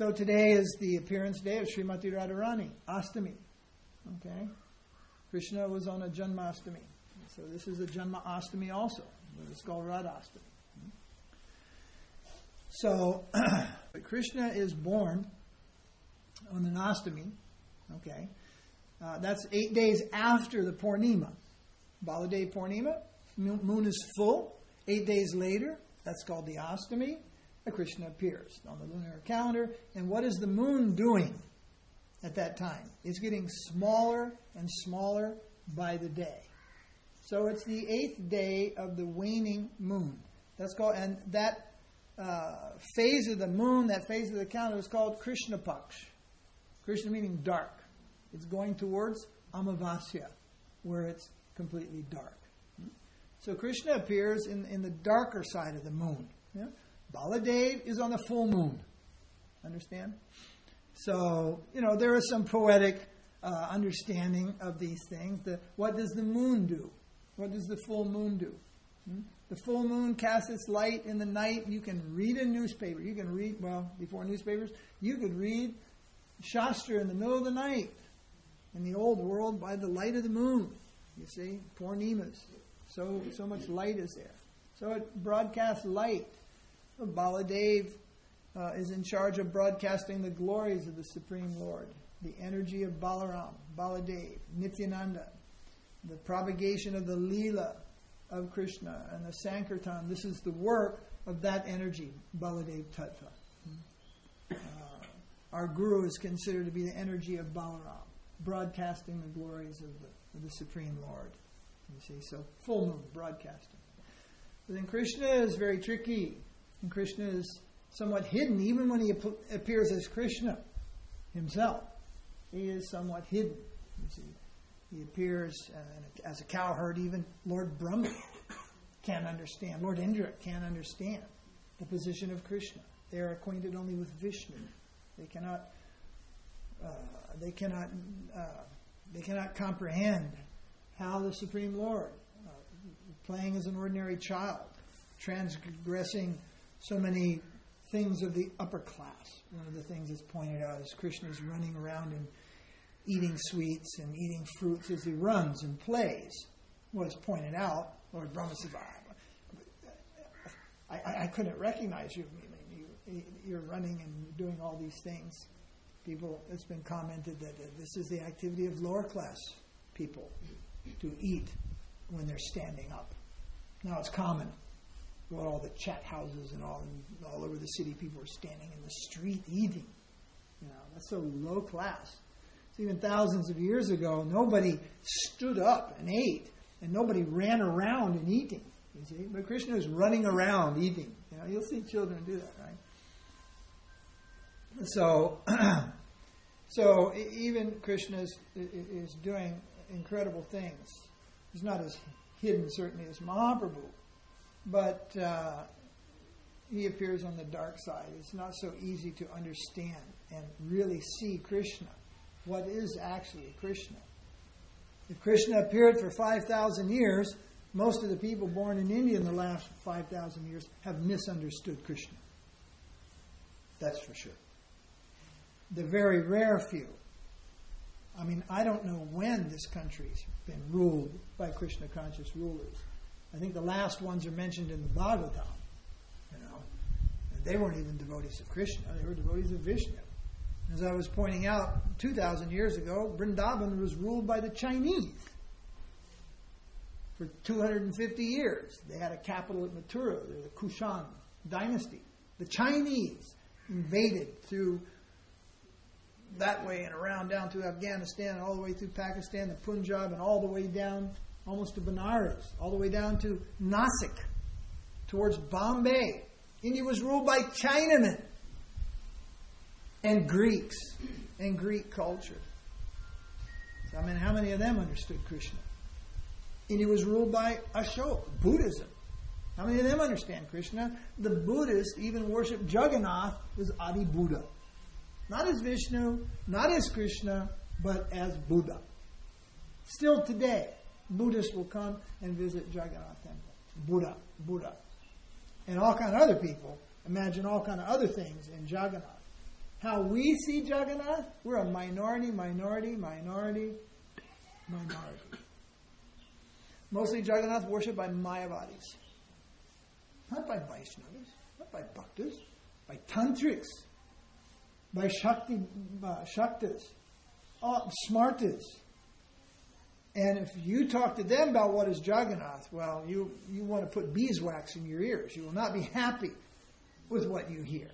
So today is the appearance day of Srimati Radharani, Astami. Okay? Krishna was on a Janmashtami. So this is a Janma Astami also. It's called Radhastami. So Krishna is born on an Astami. Okay? That's 8 days after the Purnima. Baladev Purnima. Moon is full. 8 days later, that's called the Astami. Krishna appears on the lunar calendar. And what is the moon doing at that time? It's getting smaller and smaller by the day. So it's the 8th day of the waning moon. That's called, and that phase of the moon, that phase of the calendar is called Krishna Paksh. Krishna meaning dark. It's going towards Amavasya, where it's completely dark. So Krishna appears in the darker side of the moon. Yeah? Baladev is on the full moon. Understand? So, there is some poetic understanding of these things. What does the moon do? What does the full moon do? The full moon casts its light in the night. You can read a newspaper. You can read, before newspapers, you could read Shastra in the middle of the night in the old world by the light of the moon. You see, Purnimas. So much light is there. So it broadcasts light. Baladev is in charge of broadcasting the glories of the Supreme Lord, the energy of Balaram, Baladev, Nityananda, the propagation of the Leela of Krishna and the Sankirtan. This is the work of that energy, Baladev Tattva. Our Guru is considered to be the energy of Balaram, broadcasting the glories of the Supreme Lord. You see, so full moon, broadcasting. But then Krishna is very tricky. And Krishna is somewhat hidden, even when he appears as Krishna himself. He is somewhat hidden. You see, he appears as a cowherd. Even Lord Brahma can't understand. Lord Indra can't understand the position of Krishna. They are acquainted only with Vishnu. They cannot comprehend how the Supreme Lord, playing as an ordinary child, transgressing so many things of the upper class. One of the things that's pointed out is Krishna is running around and eating sweets and eating fruits as he runs and plays. What's pointed out, Lord Brahma says, I couldn't recognize you. You're running and doing all these things. It's been commented that this is the activity of lower class people to eat when they're standing up. Now it's common. Go to all the chat houses and all over the city, people are standing in the street eating. That's so low class. So even thousands of years ago, nobody stood up and ate, and nobody ran around and eating. You see, but Krishna is running around eating. You'll see children do that, right? So even Krishna is doing incredible things. He's not as hidden certainly as Mahaprabhu. But he appears on the dark side. It's not so easy to understand and really see Krishna. What is actually Krishna? If Krishna appeared for 5,000 years, most of the people born in India in the last 5,000 years have misunderstood Krishna. That's for sure. The very rare few. I don't know when this country's been ruled by Krishna conscious rulers. I think the last ones are mentioned in the Bhagavatam. And they weren't even devotees of Krishna. They were devotees of Vishnu. As I was pointing out, 2,000 years ago, Vrindavan was ruled by the Chinese for 250 years. They had a capital at Mathura. They're the Kushan dynasty. The Chinese invaded through that way and around down to Afghanistan, all the way through Pakistan, the Punjab, and all the way down almost to Benares, all the way down to Nasik, towards Bombay. India was ruled by Chinamen and Greeks and Greek culture. So, how many of them understood Krishna? India was ruled by Ashoka, Buddhism. How many of them understand Krishna? The Buddhists even worship Jagannath as Adi Buddha. Not as Vishnu, not as Krishna, but as Buddha. Still today, Buddhists will come and visit Jagannath Temple. Buddha. And all kind of other people imagine all kind of other things in Jagannath. how we see Jagannath, we're a minority. Mostly Jagannath worshipped by Mayavadis. Not by Vaishnavas, not by Bhaktas, by Tantrics, by Shaktas, Smartas. And if you talk to them about what is Jagannath, well, you want to put beeswax in your ears. You will not be happy with what you hear.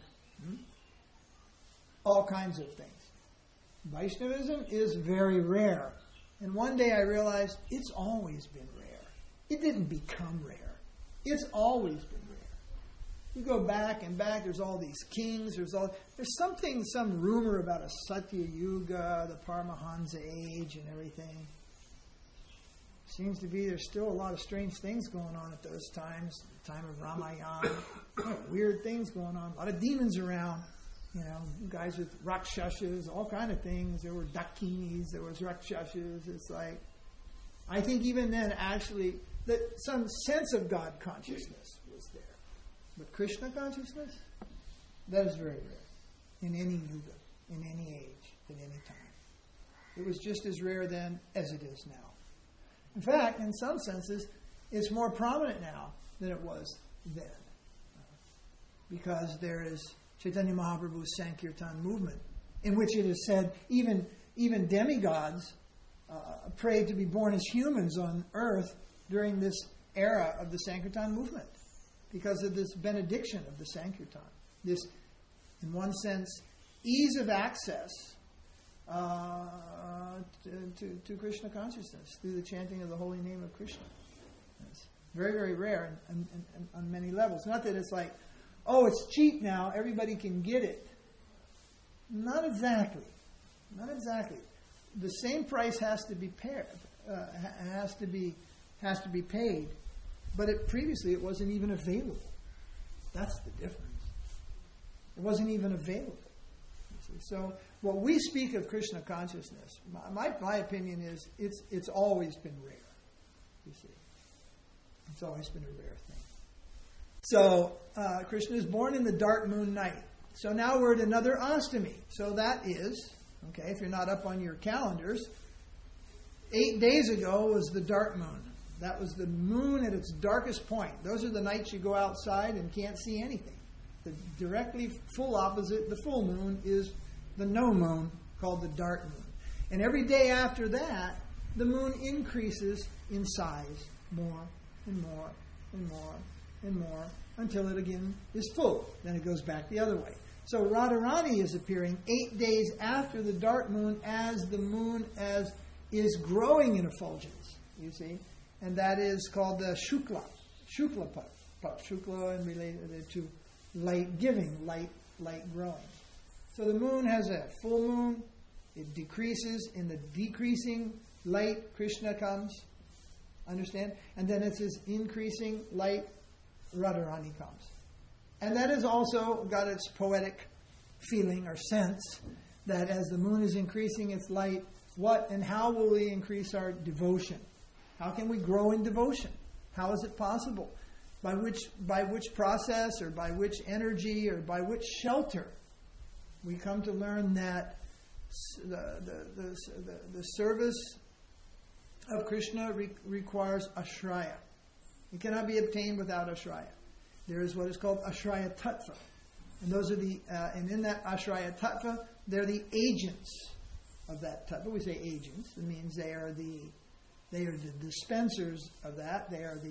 All kinds of things. Vaishnavism is very rare. And one day I realized it's always been rare. It didn't become rare. It's always been rare. You go back and back, there's all these kings, there's some rumor about a Satya Yuga, the Paramahansa age and everything. Seems to be there's still a lot of strange things going on at those times. The time of Ramayana, weird things going on. A lot of demons around. Guys with rakshasas, all kind of things. There were dakinis, there was rakshasas. It's like, I think even then, actually, that some sense of God consciousness was there. But Krishna consciousness, that is very rare. In any yuga, in any age, at any time. It was just as rare then as it is now. In fact, in some senses, it's more prominent now than it was then. Because there is Chaitanya Mahaprabhu's Sankirtan movement, in which it is said even demigods prayed to be born as humans on earth during this era of the Sankirtan movement, because of this benediction of the Sankirtan. This, in one sense, ease of access to Krishna consciousness through the chanting of the holy name of Krishna. It's very, very rare on many levels. Not that it's like, oh, it's cheap now, everybody can get it. Not exactly. Not exactly. The same price has to be paid, but previously it wasn't even available. That's the difference. It wasn't even available. So what we speak of Krishna consciousness, my opinion is it's always been rare. You see, it's always been a rare thing. So Krishna is born in the dark moon night. So now we're at another Astami. So that is, okay, if you're not up on your calendars, 8 days ago was the dark moon. That was the moon at its darkest point. Those are the nights you go outside and can't see anything. The directly full opposite, the full moon, is the no moon, called the dark moon. And every day after that, the moon increases in size more and more and more and more until it again is full. Then it goes back the other way. So Radharani is appearing 8 days after the dark moon as the moon is growing in effulgence, you see. And that is called the Shukla Pat. Shukla and related to light giving, light growing. So the moon has a full moon. It decreases. In the decreasing light, Krishna comes. Understand? And then it's this increasing light, Radharani comes. And that has also got its poetic feeling or sense that as the moon is increasing its light, what and how will we increase our devotion? How can we grow in devotion? How is it possible? By which process or by which energy or by which shelter? We come to learn that the service of Krishna requires ashraya. It cannot be obtained without ashraya. There is what is called ashraya tattva. And those are and in that ashraya tattva, they're the agents of that tattva. We say agents. It means they are the dispensers of that. They are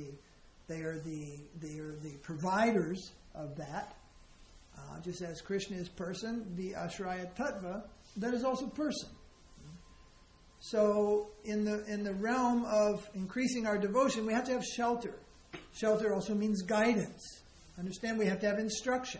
the providers of that. Just as Krishna is person, the ashraya tattva, that is also person. So in the realm of increasing our devotion, we have to have shelter. Shelter also means guidance. Understand, we have to have instruction.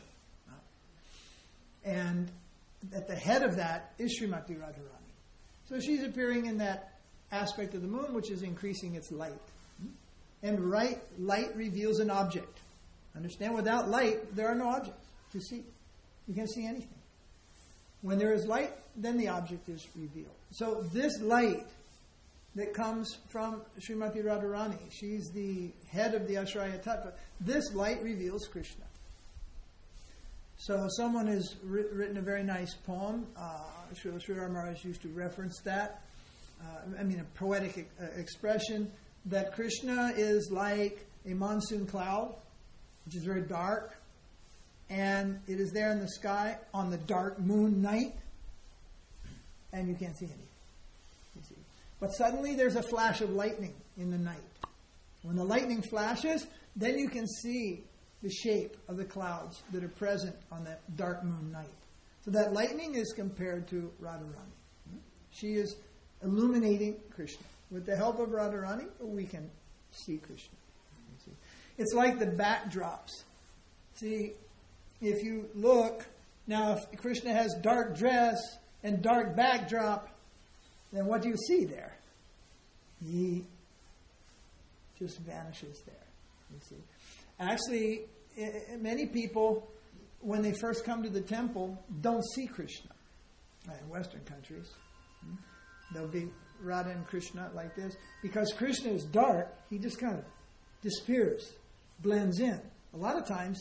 And at the head of that is Srimati Radharani. So she's appearing in that aspect of the moon which is increasing its light. And light reveals an object. Understand, without light, there are no objects to see. You can't see anything. When there is light, then the object is revealed. So this light that comes from Srimati Radharani, she's the head of the Ashraya Tattva, this light reveals Krishna. So someone has written a very nice poem. Srila Sridhar Maharaj used to reference that. A poetic expression that Krishna is like a monsoon cloud, which is very dark, and it is there in the sky on the dark moon night, and you can't see anything. You see. But suddenly there's a flash of lightning in the night. When the lightning flashes, then you can see the shape of the clouds that are present on that dark moon night. So that lightning is compared to Radharani. She is illuminating Krishna. With the help of Radharani, we can see Krishna. It's like the backdrops. See, if you look, now if Krishna has dark dress and dark backdrop, then what do you see there? He just vanishes there. You see. Actually, many people, when they first come to the temple, don't see Krishna. In Western countries, there'll be Radha and Krishna like this. Because Krishna is dark, he just kind of disappears, blends in. A lot of times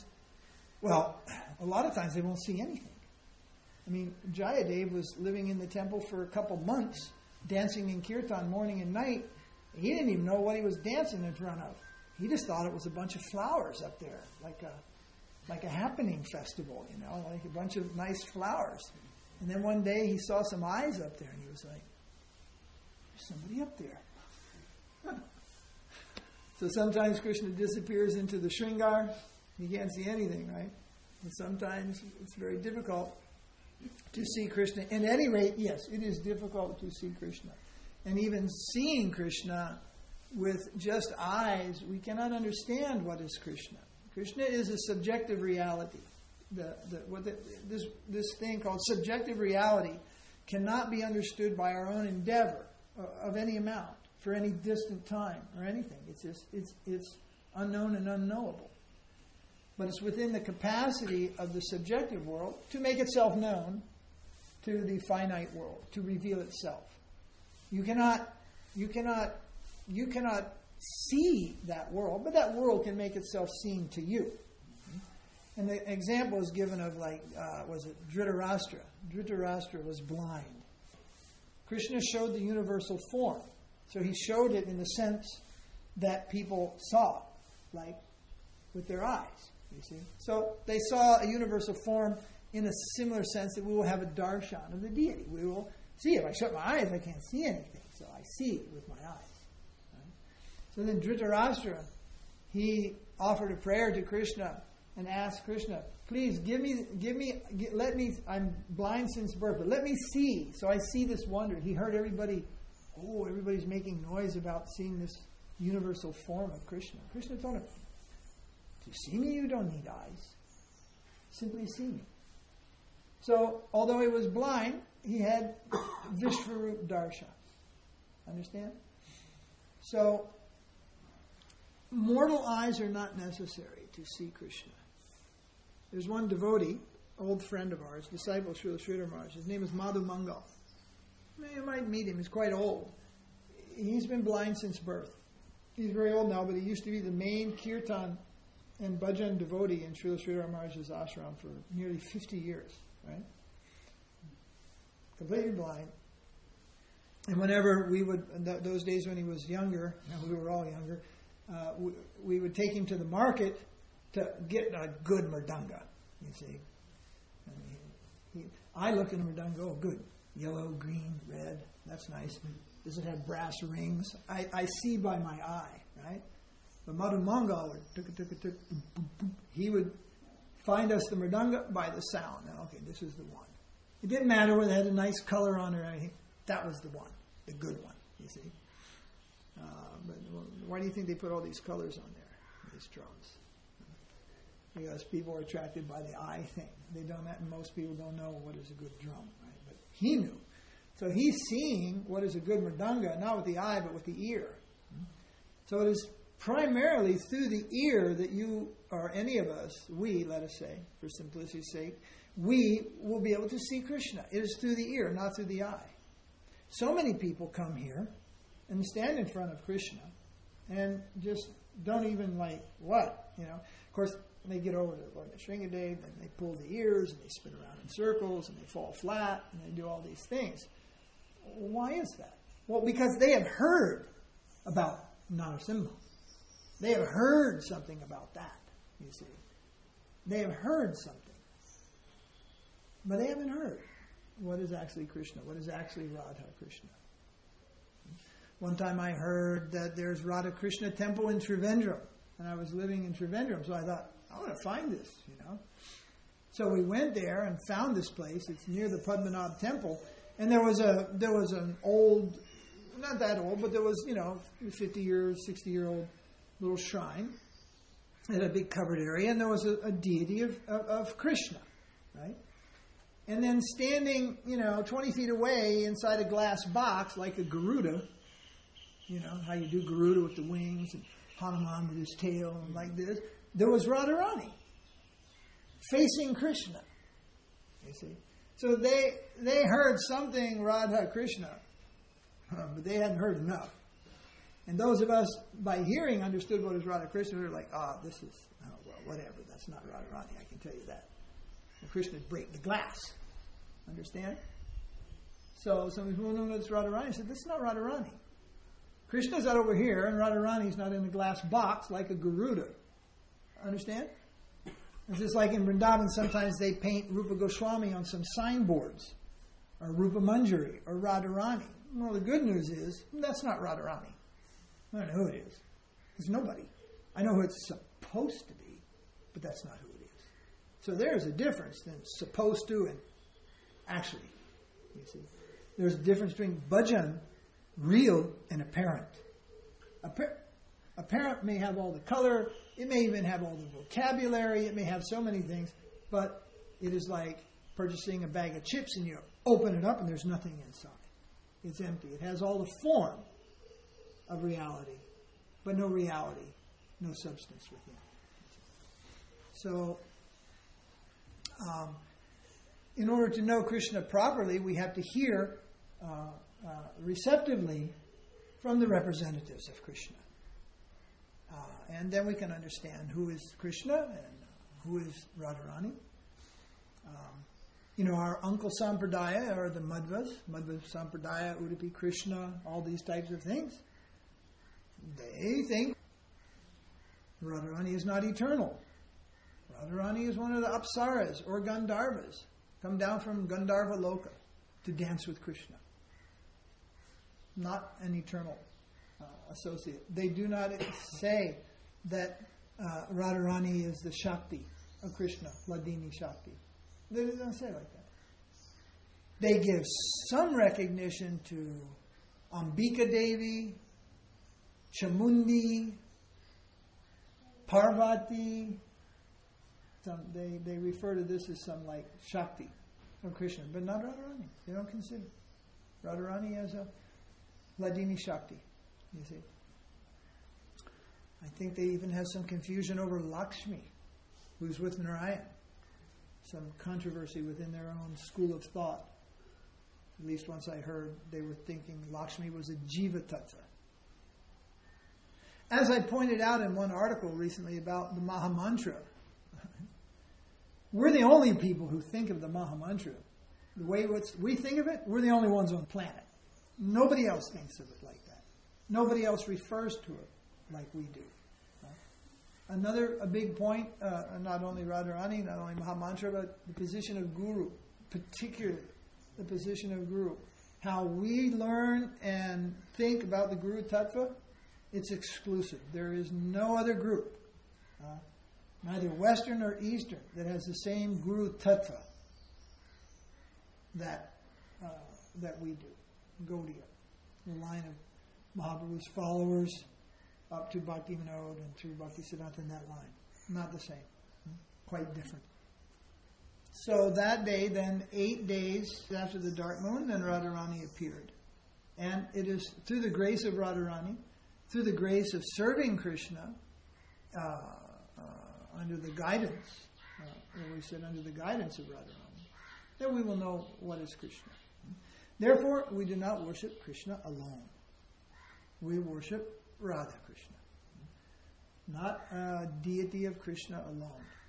they won't see anything. I mean, Jayadev was living in the temple for a couple months, dancing in kirtan morning and night. He didn't even know what he was dancing in front of. He just thought it was a bunch of flowers up there, like a happening festival, like a bunch of nice flowers. And then one day he saw some eyes up there, and he was like, "There's somebody up there." So sometimes Krishna disappears into the Shringar. You can't see anything, right? And sometimes it's very difficult to see Krishna. At any rate, yes, it is difficult to see Krishna. And even seeing Krishna with just eyes, we cannot understand what is Krishna. Krishna is a subjective reality. This thing called subjective reality cannot be understood by our own endeavor of any amount for any distant time or anything. It's unknown and unknowable. But it's within the capacity of the subjective world to make itself known to the finite world, to reveal itself. You cannot see that world, but that world can make itself seen to you. And the example is given of Dhritarashtra. Dhritarashtra was blind. Krishna showed the universal form. So he showed it in the sense that people saw, like with their eyes, you see. So they saw a universal form in a similar sense that we will have a darshan of the deity. We will see. If I shut my eyes, I can't see anything. So I see it with my eyes. Right? So then Dhritarashtra, he offered a prayer to Krishna and asked Krishna, please let me, I'm blind since birth, but let me see. So I see this wonder. He heard everybody's making noise about seeing this universal form of Krishna. Krishna told him, to see me, you don't need eyes. Simply see me. So, although he was blind, he had Vishvarup Darshan. Understand? So, mortal eyes are not necessary to see Krishna. There's one devotee, old friend of ours, disciple of Srila Sridhar Maharaj. His name is Madhu Mangal. You might meet him. He's quite old. He's been blind since birth. He's very old now, but he used to be the main kirtan and bhajan devotee in Srila Sridhar Maharaj's ashram for nearly 50 years. Right? Completely blind. And whenever we would, those days when he was younger, we were all younger, we would take him to the market to get a good mridanga, you see. I looked at a mridanga, oh good, yellow, green, red, that's nice. Does it have brass rings? I see by my eye, right? But Madhu Mangal, he would find us the mridanga by the sound. Now, okay, this is the one. It didn't matter whether it had a nice color on it or anything. That was the one, the good one, you see. But why do you think they put all these colors on there, these drums? Because people are attracted by the eye thing. They don't. Most people don't know what is a good drum, right? But he knew. So he's seeing what is a good mridanga, not with the eye, but with the ear. So it is primarily through the ear that you, or any of us, we, let us say, for simplicity's sake, we will be able to see Krishna. It is through the ear, not through the eye. So many people come here and stand in front of Krishna and just don't even what, Of course, they get over to Lord Nrsingadev, then they pull the ears, and they spin around in circles, and they fall flat, and they do all these things. Why is that? Well, because they have heard about Narasimha. They have heard something about that, you see. They have heard something. But they haven't heard what is actually Krishna, what is actually Radha Krishna. One time I heard that there's Radha Krishna temple in Trivandrum, and I was living in Trivandrum, so I thought, I want to find this, So we went there and found this place. It's near the Padmanabh temple, and there was an old, not that old, but there was 60-year-old little shrine. It had a big covered area, and there was a deity of Krishna, right? And then standing, 20 feet away inside a glass box like a Garuda, how you do Garuda with the wings and Hanuman with his tail and like this, there was Radharani facing Krishna, you see. So they heard something Radha Krishna, but they hadn't heard enough. And those of us, by hearing, understood what is Radha Krishna. We were like, whatever, that's not Radharani, I can tell you that. And Krishna's break the glass. Understand? So some people know it's Radharani. I said, this is not Radharani. Krishna's out over here, and Radharani's not in a glass box like a Garuda. Understand? It's just like in Vrindavan, sometimes they paint Rupa Goswami on some signboards, or Rupa Manjari, or Radharani. Well, the good news is, that's not Radharani. I don't know who it is. It's nobody. I know who it's supposed to be, but that's not who it is. So there's a difference than supposed to and actually. You see, there's a difference between bhajan, real, and apparent. Apparent may have all the color, it may even have all the vocabulary, it may have so many things, but it is like purchasing a bag of chips and you open it up and there's nothing inside. It's empty. It has all the form of reality, but no reality, no substance within. So, in order to know Krishna properly, we have to hear receptively from the representatives of Krishna. And then we can understand who is Krishna and who is Radharani. Our uncle Sampradaya, or the Madhvas, Madhva Sampradaya, Udupi Krishna, all these types of things, they think Radharani is not eternal. Radharani is one of the Apsaras or Gandharvas, come down from Gandharva Loka to dance with Krishna. Not an eternal associate. They do not say that Radharani is the Shakti of Krishna, Hladini Shakti. They don't say it like that. They give some recognition to Ambika Devi, Chamundi, Parvati. They refer to this as some like Shakti of Krishna, but not Radharani. They don't consider Radharani as a Hladini Shakti, you see. I think they even have some confusion over Lakshmi, who's with Narayan. Some controversy within their own school of thought. At least once I heard they were thinking Lakshmi was a Jiva Tattva. As I pointed out in one article recently about the Mahamantra, we're the only people who think of the Mahamantra. The way we think of it, we're the only ones on the planet. Nobody else thinks of it like that. Nobody else refers to it like we do. A big point, not only Radharani, not only Mahamantra, but the position of Guru, particularly the position of Guru. How we learn and think about the Guru Tattva, it's exclusive. There is no other group, neither Western or Eastern, that has the same Guru Tattva that we do. Gaudiya, the line of Mahaprabhu's followers up to Bhakti Vinod and through Bhakti Siddhanta in that line. Not the same. Quite different. So that day, then 8 days after the dark moon, then Radharani appeared. And it is through the grace of Radharani, through the grace of serving Krishna, under the guidance, we said under the guidance of Radharani, that we will know what is Krishna. Therefore, we do not worship Krishna alone. We worship Radha Krishna. Not a deity of Krishna alone.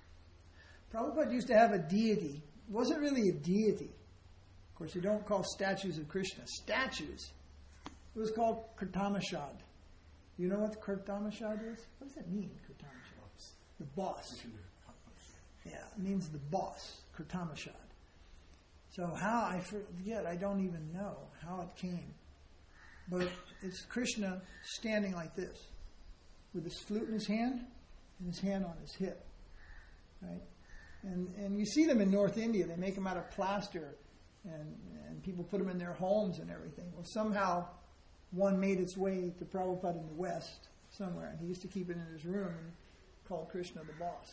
Prabhupada used to have a deity. It wasn't really a deity. Of course, you don't call statues of Krishna statues. It was called Kirtamashad. You know what Kirtamashad is? What does that mean, Kirtamashad? The boss. Yeah, it means the boss, Kirtamashad. So how, I forget, I don't even know how it came. But it's Krishna standing like this, with his flute in his hand, and his hand on his hip. Right? And you see them in North India. They make them out of plaster, and people put them in their homes and everything. Well, somehow one made its way to Prabhupada in the West somewhere, and he used to keep it in his room and called Krishna the boss.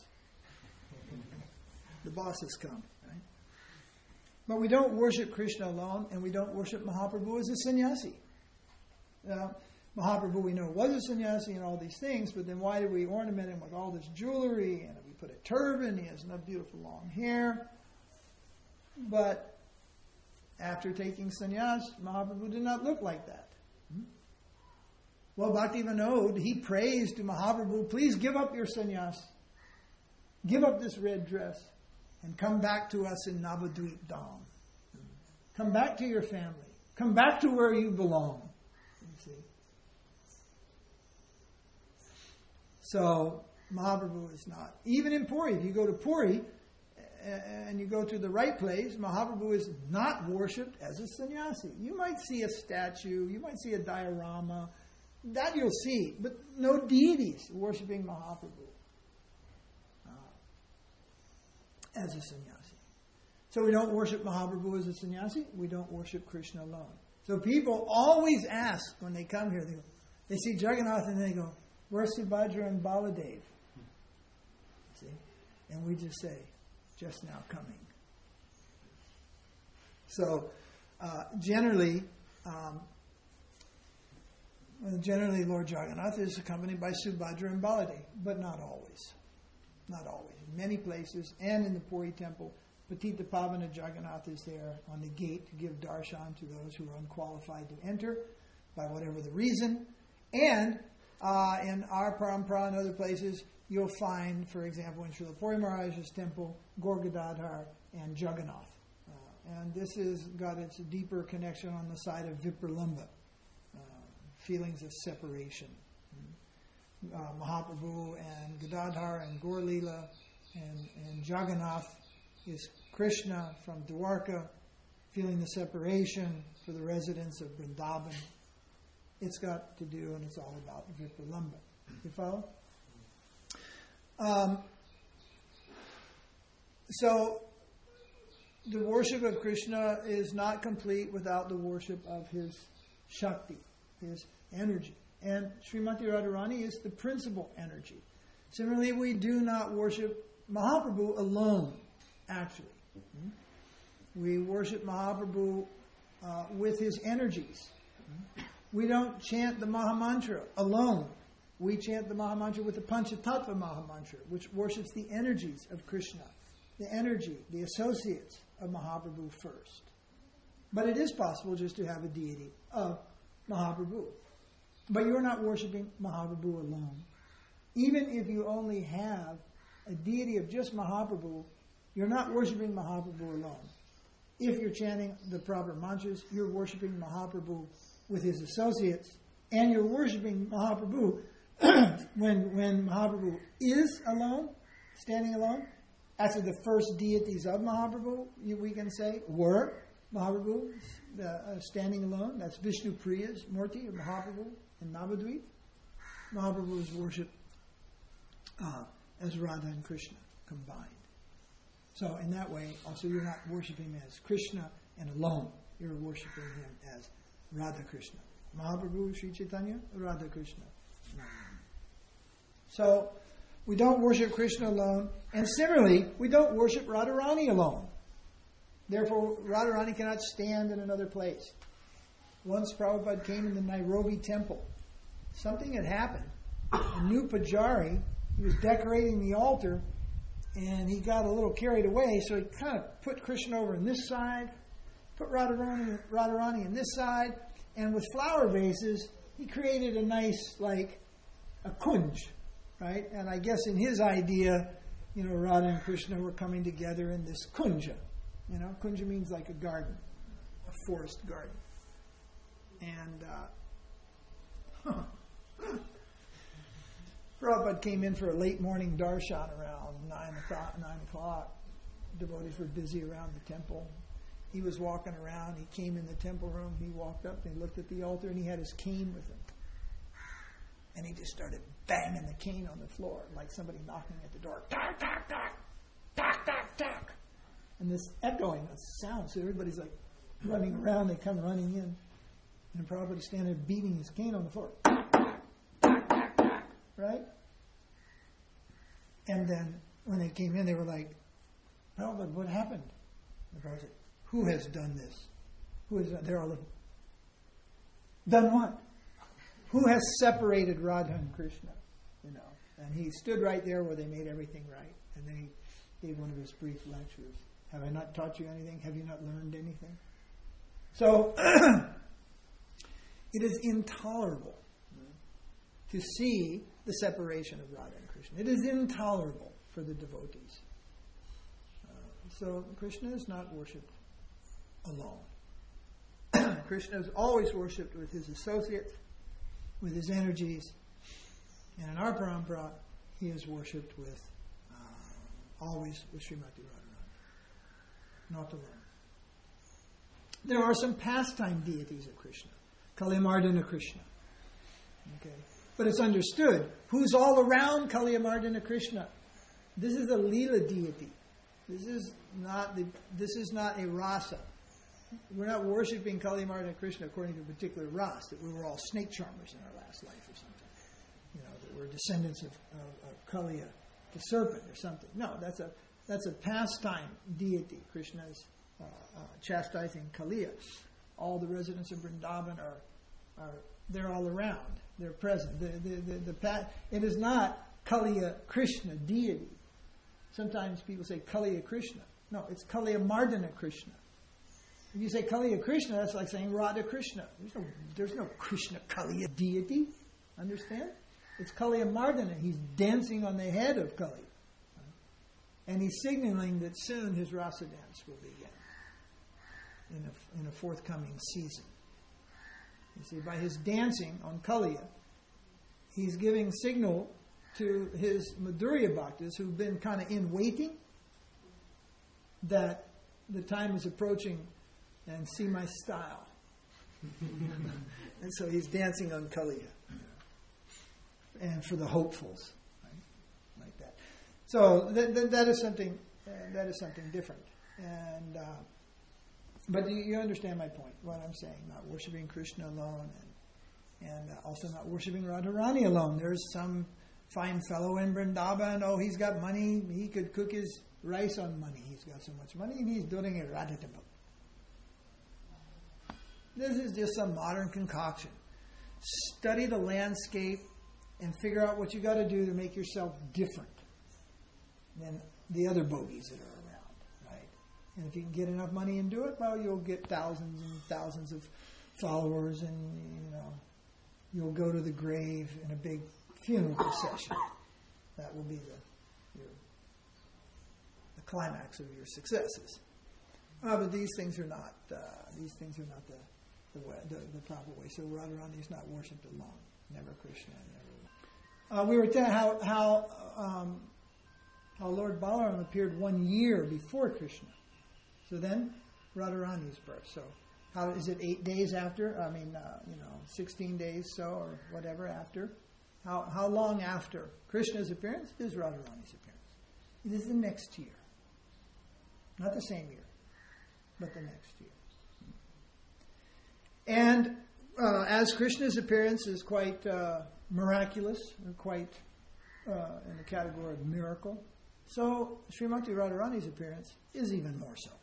The boss has come, right? But we don't worship Krishna alone, and we don't worship Mahaprabhu as a sannyasi. Mahaprabhu, we know, was a sannyasi and all these things, but then why do we ornament him with all this jewelry, and we put a turban, he has enough beautiful long hair. But after taking sannyas, Mahaprabhu did not look like that. Well, Bhakti Vinod, he prays to Mahaprabhu, please give up your sannyas. Give up this red dress and come back to us in Navadvip Dham. Come back to your family. Come back to where you belong. You see? So, Mahaprabhu is not. Even in Puri, if you go to Puri and you go to the right place, Mahaprabhu is not worshipped as a sannyasi. You might see a statue, you might see a diorama, that you'll see, but no deities worshipping Mahaprabhu as a sannyasi. So we don't worship Mahaprabhu as a sannyasi, we don't worship Krishna alone. So people always ask when they come here, they see Jagannath and they go, where's Subhadra and Baladev? See? And we just say, just now coming. So generally Lord Jagannath is accompanied by Subhadra and Baladev, but not always. Not always. In many places, and in the Puri temple, Patita Pavana Jagannath is there on the gate to give darshan to those who are unqualified to enter, by whatever the reason. And in our parampara and other places, you'll find, for example, in Srila Puri Maharaj's temple, Gaur Gadadhar and Jagannath. And this has got its deeper connection on the side of Vipralambha, feelings of separation. Mahaprabhu and Gadadhar and Gaur Leela and Jagannath is Krishna from Dwarka, feeling the separation for the residents of Vrindavan. It's got to do, and it's all about Vipralambha. You follow? So, the worship of Krishna is not complete without the worship of his Shakti, his energy. And Srimati Radharani is the principal energy. Similarly, we do not worship Mahaprabhu alone, actually. We worship Mahaprabhu with his energies. We don't chant the Mahamantra alone. We chant the Mahamantra with the Panchatattva Mahamantra, which worships the energies of Krishna, the energy, the associates of Mahaprabhu first. But it is possible just to have a deity of Mahaprabhu. But you're not worshiping Mahaprabhu alone. Even if you only have a deity of just Mahaprabhu, you're not worshiping Mahaprabhu alone. If you're chanting the proper mantras, you're worshiping Mahaprabhu with his associates, and you're worshiping Mahaprabhu when Mahaprabhu is alone, standing alone. Actually, the first deities of Mahaprabhu, we can say, were Mahaprabhu standing alone. That's Vishnu Priya's Murti of Mahaprabhu in Navadvip. Mahaprabhu is worshipped as Radha and Krishna combined. So in that way, also you're not worshipping him as Krishna and alone. You're worshipping him as Radha Krishna. Mahaprabhu, Sri Chaitanya, Radha Krishna. So we don't worship Krishna alone. And similarly, we don't worship Radharani alone. Therefore, Radharani cannot stand in another place. Once Prabhupada came in the Nairobi temple. Something had happened. A new pujari, he was decorating the altar, and he got a little carried away, so he kind of put Krishna over on this side, put Radharani on this side, and with flower vases, he created a nice, like, a kunj, right? And I guess in his idea, Radha and Krishna were coming together in this kunja. Kunja means like a garden, a forest garden. And Prabhupada came in for a late morning darshan around 9 o'clock. Devotees were busy around the temple. He was walking around. He came in the temple room. He walked up and he looked at the altar and he had his cane with him. And he just started banging the cane on the floor like somebody knocking at the door. Tack, tack, tack, tack, tack, tack. And this echoing of sound. So everybody's like running around. They come running in. And Prabhupada's standing there beating his cane on the floor. Tack, tack, tack, tack, tack. Right? And then when they came in, they were like, Prabhupada, what happened? And Prabhupada said, who has done this? Who has done? They're all looking. Done what? Who has separated Radha and Krishna? And he stood right there where they made everything right. And then he gave one of his brief lectures. Have I not taught you anything? Have you not learned anything? So, it is intolerable to see the separation of Radha and Krishna. It is intolerable for the devotees. So Krishna is not worshipped alone. Krishna is always worshipped with his associates, with his energies. And in our parampara, he is worshipped with, always with Srimati Radharani. Not alone. There are some pastime deities of Krishna. Kalyamardana Krishna. Okay. But it's understood who's all around Kalyamardana Krishna. This is a Leela deity. This is not a rasa. We're not worshipping Kalyamardana Krishna according to a particular rasa, that we were all snake charmers in our last life or something. That we're descendants of Kaliya, the serpent or something. No, that's a pastime deity. Krishna is chastising Kaliya. All the residents of Vrindavan they're all around. They're present. It is not Kaliya Krishna deity. Sometimes people say Kaliya Krishna. No, it's Kalyamardana Krishna. If you say Kaliya Krishna, that's like saying Radha Krishna. There's no Krishna Kaliya deity. Understand? It's Kalyamardana. He's dancing on the head of Kali. And he's signaling that soon his rasa dance will begin in a forthcoming season. You see, by his dancing on Kaliya, he's giving signal to his Madhurya Bhaktas who've been kind of in waiting that the time is approaching and see my style. And so he's dancing on Kaliya. And for the hopefuls, right? Like that. So that is something different. And but you understand my point, what I'm saying, not worshipping Krishna alone and also not worshipping Radharani alone. There's some fine fellow in Vrindavan, he's got money, he could cook his rice on money. He's got so much money and he's building a Radha temple. This is just some modern concoction. Study the landscape and figure out what you got to do to make yourself different than the other bogies that are around, right? And if you can get enough money and do it, well, you'll get thousands and thousands of followers, and you'll go to the grave in a big funeral procession. That will be the climax of your successes. But these things are not the proper way. So Radharani is not worshipped alone. Never Krishna. Never. We were telling how Lord Balaram appeared 1 year before Krishna. So then Radharani's birth. So how is it 8 days after? 16 days so or whatever after. How long after Krishna's appearance is Radharani's appearance? It is the next year. Not the same year, but the next year. And as Krishna's appearance is quite miraculous, or quite in the category of miracle, so Srimati Radharani's appearance is even more so.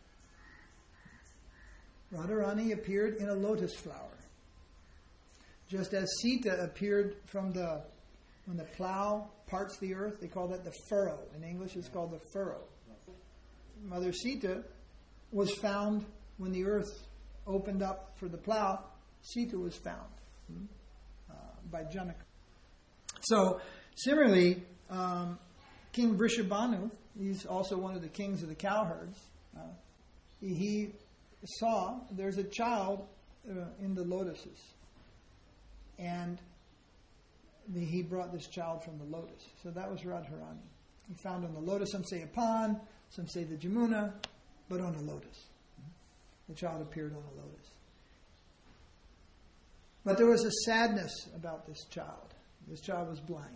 Radharani appeared in a lotus flower. Just as Sita appeared when the plow parts the earth, they call that the furrow. In English it's called the furrow. Mother Sita was found when the earth opened up for the plow. Sita was found by Janaka. So, similarly, King Vrishabhanu he's also one of the kings of the cowherds. He saw there's a child in the lotuses. And he brought this child from the lotus. So that was Radharani. He found on the lotus, some say a pond, some say the Jamuna, but on a lotus. The child appeared on a lotus. But there was a sadness about this child. This child was blind.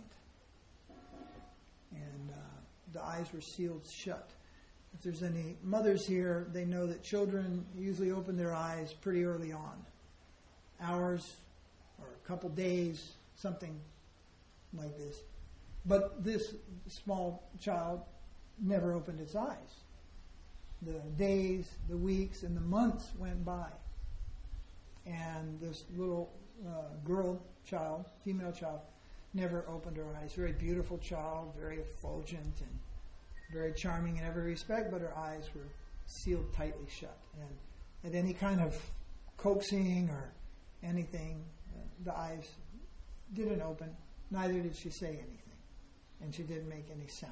And the eyes were sealed shut. If there's any mothers here, they know that children usually open their eyes pretty early on. Hours or a couple days, something like this. But this small child never opened its eyes. The days, the weeks, and the months went by. And this little girl child, female child, never opened her eyes. Very beautiful child, very effulgent and very charming in every respect, but her eyes were sealed tightly shut. And at any kind of coaxing or anything, the eyes didn't open, neither did she say anything. And she didn't make any sounds.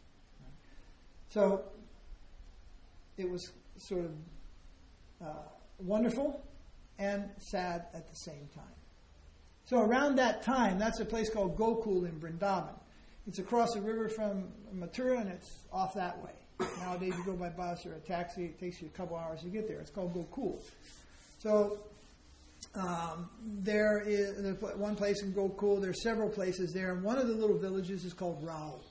So it was sort of wonderful and sad at the same time. So around that time, that's a place called Gokul in Vrindavan. It's across the river from Mathura, and it's off that way. Nowadays you go by bus or a taxi, it takes you a couple hours to get there. It's called Gokul. So there's one place in Gokul, there's several places there, and one of the little villages is called Rao.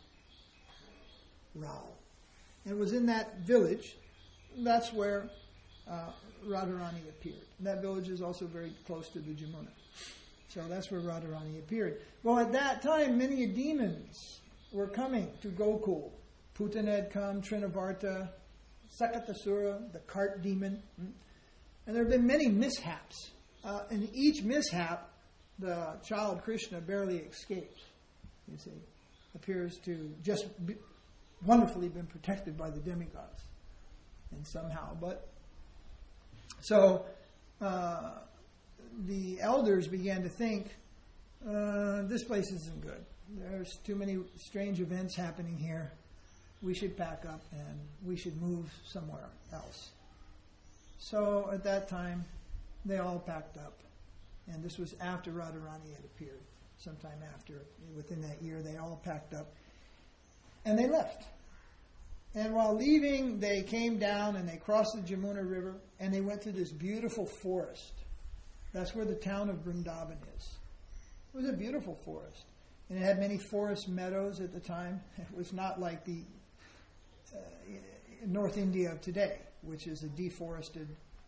And it was in that village, that's where Radharani appeared. And that village is also very close to the Jamuna. So that's where Radharani appeared. Well, at that time, many demons were coming to Gokul. Putana had come, Trinavarta, Sakatasura, the cart demon. And there have been many mishaps. In each mishap, the child Krishna barely escapes. You see, appears to just be wonderfully been protected by the demigods, and somehow. But so the elders began to think, this place isn't good. There's too many strange events happening here. We should pack up and we should move somewhere else. So at that time, they all packed up. And this was after Radharani had appeared. Sometime after, within that year, they all packed up. And they left. And while leaving, they came down and they crossed the Jamuna River and they went through this beautiful forest. That's where the town of Vrindavan is. It was a beautiful forest. And it had many forest meadows at the time. It was not like the North India of today, which is a deforested,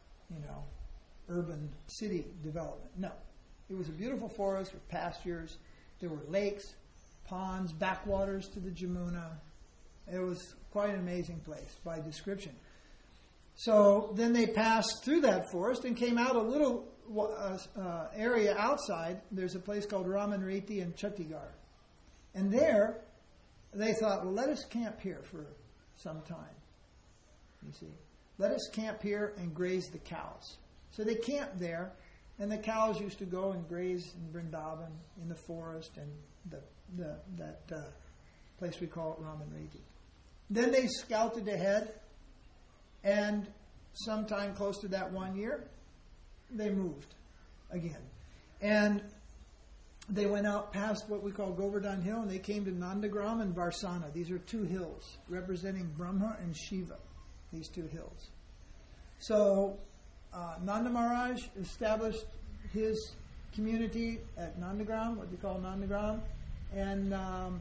urban city development. No. It was a beautiful forest with pastures. There were lakes, ponds, backwaters to the Jamuna. It was quite an amazing place by description. So then they passed through that forest and came out a little area outside. There's a place called Ramanreti and Chhattigarh. And there they thought, well, let us camp here for some time. You see, let us camp here and graze the cows. So they camped there, and the cows used to go and graze in Vrindavan, in the forest, and that place we call Ramanreti. Then they scouted ahead, and sometime close to that 1 year, they moved again. And they went out past what we call Govardhan Hill, and they came to Nandagram and Varsana. These are two hills representing Brahma and Shiva, these two hills. So Nanda Maharaj established his community at Nandagram, what we call Nandagram, and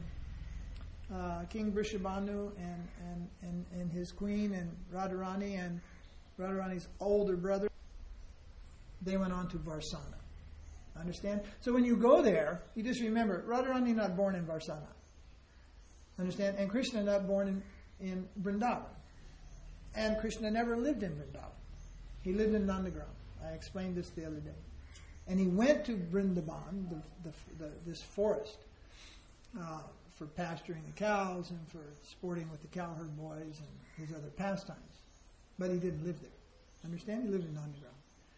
King Vrishabhanu and his queen and Radharani and Radharani's older brother, they went on to Varsana. Understand? So when you go there, you just remember, Radharani not born in Varsana. Understand? And Krishna not born in Vrindavan. And Krishna never lived in Vrindavan. He lived in Nandagram. I explained this the other day. And he went to Vrindavan, this forest, for pasturing the cows and for sporting with the cowherd boys and his other pastimes. But he didn't live there. Understand? He lived in Nandagram.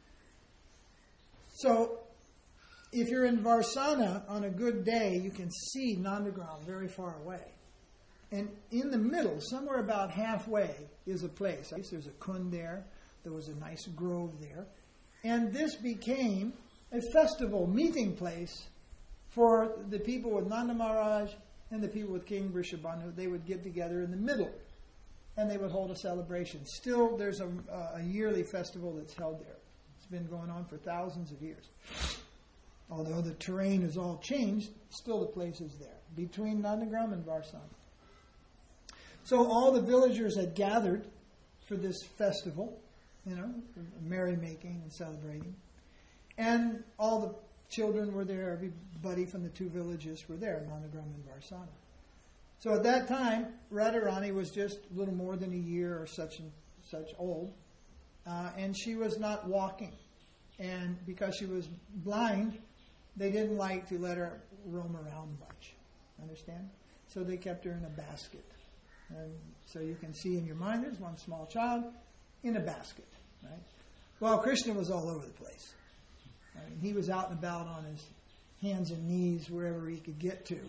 So, if you're in Varsana on a good day, you can see Nandagram very far away. And in the middle, somewhere about halfway, is a place. There's a kund there. There was a nice grove there. And this became a festival meeting place for the people with Nanda Maharaj and the people with King Vrishabhanu. They would get together in the middle and they would hold a celebration. Still, there's a yearly festival that's held there. It's been going on for thousands of years. Although the terrain has all changed, still the place is there, between Nandagram and Varsana. So all the villagers had gathered for this festival, merrymaking and celebrating. And all the children were there, everybody from the two villages were there, Nandagram and Varsana. So at that time, Radharani was just a little more than a year or such old, and she was not walking. And because she was blind, they didn't like to let her roam around much. Understand? So they kept her in a basket. And so you can see in your mind, there's one small child in a basket. Right? Well, Krishna was all over the place. I mean, he was out and about on his hands and knees wherever he could get to.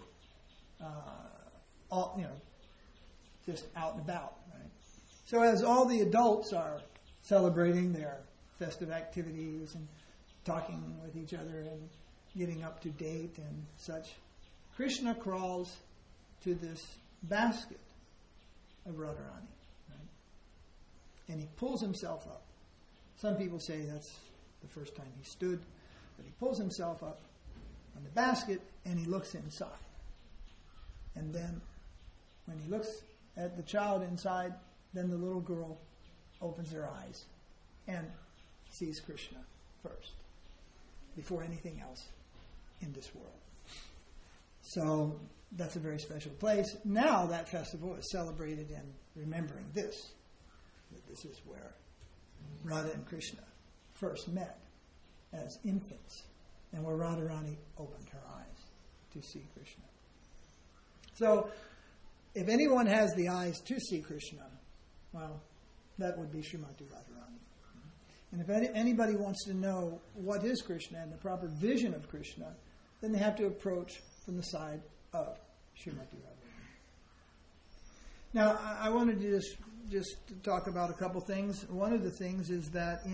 Just out and about. Right? So as all the adults are celebrating their festive activities and talking with each other and getting up to date and such, Krishna crawls to this basket of Radharani. Right? And he pulls himself up. Some people say that's the first time he stood, but he pulls himself up on the basket and he looks inside. And then when he looks at the child inside, then the little girl opens her eyes and sees Krishna first, before anything else in this world. So that's a very special place. Now that festival is celebrated in remembering this. That this is where Radha and Krishna first met as infants, and where Radharani opened her eyes to see Krishna. So if anyone has the eyes to see Krishna, well, that would be Srimati Radharani. And if anybody wants to know what is Krishna and the proper vision of Krishna, then they have to approach from the side of Srimati Radharani. Now, I wanted to just talk about a couple things. One of the things is that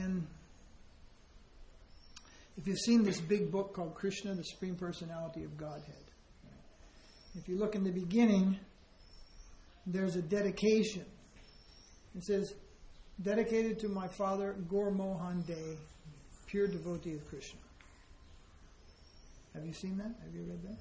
if you've seen this big book called Krishna, the Supreme Personality of Godhead, if you look in the beginning, there's a dedication. It says, dedicated to my father, Gaur Mohan De, pure devotee of Krishna. Have you seen that? Have you read that?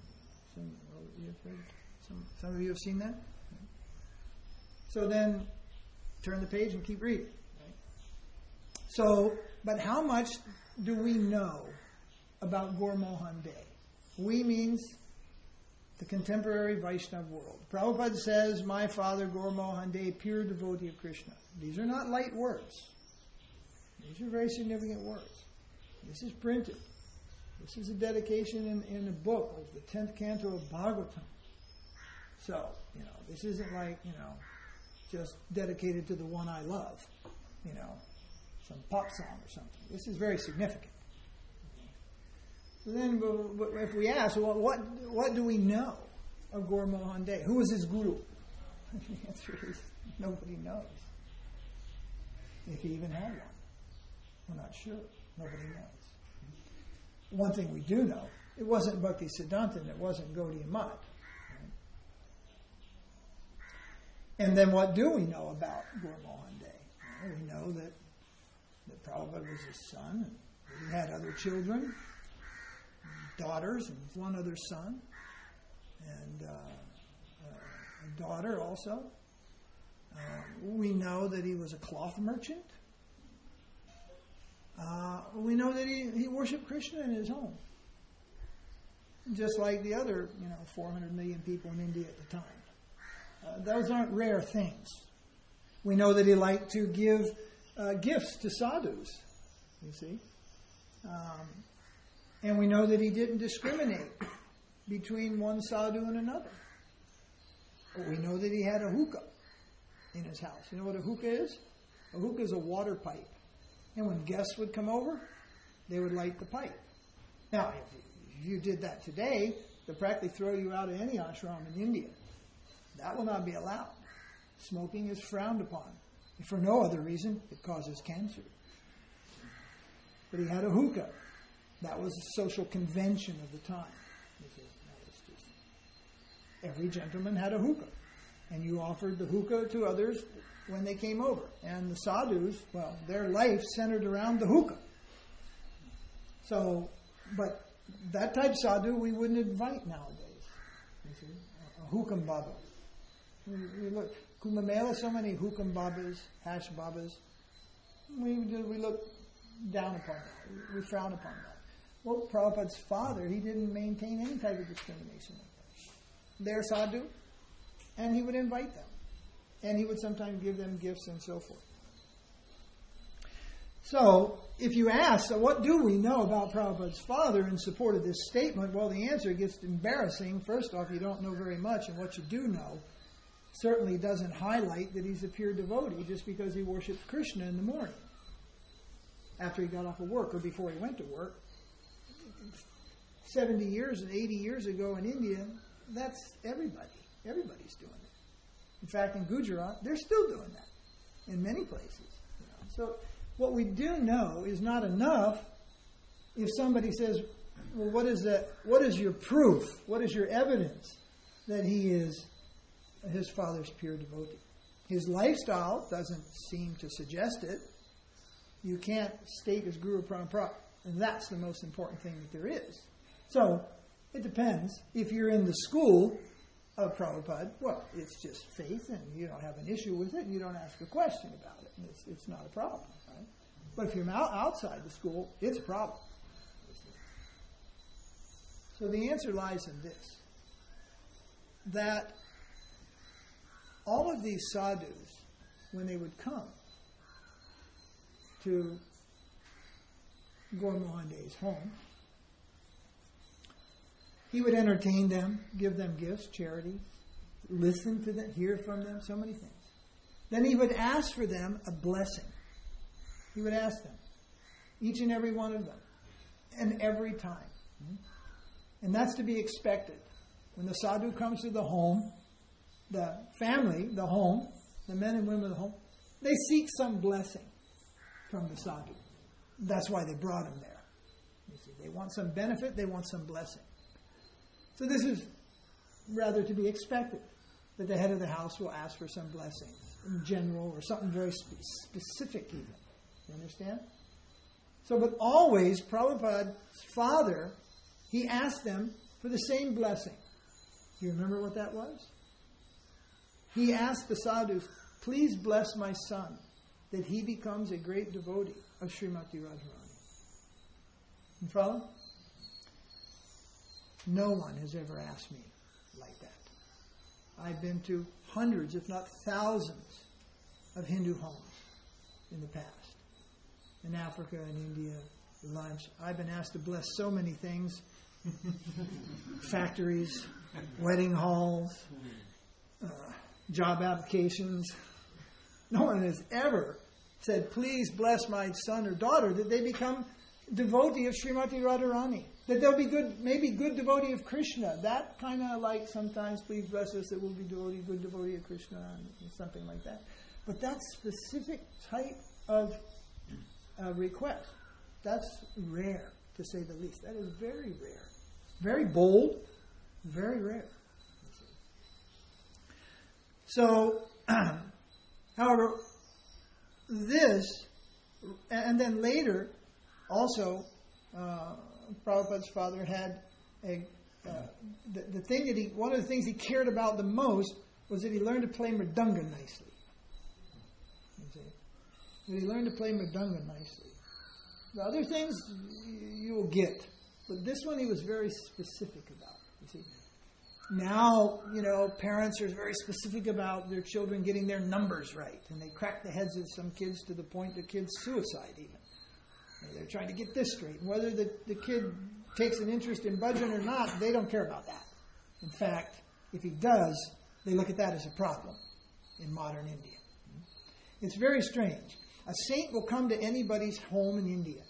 Some of you have seen that? So then, turn the page and keep reading. So, but how much do we know about Gaur Mohan De? We means the contemporary Vaishnava world. Prabhupada says, my father, Gaur Mohan De, pure devotee of Krishna. These are not light words. These are very significant words. This is printed. This is a dedication in a book of the 10th canto of Bhagavatam. So, this isn't like, just dedicated to the one I love, some pop song or something. This is very significant. So then, if we ask, well, what do we know of Gaur Mohan De? Who was his guru? The answer is nobody knows. If he even had one, we're not sure. Nobody knows. One thing we do know, it wasn't Bhakti Siddhanta, and it wasn't Gaudiya Math. Right? And then what do we know about Gaur Mohan De? Well, we know that Prabhupada was his son, and he had other children, daughters, and one other son, and a daughter also. We know that he was a cloth merchant. We know that he worshipped Krishna in his home, just like the other 400 million people in India at the time. Those aren't rare things. We know that he liked to give gifts to sadhus, you see. And we know that he didn't discriminate between one sadhu and another. But we know that he had a hookah in his house. You know what a hookah is? A hookah is a water pipe. And when guests would come over, they would light the pipe. Now, if you did that today, they'd practically throw you out of any ashram in India. That will not be allowed. Smoking is frowned upon. If for no other reason, it causes cancer. But he had a hookah. That was a social convention of the time. Every gentleman had a hookah. And you offered the hookah to others when they came over. And the sadhus, well, their life centered around the hookah. So, but that type of sadhu we wouldn't invite nowadays. You see? A hukam baba. We look, Kumbh Mela, so many hukam babas, hash babas. We look down upon that. We frown upon that. Well, Prabhupada's father, he didn't maintain any type of discrimination like that. They're sadhu, and he would invite them. And he would sometimes give them gifts and so forth. So, if you ask, so what do we know about Prabhupada's father in support of this statement? Well, the answer gets embarrassing. First off, you don't know very much, and what you do know certainly doesn't highlight that he's a pure devotee just because he worshipped Krishna in the morning after he got off of work or before he went to work. 70 years and 80 years ago in India, that's everybody. Everybody's doing it. In fact, in Gujarat, they're still doing that in many places. You know. So what we do know is not enough if somebody says, well, what is that? What is your proof? What is your evidence that he is his father's pure devotee? His lifestyle doesn't seem to suggest it. You can't state as Guru Parampara. And that's the most important thing that there is. So, it depends. If you're in the school of Prabhupada, well, it's just faith and you don't have an issue with it and you don't ask a question about it. And it's not a problem, right? But if you're outside the school, it's a problem. So the answer lies in this. That all of these sadhus, when they would come to Gaur Mohande's home, he would entertain them, give them gifts, charity, listen to them, hear from them, so many things. Then he would ask for them a blessing. He would ask them, each and every one of them, and every time. And that's to be expected. When the sadhu comes to the home, the family, the home, the men and women of the home, they seek some blessing from the sadhu. That's why they brought him there. You see, they want some benefit, they want some blessing. So this is rather to be expected, that the head of the house will ask for some blessings in general or something very specific even. You understand? So, but always, Prabhupada's father, he asked them for the same blessing. Do you remember what that was? He asked the sadhus, please bless my son, that he becomes a great devotee of Srimati Radharani. You follow? No one has ever asked me like that. I've been to hundreds, if not thousands, of Hindu homes in the past. In Africa and India, lunch. I've been asked to bless so many things. Factories, wedding halls, job applications. No one has ever said, please bless my son or daughter, that they become devotee of Srimati Radharani. That they'll be good, maybe good devotee of Krishna. That kind of like sometimes, please bless us that we'll be good devotee of Krishna, and something like that. But that specific type of request, that's rare, to say the least. That is very rare. Very bold, very rare. So, however, this, and then later, also, Prabhupada's father had the thing that one of the things he cared about the most was that he learned to play mridanga nicely. That he learned to play mridanga nicely. The other things you will get, but this one he was very specific about. You see, now parents are very specific about their children getting their numbers right, and they crack the heads of some kids to the point that kids suicide even. They're trying to get this straight. And whether the kid takes an interest in bhajan or not, they don't care about that. In fact, if he does, they look at that as a problem in modern India. It's very strange. A saint will come to anybody's home in India.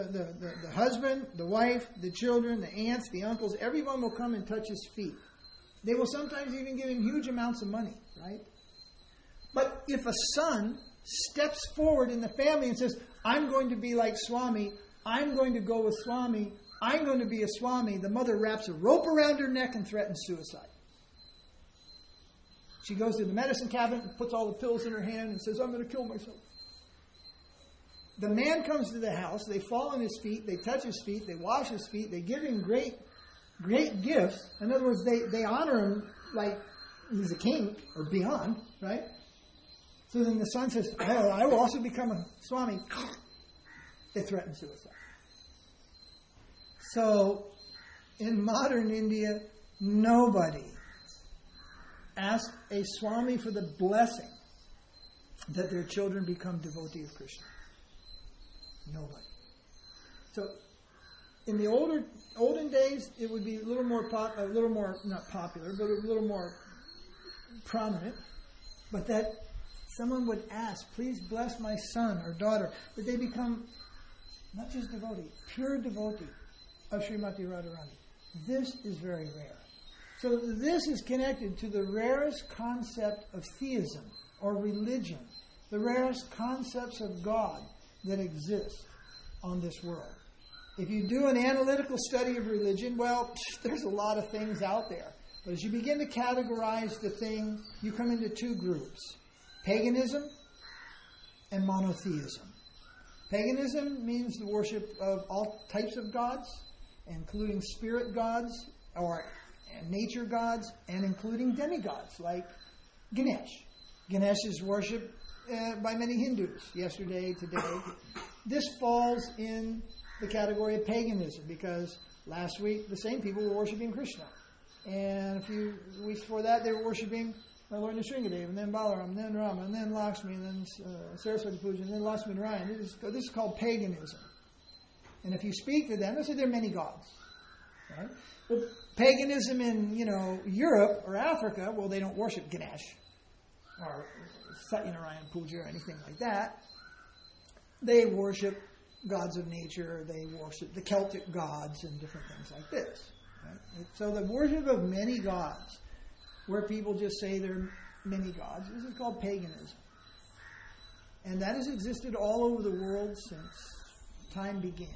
The husband, the wife, the children, the aunts, the uncles, everyone will come and touch his feet. They will sometimes even give him huge amounts of money, right? But if a son steps forward in the family and says, I'm going to be like Swami, I'm going to go with Swami, I'm going to be a Swami, the mother wraps a rope around her neck and threatens suicide. She goes to the medicine cabinet and puts all the pills in her hand and says, I'm going to kill myself. The man comes to the house, they fall on his feet, they touch his feet, they wash his feet, they give him great gifts. In other words, they honor him like he's a king or beyond, right? So then the son says, oh, I will also become a Swami. They threaten suicide. So in modern India, nobody asked a Swami for the blessing that their children become devotee of Krishna. Nobody. So in the olden days, it would be a little more not popular, but a little more prominent. But that someone would ask, please bless my son or daughter, that they become not just devotee, pure devotee of Srimati Radharani. This is very rare. So this is connected to the rarest concept of theism or religion, the rarest concepts of God that exist on this world. If you do an analytical study of religion, well, there's a lot of things out there. But as you begin to categorize the thing, you come into two groups: paganism and monotheism. Paganism means the worship of all types of gods, including spirit gods or nature gods, and including demigods like Ganesh. Ganesh is worshipped by many Hindus yesterday, today. This falls in the category of paganism because last week the same people were worshipping Krishna. And a few weeks before that they were worshipping my Lord Nrsingadev, and then Balaram, and then Rama, and then Lakshmi, and then Saraswati Puja, and then Lakshmi Narayan. This is called paganism. And if you speak to them, they say there are many gods. Right? Well, paganism in Europe or Africa, well, they don't worship Ganesh or Satyanarayan Puja or anything like that. They worship gods of nature. They worship the Celtic gods and different things like this. Right? So the worship of many gods, where people just say there are many gods, this is called paganism. And that has existed all over the world since time began.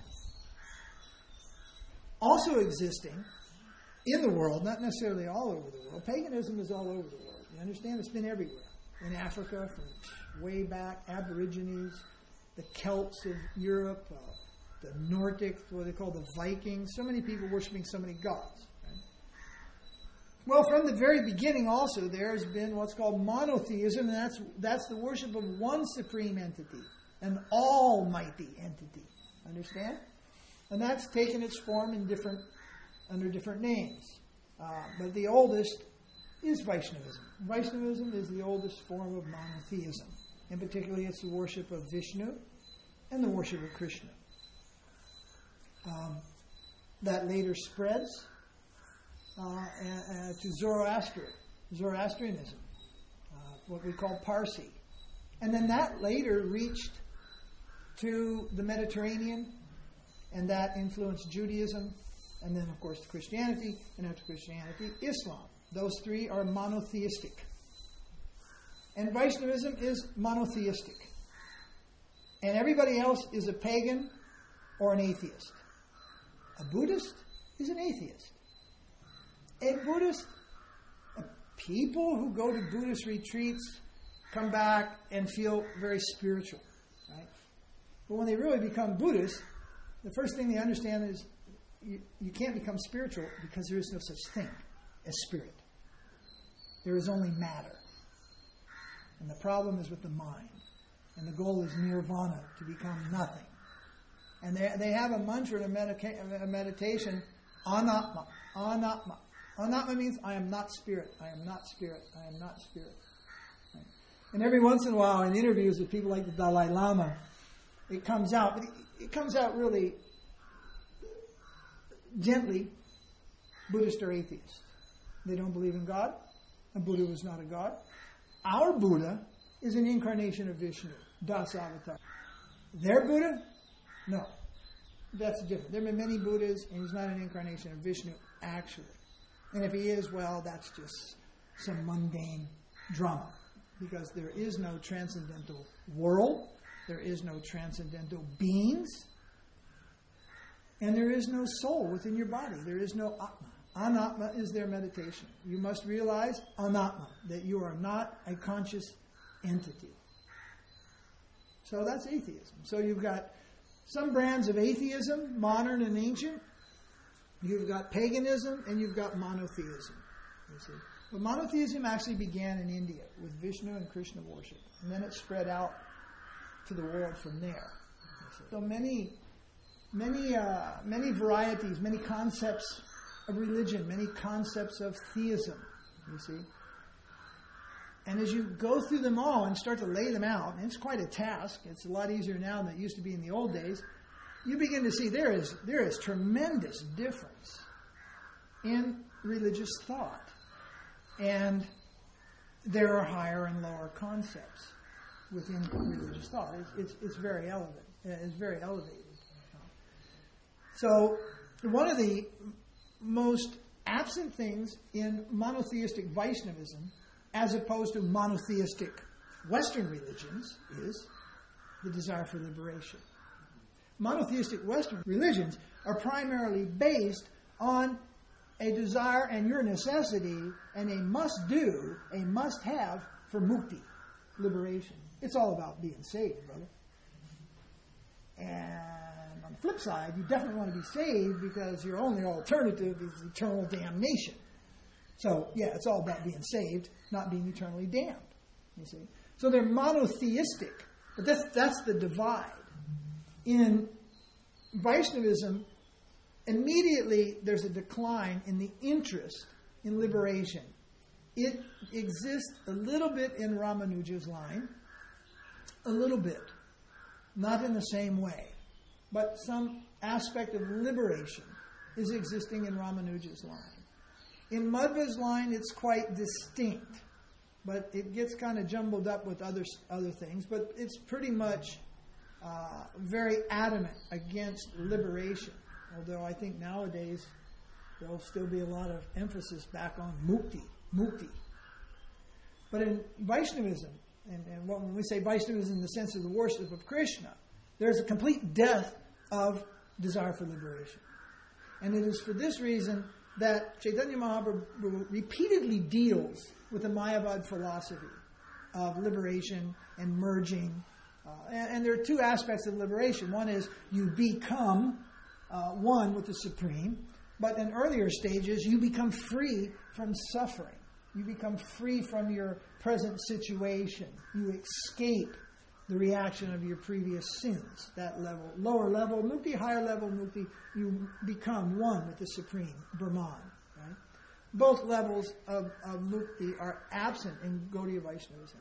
Also existing in the world, not necessarily all over the world, paganism is all over the world. You understand? It's been everywhere. In Africa, from way back, Aborigines, the Celts of Europe, the Nordic, what they call the Vikings, so many people worshiping so many gods. Right? Well, from the very beginning also, there's been what's called monotheism, and that's the worship of one supreme entity, an almighty entity. Understand? And that's taken its form in under different names. But the oldest is Vaishnavism. Vaishnavism is the oldest form of monotheism. In particular, it's the worship of Vishnu and the worship of Krishna. That later spreads to Zoroastrianism, what we call Parsi. And then that later reached to the Mediterranean, and that influenced Judaism, and then, of course, Christianity, and after Christianity, Islam. Those three are monotheistic. And Vaishnavism is monotheistic. And everybody else is a pagan or an atheist. A Buddhist is an atheist. People who go to Buddhist retreats come back and feel very spiritual. Right? But when they really become Buddhists, the first thing they understand is you can't become spiritual because there is no such thing as spirit. There is only matter. And the problem is with the mind. And the goal is nirvana, to become nothing. And they have a mantra in a meditation, anatma, anatma. Anatma means I am not spirit, I am not spirit, I am not spirit. Right? And every once in a while in interviews with people like the Dalai Lama, it comes out, but it comes out really gently. Buddhists are atheists. They don't believe in God. A Buddha was not a god. Our Buddha is an incarnation of Vishnu, Das Avatar. Their Buddha? No. That's different. There have been many Buddhas, and he's not an incarnation of Vishnu, actually. And if he is, well, that's just some mundane drama. Because there is no transcendental world, there is no transcendental beings, and there is no soul within your body. There is no Atma. Anatma is their meditation. You must realize Anatma, that you are not a conscious entity. So that's atheism. So you've got some brands of atheism, modern and ancient. You've got paganism, and you've got monotheism. You see. But monotheism actually began in India with Vishnu and Krishna worship. And then it spread out to the world from there. So many varieties, many concepts of religion, many concepts of theism, you see. And as you go through them all and start to lay them out, and it's quite a task, it's a lot easier now than it used to be in the old days, you begin to see there is tremendous difference in religious thought. And there are higher and lower concepts within religious thought. It's very elevated. It's very elevated. So one of the most absent things in monotheistic Vaishnavism, as opposed to monotheistic Western religions, is the desire for liberation. Monotheistic Western religions are primarily based on a desire and your necessity and a must-do, a must-have for mukti, liberation. It's all about being saved, brother. And on the flip side, you definitely want to be saved because your only alternative is eternal damnation. So, yeah, it's all about being saved, not being eternally damned, you see. So they're monotheistic, but that's the divide. In Vaishnavism, immediately there's a decline in the interest in liberation. It exists a little bit in Ramanuja's line, a little bit, not in the same way, but some aspect of liberation is existing in Ramanuja's line. In Madhva's line, it's quite distinct, but it gets kind of jumbled up with other things, but it's pretty much very adamant against liberation. Although I think nowadays there'll still be a lot of emphasis back on mukti. But in Vaishnavism, and when we say Vaishnavism in the sense of the worship of Krishna, there's a complete death of desire for liberation. And it is for this reason that Chaitanya Mahaprabhu repeatedly deals with the Mayavad philosophy of liberation and merging. And there are two aspects of liberation. One is you become one with the Supreme, but in earlier stages you become free from suffering. You become free from your present situation. You escape the reaction of your previous sins. That level, lower level mukti, higher level mukti, you become one with the Supreme, Brahman. Right? Both levels of mukti are absent in Gaudiya Vaishnavism.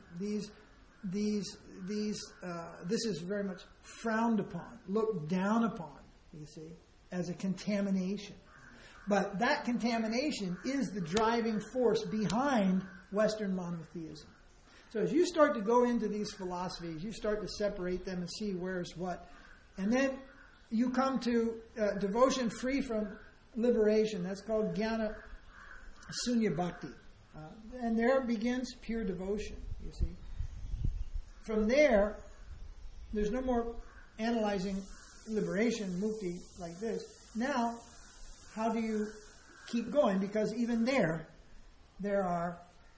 This is very much frowned upon, looked down upon, you see, as a contamination. But that contamination is the driving force behind Western monotheism. So as you start to go into these philosophies, you start to separate them and see where's what. And then you come to devotion free from liberation. That's called Jnana Sunya Bhakti. And there begins pure devotion, you see. From there, there's no more analyzing liberation, mukti, like this. Now, how do you keep going? Because even there are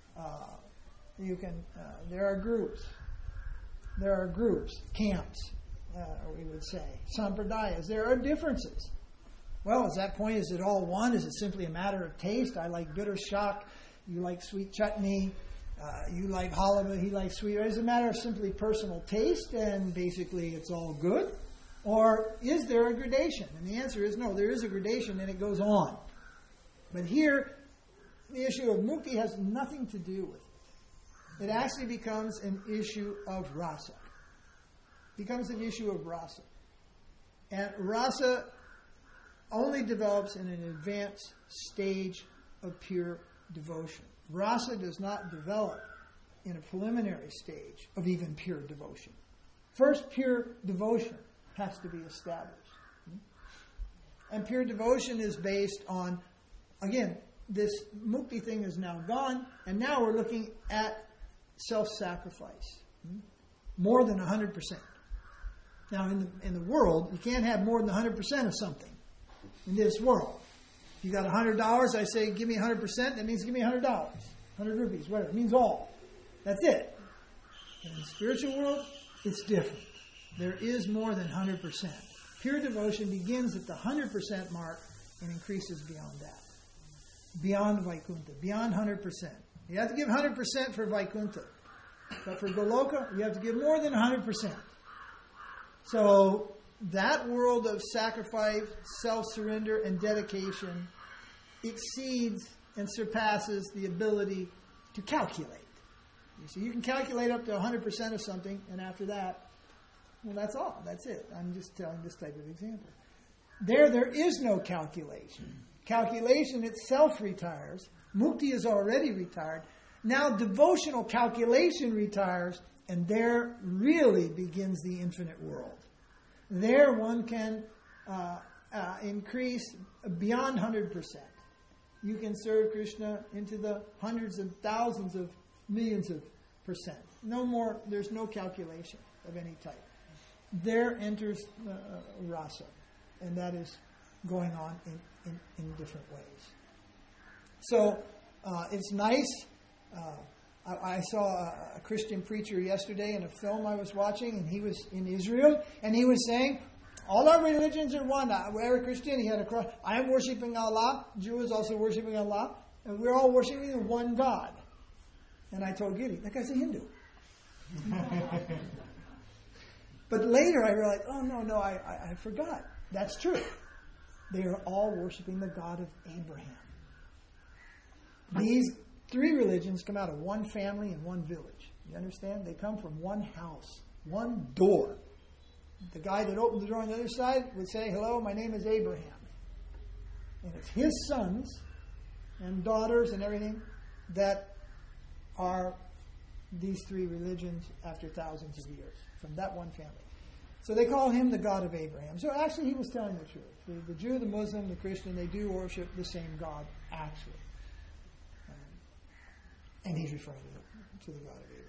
groups, camps, we would say, sampradayas. There are differences. Well, at that point, is it all one? Is it simply a matter of taste? I like bitter shock. You like sweet chutney. You like halava. He likes sweet. Is it a matter of simply personal taste and basically it's all good? Or is there a gradation? And the answer is no, there is a gradation and it goes on. But here, the issue of mukti has nothing to do with it. It actually becomes an issue of rasa. Becomes an issue of rasa. And rasa only develops in an advanced stage of pure devotion. Rasa does not develop in a preliminary stage of even pure devotion. First, pure devotion has to be established. And pure devotion is based on, again, this mukti thing is now gone, and now we're looking at self-sacrifice. More than 100%. Now, in the world, you can't have more than 100% of something in this world. If you got $100, I say, give me 100%, that means give me $100. 100 rupees, whatever. It means all. That's it. In the spiritual world, it's different. There is more than 100%. Pure devotion begins at the 100% mark and increases beyond that. Beyond Vaikuntha, beyond 100%. You have to give 100% for Vaikuntha. But for Goloka, you have to give more than 100%. So that world of sacrifice, self-surrender, and dedication exceeds and surpasses the ability to calculate. You see, you can calculate up to 100% of something, and after that, well, that's all. That's it. I'm just telling this type of example. There is no calculation. Calculation itself retires. Mukti is already retired. Now devotional calculation retires, and there really begins the infinite world. There one can increase beyond 100%. You can serve Krishna into the hundreds and thousands of millions of percent. No more, there's no calculation of any type. There enters rasa, and that is going on in different ways. So it's nice. I saw a Christian preacher yesterday in a film I was watching, and he was in Israel, and he was saying, all our religions are one. We're a Christian. He had a cross. I am worshiping Allah. Jew is also worshiping Allah. And we're all worshiping the one God. And I told Giri, that guy's a Hindu. But later I realized, I forgot. That's true. They are all worshiping the God of Abraham. These three religions come out of one family and one village. You understand? They come from one house, one door. The guy that opened the door on the other side would say, hello, my name is Abraham. And it's his sons and daughters and everything that are these three religions after thousands of years from that one family. So they call him the God of Abraham. So actually he was telling the truth. The Jew, the Muslim, the Christian, they do worship the same God, actually. And he's referring to the God of Abraham.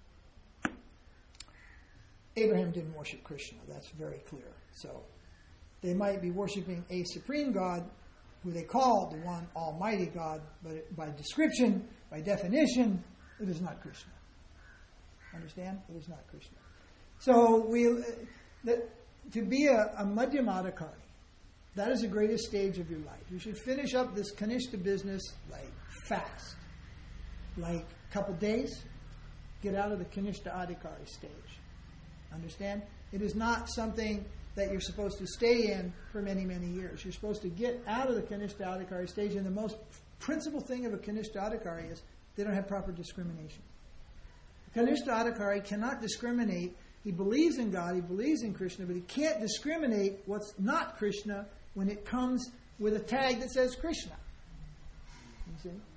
Abraham didn't worship Krishna. That's very clear. So they might be worshiping a supreme God who they call the one almighty God, but by description, by definition, it is not Krishna. Understand? It is not Krishna. So to be a Madhyamadikari, that is the greatest stage of your life. You should finish up this Kanishta business like fast. Like a couple days, get out of the Kanishta Adhikari stage. Understand? It is not something that you're supposed to stay in for many, many years. You're supposed to get out of the Kanishta Adhikari stage, and the most principal thing of a Kanishta Adhikari is they don't have proper discrimination. A Kanishta Adhikari cannot discriminate. He believes in God, he believes in Krishna, but he can't discriminate what's not Krishna when it comes with a tag that says Krishna. You see?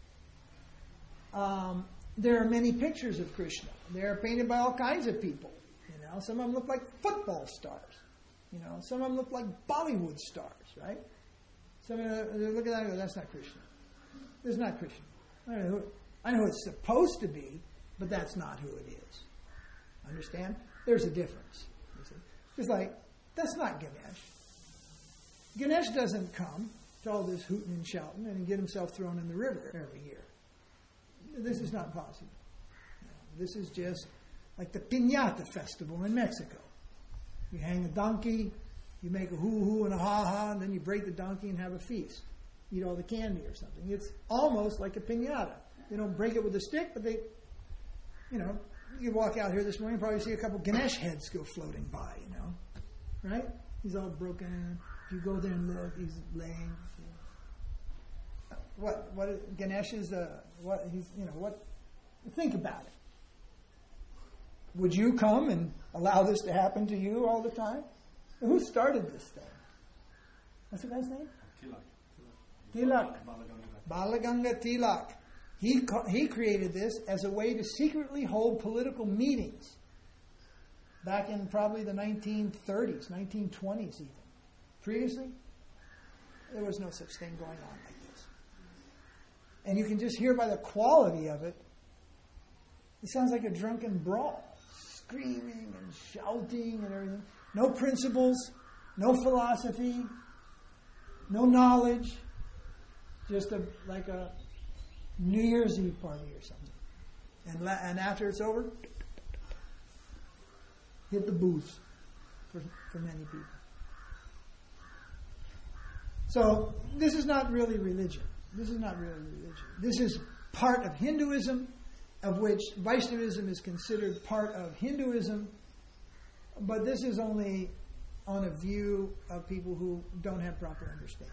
There are many pictures of Krishna. They are painted by all kinds of people. You know, some of them look like football stars. You know, some of them look like Bollywood stars, right? Some of them, they look at that and go, that's not Krishna. It's not Krishna. I know who it's supposed to be, but that's not who it is. Understand? There's a difference. You see? Just like, that's not Ganesh. Ganesh doesn't come to all this hooting and shouting and get himself thrown in the river every year. This is not possible. This is just like the Piñata festival in Mexico. You hang a donkey, you make a hoo-hoo and a ha-ha, and then you break the donkey and have a feast. Eat all the candy or something. It's almost like a piñata. They don't break it with a stick, but they, you walk out here this morning, probably see a couple Ganesh heads go floating by, right? He's all broken. If you go there and look, he's laying. What Ganesh is? Think about it. Would you come and allow this to happen to you all the time? Who started this thing? What's the guy's name? Tilak. Balaganga Tilak. He created this as a way to secretly hold political meetings back in probably the 1930s, 1920s even. Previously, there was no such thing going on like this. And you can just hear by the quality of it, it sounds like a drunken brawl. Screaming and shouting and everything. No principles, no philosophy, no knowledge. Just like a New Year's Eve party or something. And after it's over, hit the booths for many people. So this is not really religion. This is not really religion. This is part of Hinduism, of which Vaishnavism is considered part of Hinduism, but this is only on a view of people who don't have proper understanding.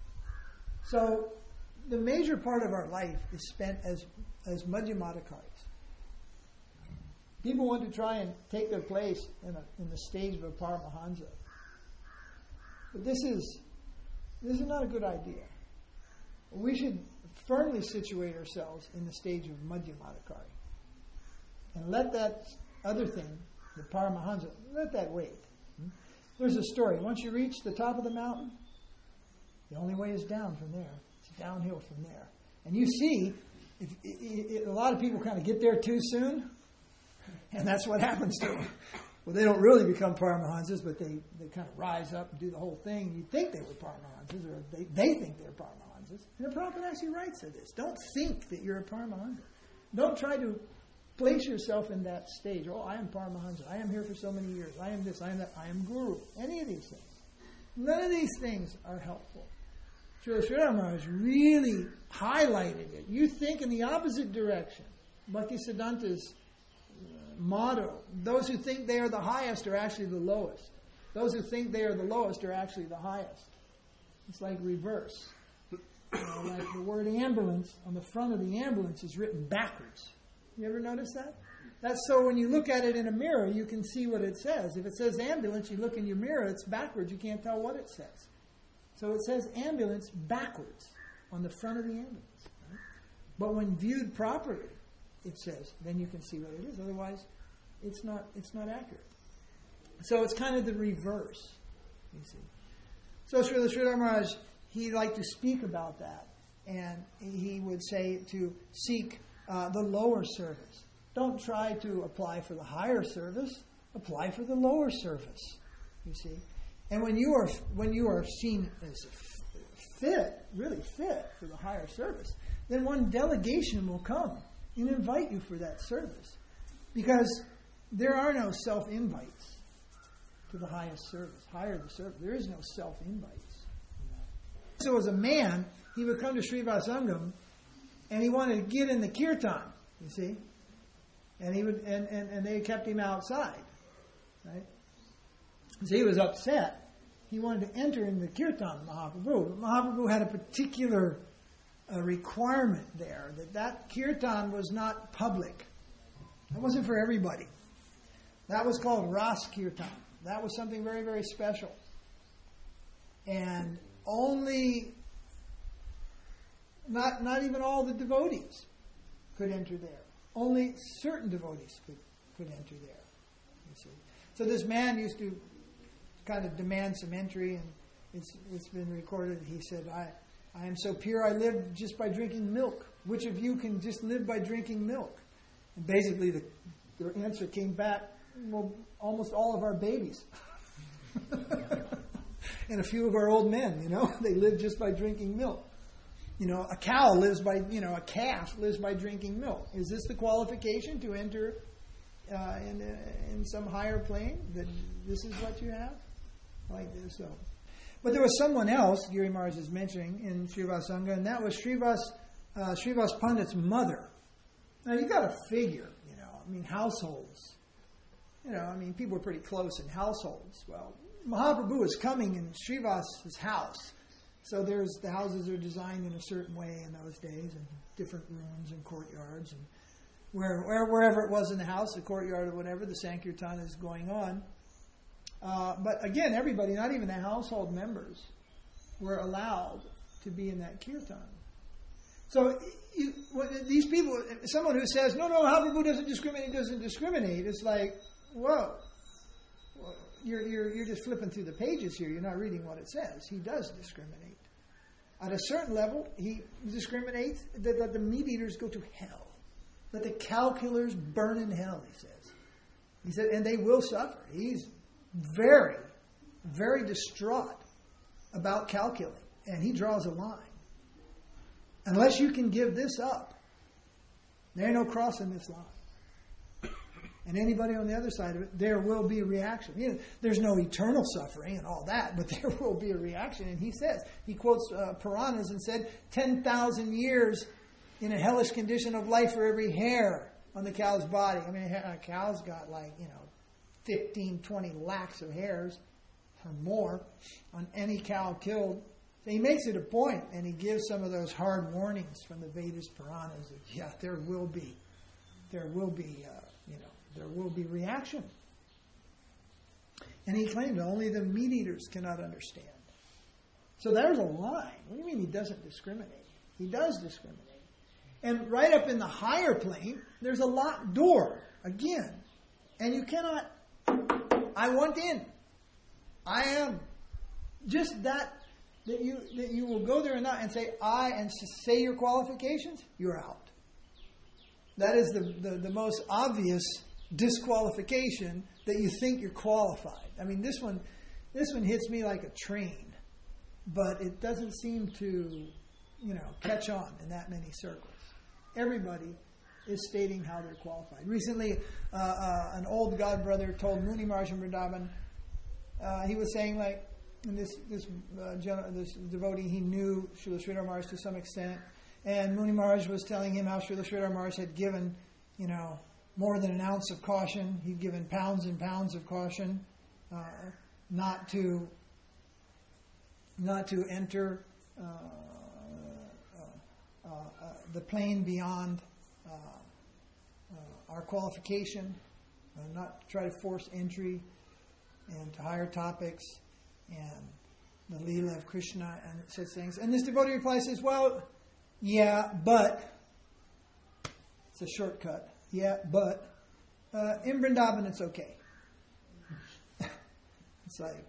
So the major part of our life is spent as Madhyamadikaris. People want to try and take their place in the stage of a Paramahansa. But this is not a good idea. We should firmly situate ourselves in the stage of Madhyamadikari. And let that other thing, the Paramahansa, let that wait. There's a story. Once you reach the top of the mountain, the only way is down from there. It's downhill from there. And you see, a lot of people kind of get there too soon, and that's what happens to them. Well, they don't really become Paramahansas, but they kind of rise up and do the whole thing. You think they were Paramahansas, or they think they're Paramahansas. And the Prabhupada actually writes of this. Don't think that you're a Paramahansa. Don't try to place yourself in that stage. Oh, I am Paramahansa. I am here for so many years. I am this, I am that. I am Guru. Any of these things. None of these things are helpful. Srila Sridhar Maharaj really highlighted it. You think in the opposite direction. Bhaktisiddhanta's motto, those who think they are the highest are actually the lowest. Those who think they are the lowest are actually the highest. It's like reverse. Like the word ambulance, on the front of the ambulance is written backwards. You ever notice that? That's so when you look at it in a mirror, you can see what it says. If it says ambulance, you look in your mirror, it's backwards. You can't tell what it says. So it says ambulance backwards on the front of the ambulance. Right? But when viewed properly, it says, then you can see what it is. Otherwise, it's not accurate. So it's kind of the reverse, you see. So Srila Sridhar Maharaj, he liked to speak about that. And he would say to seek the lower service. Don't try to apply for the higher service. Apply for the lower service, you see. And when you are seen as fit, really fit for the higher service, then one delegation will come and invite you for that service. Because there are no self-invites to the highest service. Higher the service. There is no self-invites. So as a man, he would come to Srivasangam and he wanted to get in the kirtan, you see. And he would and they kept him outside. Right? So he was upset. He wanted to enter in the kirtan, Mahaprabhu. But Mahaprabhu had a particular requirement there, that kirtan was not public. That wasn't for everybody. That was called Ras Kirtan. That was something very, very special. And only, not even all the devotees could enter there. Only certain devotees could enter there. You see. So this man used to kind of demand some entry, and it's been recorded. He said, I am so pure I live just by drinking milk. Which of you can just live by drinking milk? And basically the answer came back, well, almost all of our babies. And a few of our old men, they live just by drinking milk. A cow lives by, a calf lives by drinking milk. Is this the qualification to enter in some higher plane? That this is what you have? Like this, so. But there was someone else, Giri Maharaj is mentioning, in Srivasanga, and that was Srivas Pandit's mother. Now, you got to figure, households. People are pretty close in households. Well, Mahaprabhu is coming in Srivas's house. So the houses are designed in a certain way in those days, and different rooms and courtyards, and wherever it was in the house, the courtyard or whatever, the Sankirtan is going on. But again, everybody, not even the household members, were allowed to be in that kirtan. So these people, someone who says, no, Mahaprabhu doesn't discriminate, it's like, whoa, you're just flipping through the pages here. You're not reading what it says. He does discriminate. At a certain level, he discriminates that the meat eaters go to hell. That the calculars burn in hell, he says. He said, and they will suffer. He's very, very distraught about calculating. And he draws a line. Unless you can give this up, there ain't no crossing this line. And anybody on the other side of it, there will be a reaction. You know, there's no eternal suffering and all that, but there will be a reaction. And he says, he quotes Puranas and said, 10,000 years in a hellish condition of life for every hair on the cow's body. I mean, a cow's got 15, 20 lakhs of hairs or more on any cow killed. So he makes it a point, and he gives some of those hard warnings from the Vedas Puranas that, there will be reaction. And he claimed only the meat eaters cannot understand. So there's a line. What do you mean he doesn't discriminate? He does discriminate. And right up in the higher plane, there's a locked door, again. And you cannot, I want in. I am. Just that you will go there and say, and say your qualifications, you're out. That is the most obvious disqualification, that you think you're qualified. I mean, this one hits me like a train, but it doesn't seem to, catch on in that many circles. Everybody is stating how they're qualified. Recently, an old god brother told Muni Maharaj in Vrindavan, he was saying, and this devotee, he knew Srila Sridhar Maharaj to some extent, and Muni Maharaj was telling him how Srila Sridhar Maharaj had given, more than an ounce of caution. He'd given pounds and pounds of caution, not to enter the plane beyond our qualification, not to try to force entry into higher topics and the Leela of Krishna and such things. And this devotee replies, says, well, yeah, but, it's a shortcut, yeah, but, in Vrindavan it's okay. It's like,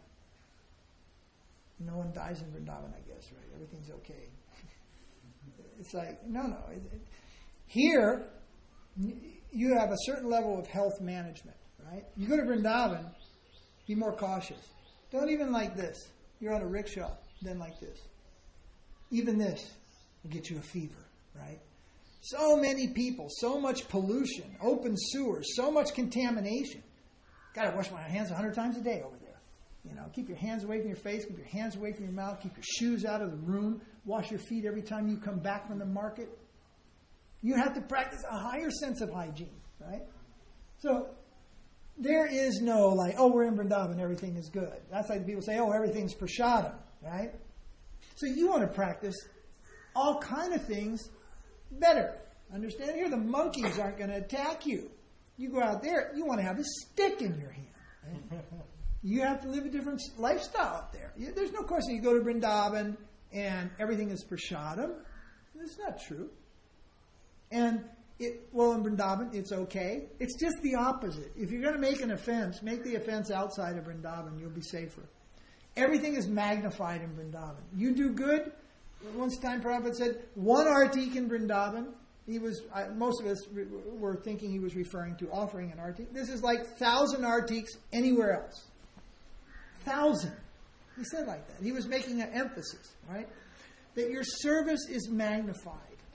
no one dies in Vrindavan, I guess, right? Everything's okay. It's like, no. Here, you have a certain level of health management, right? You go to Vrindavan, be more cautious. Don't even like this. You're on a rickshaw, then like this. Even this will get you a fever, right? So many people, so much pollution, open sewers, so much contamination. Got to wash my hands 100 times a day over there. Keep your hands away from your face, keep your hands away from your mouth, keep your shoes out of the room, wash your feet every time you come back from the market. You have to practice a higher sense of hygiene, right? So, there is no we're in Vrindavan, everything is good. That's like people say, everything's prasadam, right? So you want to practice all kind of things better. Understand? Here the monkeys aren't going to attack you. You go out there, you want to have a stick in your hand. Right? You have to live a different lifestyle out there. There's no question you go to Vrindavan and everything is prasadam. That's not true. And in Vrindavan, it's okay. It's just the opposite. If you're going to make an offense, make the offense outside of Vrindavan. You'll be safer. Everything is magnified in Vrindavan. You do good. Once time Prabhupada said, one artik in Vrindavan. Most of us were thinking he was referring to offering an artik. This is like 1,000 artiks anywhere else. 1,000. He said like that. He was making an emphasis, right? That your service is magnified.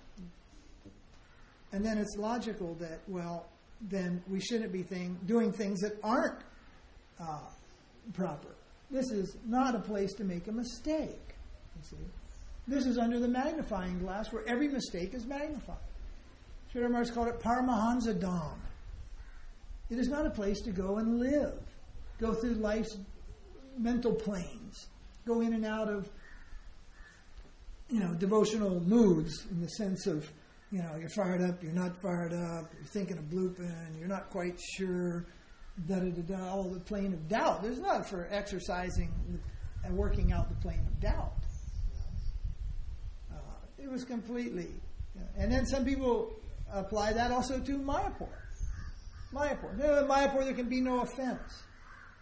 And then it's logical that, then we shouldn't be doing things that aren't proper. This is not a place to make a mistake. You see, this is under the magnifying glass where every mistake is magnified. Sridhar Maharaj called it Paramahansa Dham. It is not a place to go and live, go through life's mental planes, go in and out of, devotional moods in the sense of, you're fired up, you're not fired up, you're thinking of blooping, you're not quite sure, all the plane of doubt. There's not for exercising and working out the plane of doubt. It was completely... And then some people apply that also to Mayapur. In Mayapur there can be no offense.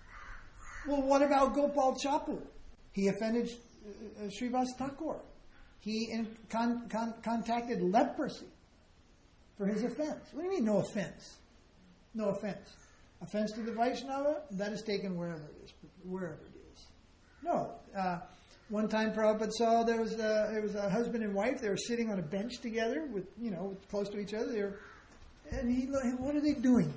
Well, what about Gopal Chapu? He offended Srivas Thakur. he contacted leprosy for his offense. What do you mean, no offense? No offense. Offense to the Vaishnava, that is taken wherever it is. No. One time Prabhupada saw there was a husband and wife. They were sitting on a bench together with, close to each other. And he, what are they doing?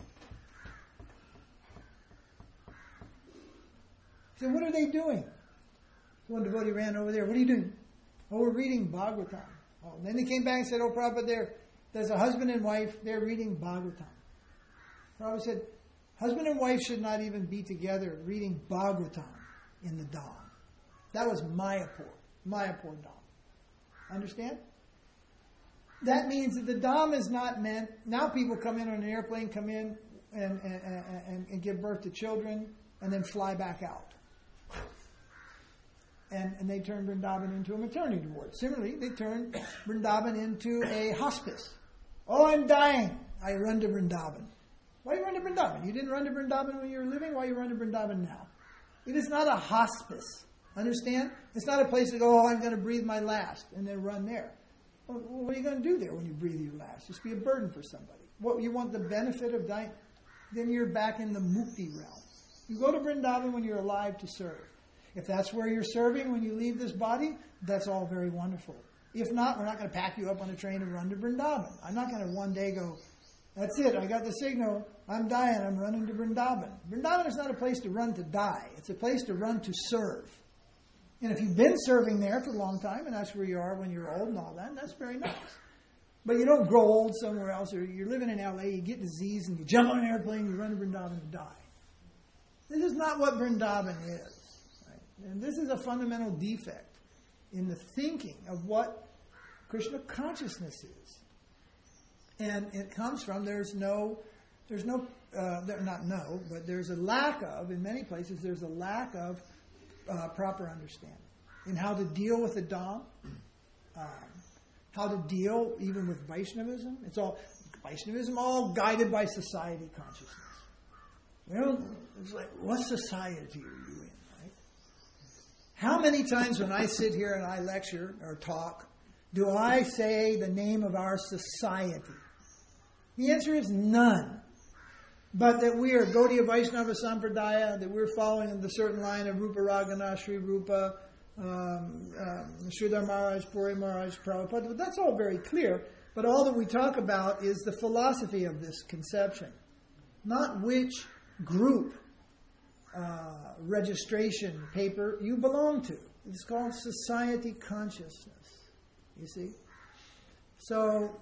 He said, what are they doing? One devotee ran over there. What are you doing? Oh, we're reading Bhagavatam. Oh, and then he came back and said, oh, Prabhupada, there's a husband and wife. They're reading Bhagavatam. Prabhupada said, husband and wife should not even be together reading Bhagavatam in the Dham. That was Mayapur Dham. Understand? That means that the Dham is not meant, now people come in on an airplane, come in and give birth to children and then fly back out. And they turn Vrindavan into a maternity ward. Similarly, they turn Vrindavan into a hospice. Oh, I'm dying. I run to Vrindavan. Why do you run to Vrindavan? You didn't run to Vrindavan when you were living. Why you run to Vrindavan now? It is not a hospice. Understand? It's not a place to go, oh, I'm going to breathe my last, and then run there. Well, what are you going to do there when you breathe your last? Just be a burden for somebody. What, you want the benefit of dying? Then you're back in the mukti realm. You go to Vrindavan when you're alive to serve. If that's where you're serving when you leave this body, that's all very wonderful. If not, we're not going to pack you up on a train and run to Vrindavan. I'm not going to one day go, that's it, I got the signal, I'm dying, I'm running to Vrindavan. Vrindavan is not a place to run to die. It's a place to run to serve. And if you've been serving there for a long time, and that's where you are when you're old and all that, that's very nice. But you don't grow old somewhere else, or you're living in LA, you get disease, and you jump on an airplane, you run to Vrindavan and die. This is not what Vrindavan is. Right? And this is a fundamental defect in the thinking of what Krishna consciousness is. And it comes from, there's a lack of, in many places, there's a lack of proper understanding in how to deal with the Dham, how to deal even with Vaishnavism. It's all, Vaishnavism all guided by society consciousness. It's like, what society are you in, right? How many times when I sit here and I lecture or talk, do I say the name of our society? The answer is none. But that we are Gaudiya Vaishnava Sampradaya, that we're following the certain line of Rupa Ragana, Sri Rupa, Sridhar Maharaj, Puri Maharaj, Prabhupada. But that's all very clear. But all that we talk about is the philosophy of this conception. Not which group registration paper you belong to. It's called society consciousness. You see? So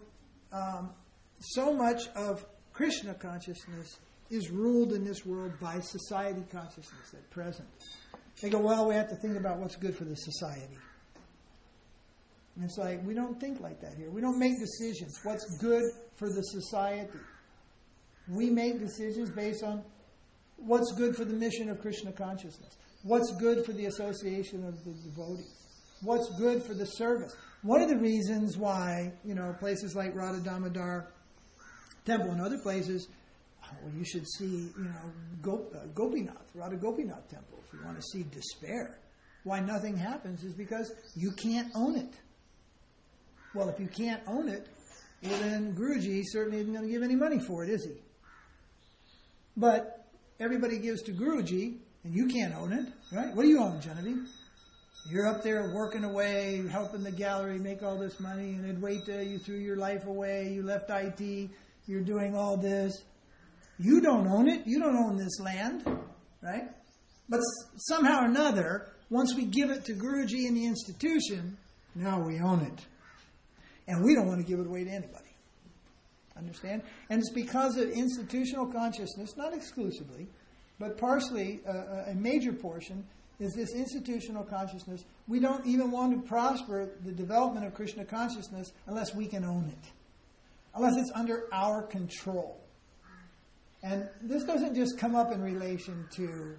much of Krishna consciousness is ruled in this world by society consciousness at present. They go, well, we have to think about what's good for the society. And it's like, we don't think like that here. We don't make decisions. What's good for the society? We make decisions based on what's good for the mission of Krishna consciousness. What's good for the association of the devotees. What's good for the service. One of the reasons why, places like Radha Damodar Temple and other places, you should see, Gopinath, Radha Gopinath Temple, if you want to see despair. Why nothing happens is because you can't own it. Well, if you can't own it, well then Guruji certainly isn't going to give any money for it, is he? But everybody gives to Guruji, and you can't own it, right? What do you own, Genevieve? You're up there working away, helping the gallery make all this money, and Advaita, you threw your life away, you left IT, you're doing all this. You don't own it. You don't own this land, right? But somehow or another, once we give it to Guruji and the institution, now we own it. And we don't want to give it away to anybody. Understand? And it's because of institutional consciousness, not exclusively, but partially, a major portion, is this institutional consciousness. We don't even want to prosper the development of Krishna consciousness unless we can own it. Unless it's under our control. And this doesn't just come up in relation to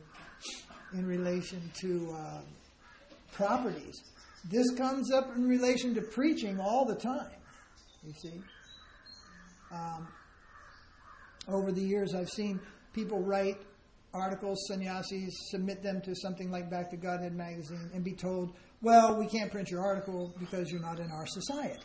properties. This comes up in relation to preaching all the time. You see, over the years, I've seen people write articles, sannyasis, submit them to something like Back to Godhead magazine and be told, well, we can't print your article because you're not in our society.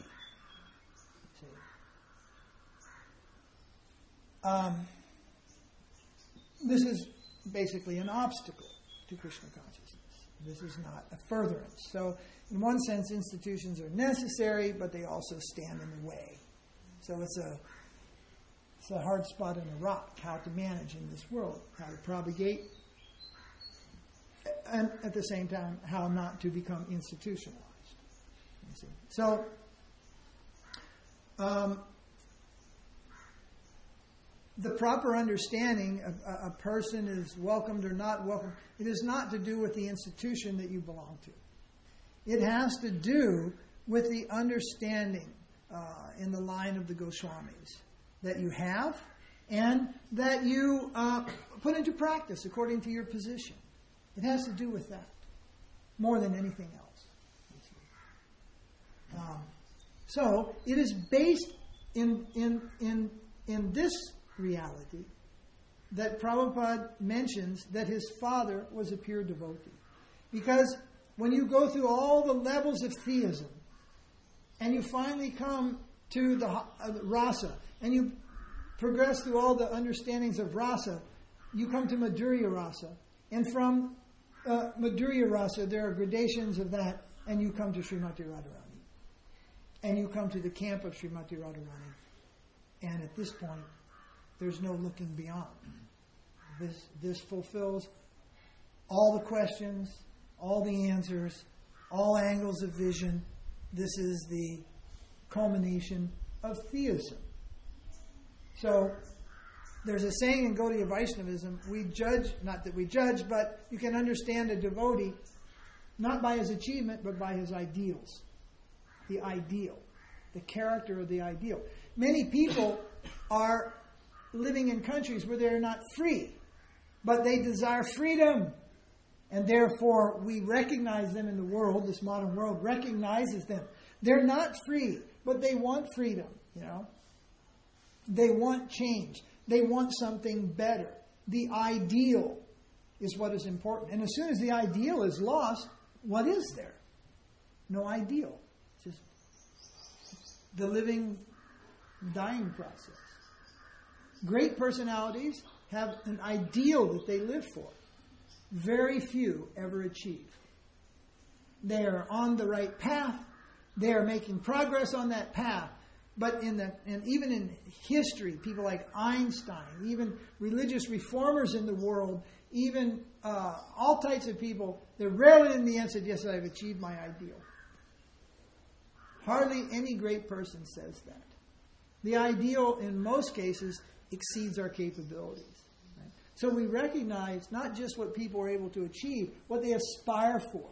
This is basically an obstacle to Krishna consciousness. This is not a furtherance. So, in one sense, institutions are necessary, but they also stand in the way. So it's a hard spot in a rock, how to manage in this world, how to propagate, and at the same time, how not to become institutionalized. You see. So, the proper understanding of a person is welcomed or not welcomed, it is not to do with the institution that you belong to. It has to do with the understanding in the line of the Goswamis that you have and that you put into practice according to your position. It has to do with that more than anything else. So it is based in this reality that Prabhupada mentions that his father was a pure devotee. Because when you go through all the levels of theism and you finally come to the rasa and you progress through all the understandings of rasa, you come to Madhurya rasa. And from Madhurya rasa, there are gradations of that, and you come to Srimati Radharani. And you come to the camp of Srimati Radharani. And at this point, there's no looking beyond. This fulfills all the questions, all the answers, all angles of vision. This is the culmination of theism. So, there's a saying in Gaudiya Vaishnavism, we judge, not that we judge, but you can understand a devotee not by his achievement, but by his ideals. The ideal. The character of the ideal. Many people are living in countries where they're not free, but they desire freedom. And therefore, we recognize them in the world. This modern world recognizes them. They're not free, but they want freedom, you know. They want change. They want something better. The ideal is what is important. And as soon as the ideal is lost, what is there? No ideal. Just the living, dying process. Great personalities have an ideal that they live for. Very few ever achieve. They are on the right path. They are making progress on that path. But even in history, people like Einstein, even religious reformers in the world, even all types of people, they're rarely in the end said, yes, I've achieved my ideal. Hardly any great person says that. The ideal, in most cases, exceeds our capabilities. Right? So we recognize not just what people are able to achieve, what they aspire for.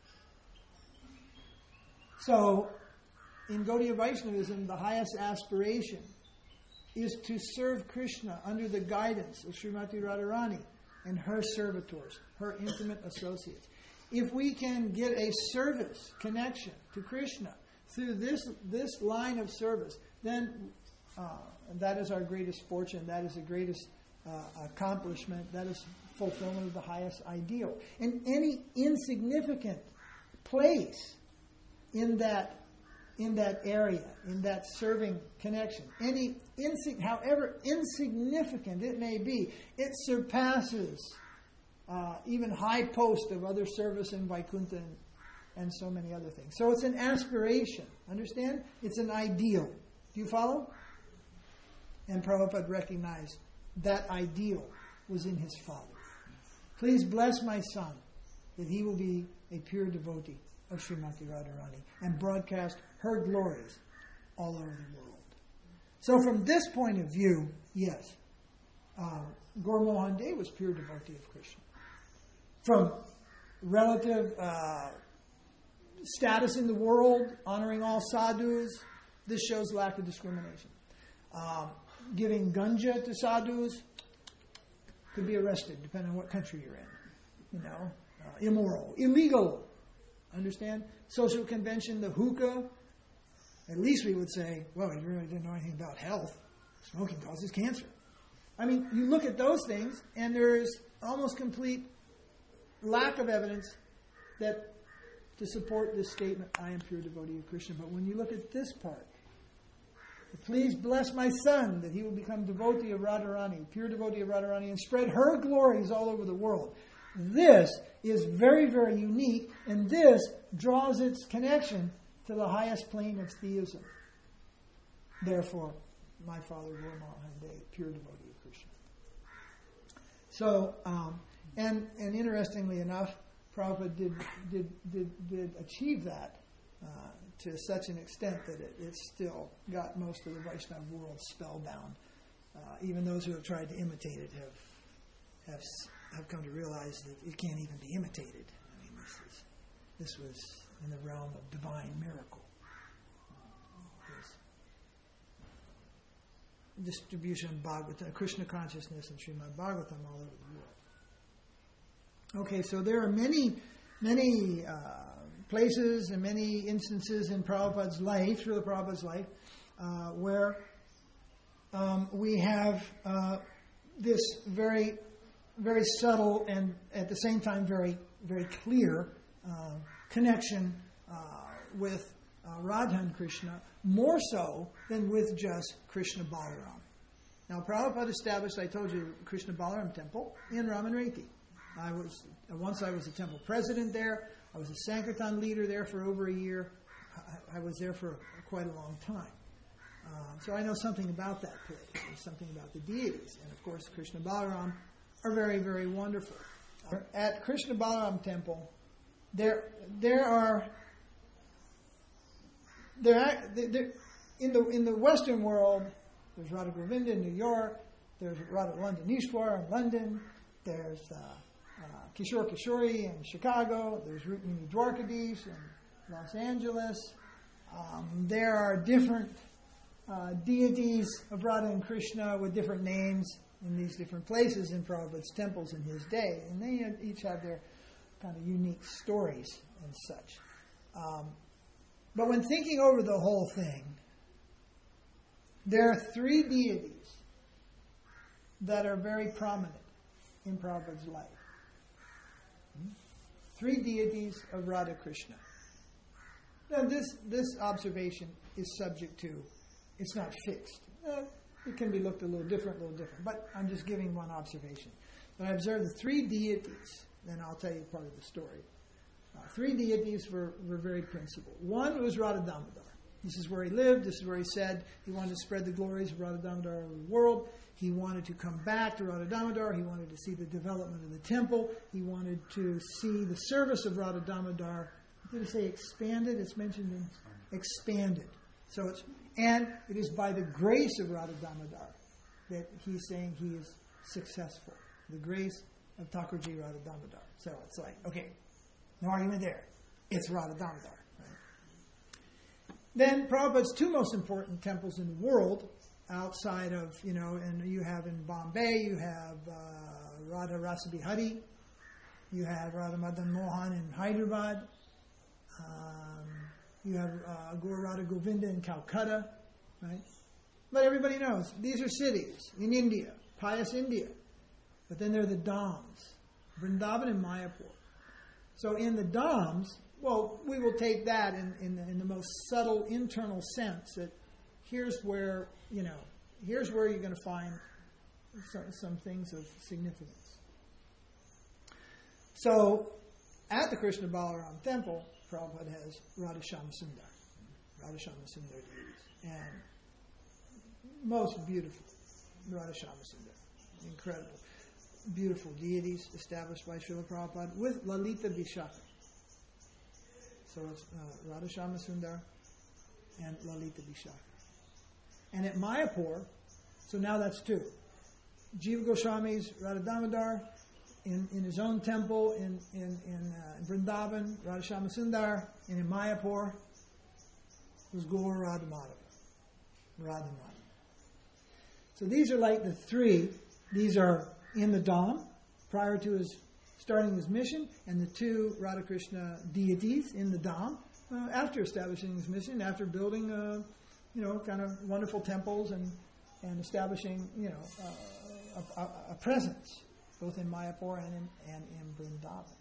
So, in Gaudiya Vaishnavism, the highest aspiration is to serve Krishna under the guidance of Srimati Radharani and her servitors, her intimate associates. If we can get a service connection to Krishna through this line of service, then that is our greatest fortune, that is the greatest accomplishment, that is fulfillment of the highest ideal. And any insignificant place in that area, in that serving connection, however insignificant it may be, it surpasses even high post of other service in Vaikuntha and so many other things. So it's an aspiration, understand? It's an ideal. Do you follow? And Prabhupada recognized that ideal was in his father. Please bless my son that he will be a pure devotee of Srimati Radharani and broadcast her glories all over the world. So from this point of view, yes, Gaur Mohan De was pure devotee of Krishna. From relative status in the world, honoring all sadhus, this shows lack of discrimination. Giving ganja to sadhus could be arrested, depending on what country you're in. You know, immoral, illegal. Understand? Social convention, the hookah. At least we would say, well, he really didn't know anything about health. Smoking causes cancer. I mean, you look at those things, and there's almost complete lack of evidence that to support this statement, I am pure devotee of Krishna. But when you look at this part, please bless my son that he will become devotee of Radharani, pure devotee of Radharani, and spread her glories all over the world. This is very, very unique, and this draws its connection to the highest plane of theism. Therefore, my father, Guru Maharaj, pure devotee of Krishna. So, and interestingly enough, Prabhupada did achieve that to such an extent that it still got most of the Vaishnava world spellbound. Even those who have tried to imitate it have come to realize that it can't even be imitated. I mean, this was in the realm of divine miracle. Distribution of Bhagavatam, Krishna consciousness and Srimad Bhagavatam all over the world. Okay, so there are many places and many instances in Prabhupada's life, Srila Prabhupada's life, where we have this very, very subtle and at the same time very, very clear connection with Radha and Krishna, more so than with just Krishna Balaram. Now, Prabhupada established, I told you, Krishna Balaram temple in Ramanreti. I was a temple president there. I was a Sankirtan leader there for over a year. I was there for quite a long time. So I know something about that place, and something about the deities. And of course, Krishna Balaram are very, very wonderful. At Krishna Balaram temple, there are in the Western world, there's Radha Govinda in New York, there's Radha Landanishwar in London, there's Kishore Kishori in Chicago, there's Rukmini Dwarkadis in Los Angeles. There are different deities of Radha and Krishna with different names in these different places in Prabhupada's temples in his day, and they each have their kind of unique stories and such. But when thinking over the whole thing, there are three deities that are very prominent in Prabhupada's life. Three deities of Radha Krishna. Now this observation is subject to, it's not fixed. It can be looked a little different. But I'm just giving one observation. When I observed the three deities, then I'll tell you part of the story. Three deities were very principal. One was Radha Damodar. This is where he lived. This is where he said he wanted to spread the glories of Radha Damodar over the world. He wanted to come back to Radha Damodar. He wanted to see the development of the temple. He wanted to see the service of Radha Damodar. Did it say expanded? It's mentioned in expanded. So it is by the grace of Radha Damodar that he's saying he is successful. The grace of Thakurji Radha Damodar. So it's like, okay, no argument there. It's Radha Damodar. Right? Then Prabhupada's two most important temples in the world, outside of, and you have in Bombay, you have Radha Rasa Bihari, you have Radha Madan Mohan in Hyderabad, you have Gaur Radha Govinda in Calcutta, right? But everybody knows these are cities in India, pious India. But then there are the Dhams, Vrindavan and Mayapur. So in the Dhams, well, we will take that in the most subtle internal sense that here's where you're going to find some things of significance. So at the Krishna Balaram temple, Prabhupada has Radha Shyamasundar deities, and most beautiful Radha Shyamasundar, incredible, beautiful deities established by Srila Prabhupada with Lalita Vishaka. So it's Radha Shyamasundar and Lalita Vishaka. And at Mayapur, so now that's two. Jiva Goswami's Radha Damodar in his own temple in Vrindavan, Radha Shyamasundar, and in Mayapur was Gaur Radha Madhava. So these are like the three. These are in the Dham prior to his starting his mission, and the two Radha Krishna deities in the Dham after establishing his mission, after building kind of wonderful temples and establishing a presence both in Mayapur and in Vrindavan.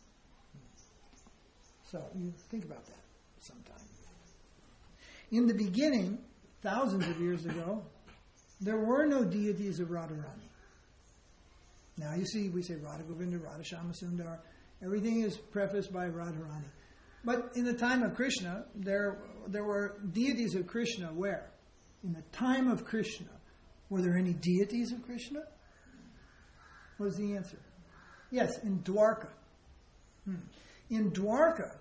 So you think about that sometime. In the beginning, thousands of years ago, there were no deities of Radharani. Now you see, we say Radha Govinda, Radha Shama Sundar. Everything is prefaced by Radharani. But in the time of Krishna, there were deities of Krishna where? In the time of Krishna, were there any deities of Krishna? What is the answer? Yes, in Dwarka. In Dwarka,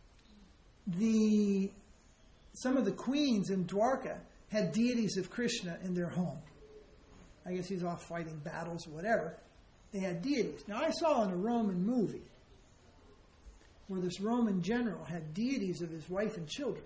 some of the queens in Dwarka had deities of Krishna in their home. I guess he's off fighting battles or whatever. They had deities. Now I saw in a Roman movie where this Roman general had deities of his wife and children.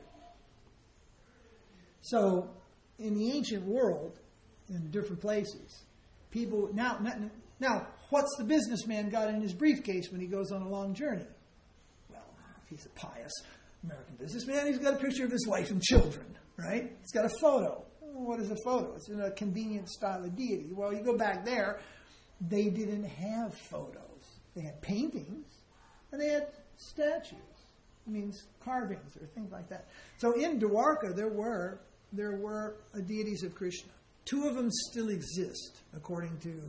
So, in the ancient world, in different places, people... Now, what's the businessman got in his briefcase when he goes on a long journey? Well, if he's a pious American businessman, he's got a picture of his wife and children, right? He's got a photo. What is a photo? It's in a convenient style of deity. Well, you go back there, they didn't have photos. They had paintings, and they had statues. It means carvings or things like that. So in Dwarka, there were deities of Krishna. Two of them still exist, according to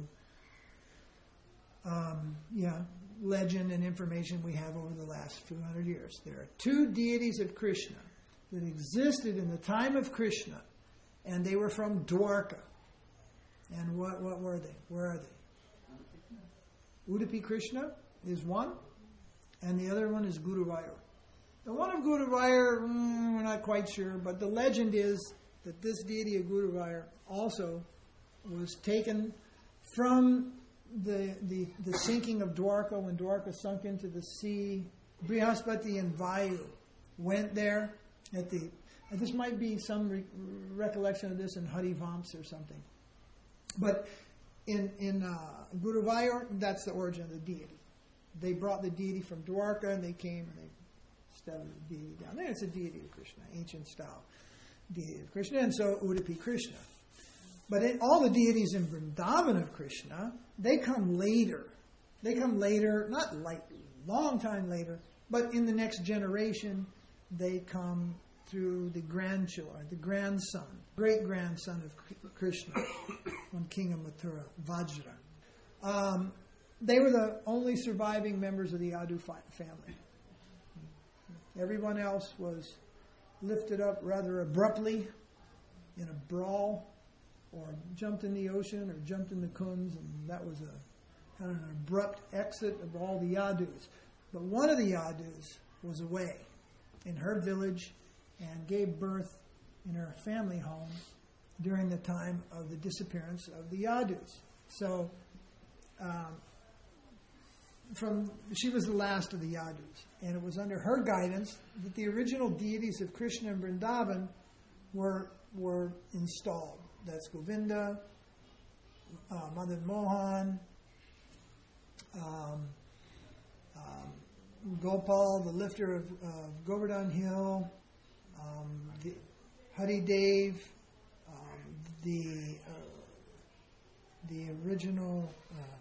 legend and information we have over the last few hundred years. There are two deities of Krishna that existed in the time of Krishna, and they were from Dwarka. And what were they? Where are they? Udupi Krishna is one, and the other one is Guruvayur. The one of Guruvayur, we're not quite sure, but the legend is that this deity of Guruvayur also was taken from the sinking of Dwarka, when Dwarka sunk into the sea. Brihaspati and Vayu went there this might be some recollection of this in Harivamsa or something. But in Guruvayur, that's the origin of the deity. They brought the deity from Dwarka, and they came and they settled the deity down there. It's a deity of Krishna, ancient style deity of Krishna, and so Udupi Krishna. But all the deities in Vrindavan of Krishna, they come later. They come later, not like long time later, but in the next generation, they come through the grandchildren, the grandson, great-grandson of Krishna, one king of Mathura, Vajra. They were the only surviving members of the Yadu family. Everyone else was lifted up rather abruptly in a brawl, or jumped in the ocean, or jumped in the Kunds, and that was a kind of an abrupt exit of all the Yadus. But one of the Yadus was away in her village and gave birth in her family home during the time of the disappearance of the Yadus. So, she was the last of the Yadus, and it was under her guidance that the original deities of Krishna and Vrindavan were installed. That's Govinda, Madan Mohan, Gopal, the lifter of Govardhan Hill, Hari Dev, the original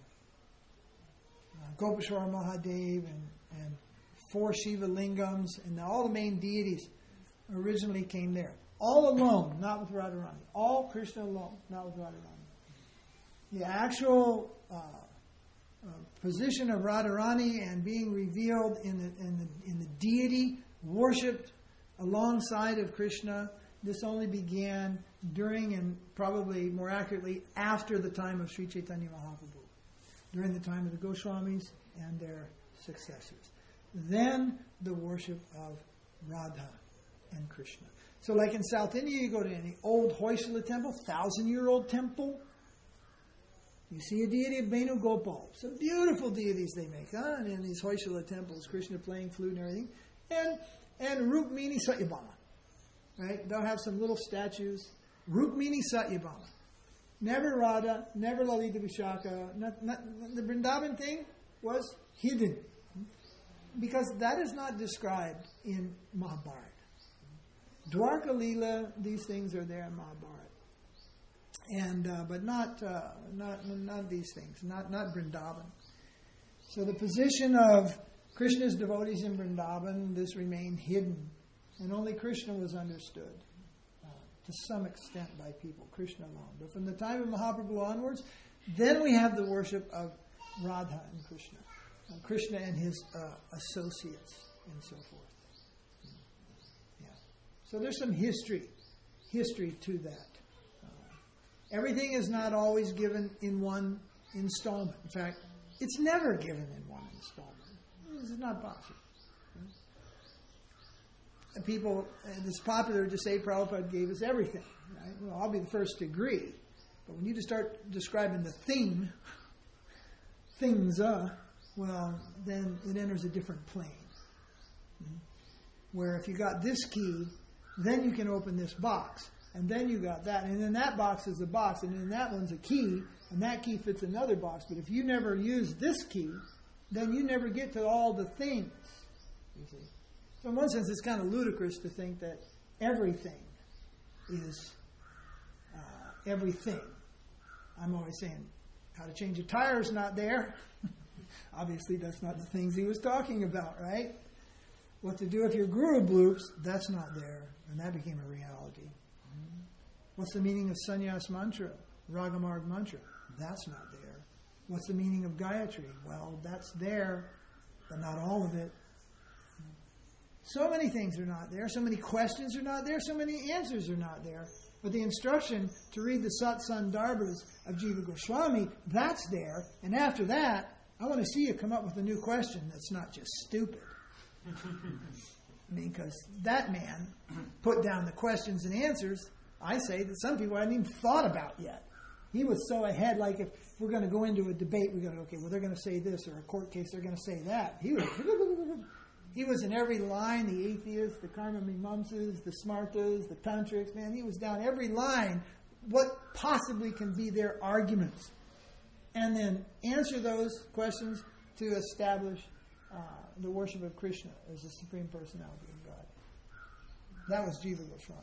Gopeshwar Mahadev, and 4 Shiva Lingams, and all the main deities originally came there. All alone, not with Radharani. All Krishna alone, not with Radharani. The actual position of Radharani and being revealed in the deity worshipped alongside of Krishna, this only began during, and probably more accurately after, the time of Sri Chaitanya Mahaprabhu, during the time of the Goswamis and their successors. Then the worship of Radha and Krishna. So like in South India, you go to any old Hoysala temple, 1,000-year-old temple, you see a deity of Venu Gopal. Some beautiful deities they make, huh? And in these Hoysala temples, Krishna playing flute and everything. And Rukmini Satyabhama. Right? They'll have some little statues. Rukmini Satyabhama. Never Radha, never Lalita Vishaka. The Vrindavan thing was hidden. Because that is not described in Mahabharata. Dwarka Leela, these things are there in Mahabharata. but not these things, not Vrindavan. So the position of Krishna's devotees in Vrindavan, this remained hidden, and only Krishna was understood to some extent by people, Krishna alone. But from the time of Mahaprabhu onwards, then we have the worship of Radha and Krishna, Krishna and his associates, and so forth. Yeah. So there's some history to that. Everything is not always given in one installment. In fact, it's never given in one installment. This is not possible. And people, it's popular to say Prabhupada gave us everything. Right? Well, I'll be the first to agree. But when you start describing the things, well, then it enters a different plane. Where if you got this key, then you can open this box. And then you got that. And in that box is a box. And in that one's a key. And that key fits another box. But if you never use this key, then you never get to all the things. You see? So in one sense, it's kind of ludicrous to think that everything is everything. I'm always saying, how to change a tire is not there. Obviously, that's not the things he was talking about, right? What to do if your guru bloops, that's not there. And that became a reality. What's the meaning of sannyas mantra, Ragamarg mantra? That's not there. What's the meaning of Gayatri? Well, that's there, but not all of it. So many things are not there. So many questions are not there. So many answers are not there. But the instruction to read the Satsandarbhas of Jiva Goswami, that's there. And after that, I want to see you come up with a new question that's not just stupid. I mean, because that man put down the questions and answers, I say, that some people hadn't even thought about yet. He was so ahead, like if we're going to go into a debate, we're going to, okay, well, they're going to say this, or a court case, they're going to say that. He was in every line, the atheists, the karma mimamsas, the smartas, the tantrics, man, he was down every line, what possibly can be their arguments. And then answer those questions to establish the worship of Krishna as the Supreme Personality of God. That was Jiva Goswami.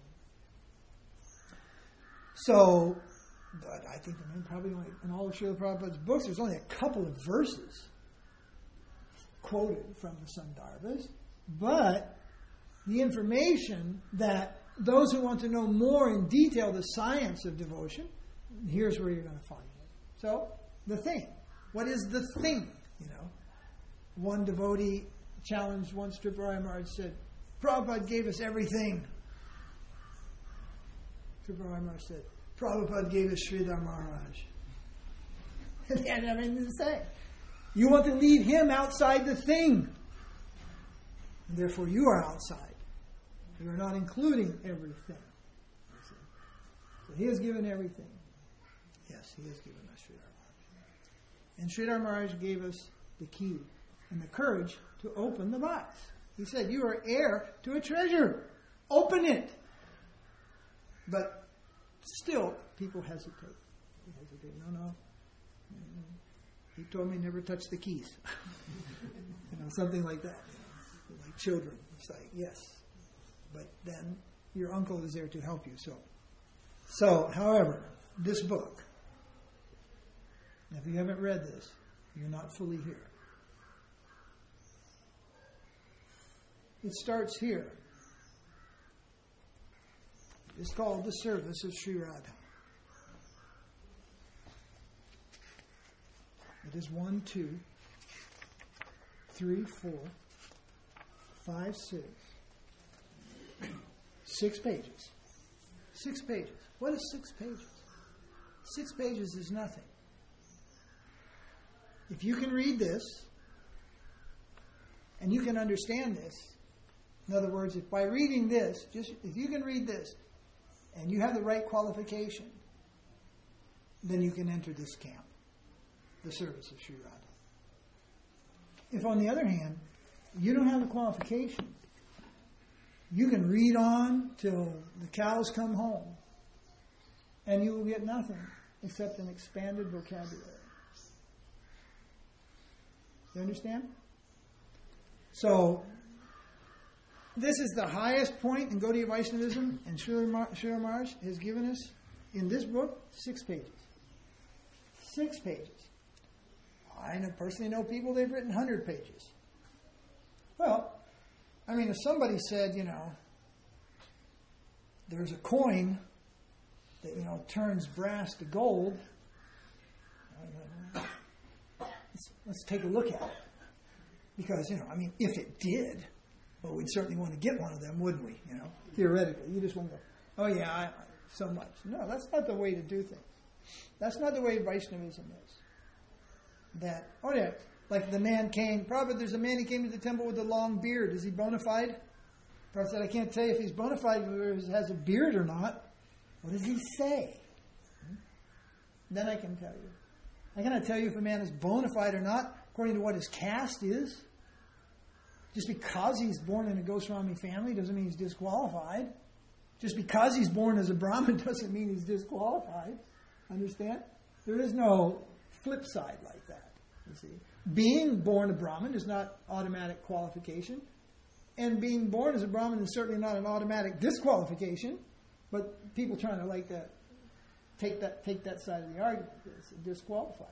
So, but I think probably only in all of Srila Prabhupada's books, there's only a couple of verses quoted from the Sandarbhas, but the information that those who want to know more in detail the science of devotion, here's where you're going to find it. So, the thing. What is the thing? You know, one devotee challenged once Tripurari Maharaj said, Prabhupada gave us everything. Tripurari Maharaj said, Prabhupada gave us Sridhar Maharaj. And he had nothing to say. You want to leave him outside the thing. And therefore you are outside. You are not including everything. So he has given everything. Yes, he has given us Sridhar Maharaj. And Sridhar Maharaj gave us the key and the courage to open the box. He said, you are heir to a treasure. Open it. But still, people hesitate. No. He told me never touch the keys. Something like that. Like children. It's like, yes. But then your uncle is there to help you. So, however, this book, if you haven't read this, you're not fully here. It starts here. It's called The Service of Sri Radha. It is 1, 2, 3, 4, 5, 6. 6 pages. 6 pages. What is 6 pages? 6 pages is nothing. If you can read this, and you can understand this, in other words, if by reading this, if you can read this, and you have the right qualification, then you can enter this camp, the service of Sri Radha. If, on the other hand, you don't have the qualification, you can read on till the cows come home, and you will get nothing except an expanded vocabulary. You understand? So, this is the highest point in Gaudiya Vaishnavism, and Srila Maharaj has given us in this book, 6 pages. 6 pages. I personally know people, they've written 100 pages. Well, I mean, if somebody said, there's a coin that, turns brass to gold, let's take a look at it. Because, if it did, well, we'd certainly want to get one of them, wouldn't we? Theoretically. You just won't go, oh yeah, so much. No, that's not the way to do things. That's not the way Vaishnavism is. Like the man came, Prabhupada, there's a man who came to the temple with a long beard. Is he bona fide? Prabhupada said, I can't tell you if he's bona fide or has a beard or not. What does he say? Then I can tell you. I cannot tell you if a man is bona fide or not according to what his caste is. Just because he's born in a Goswami family doesn't mean he's disqualified. Just because he's born as a Brahmin doesn't mean he's disqualified. Understand? There is no flip side like that. You see, being born a Brahmin is not automatic qualification, and being born as a Brahmin is certainly not an automatic disqualification. But people trying to take that side of the argument is disqualified.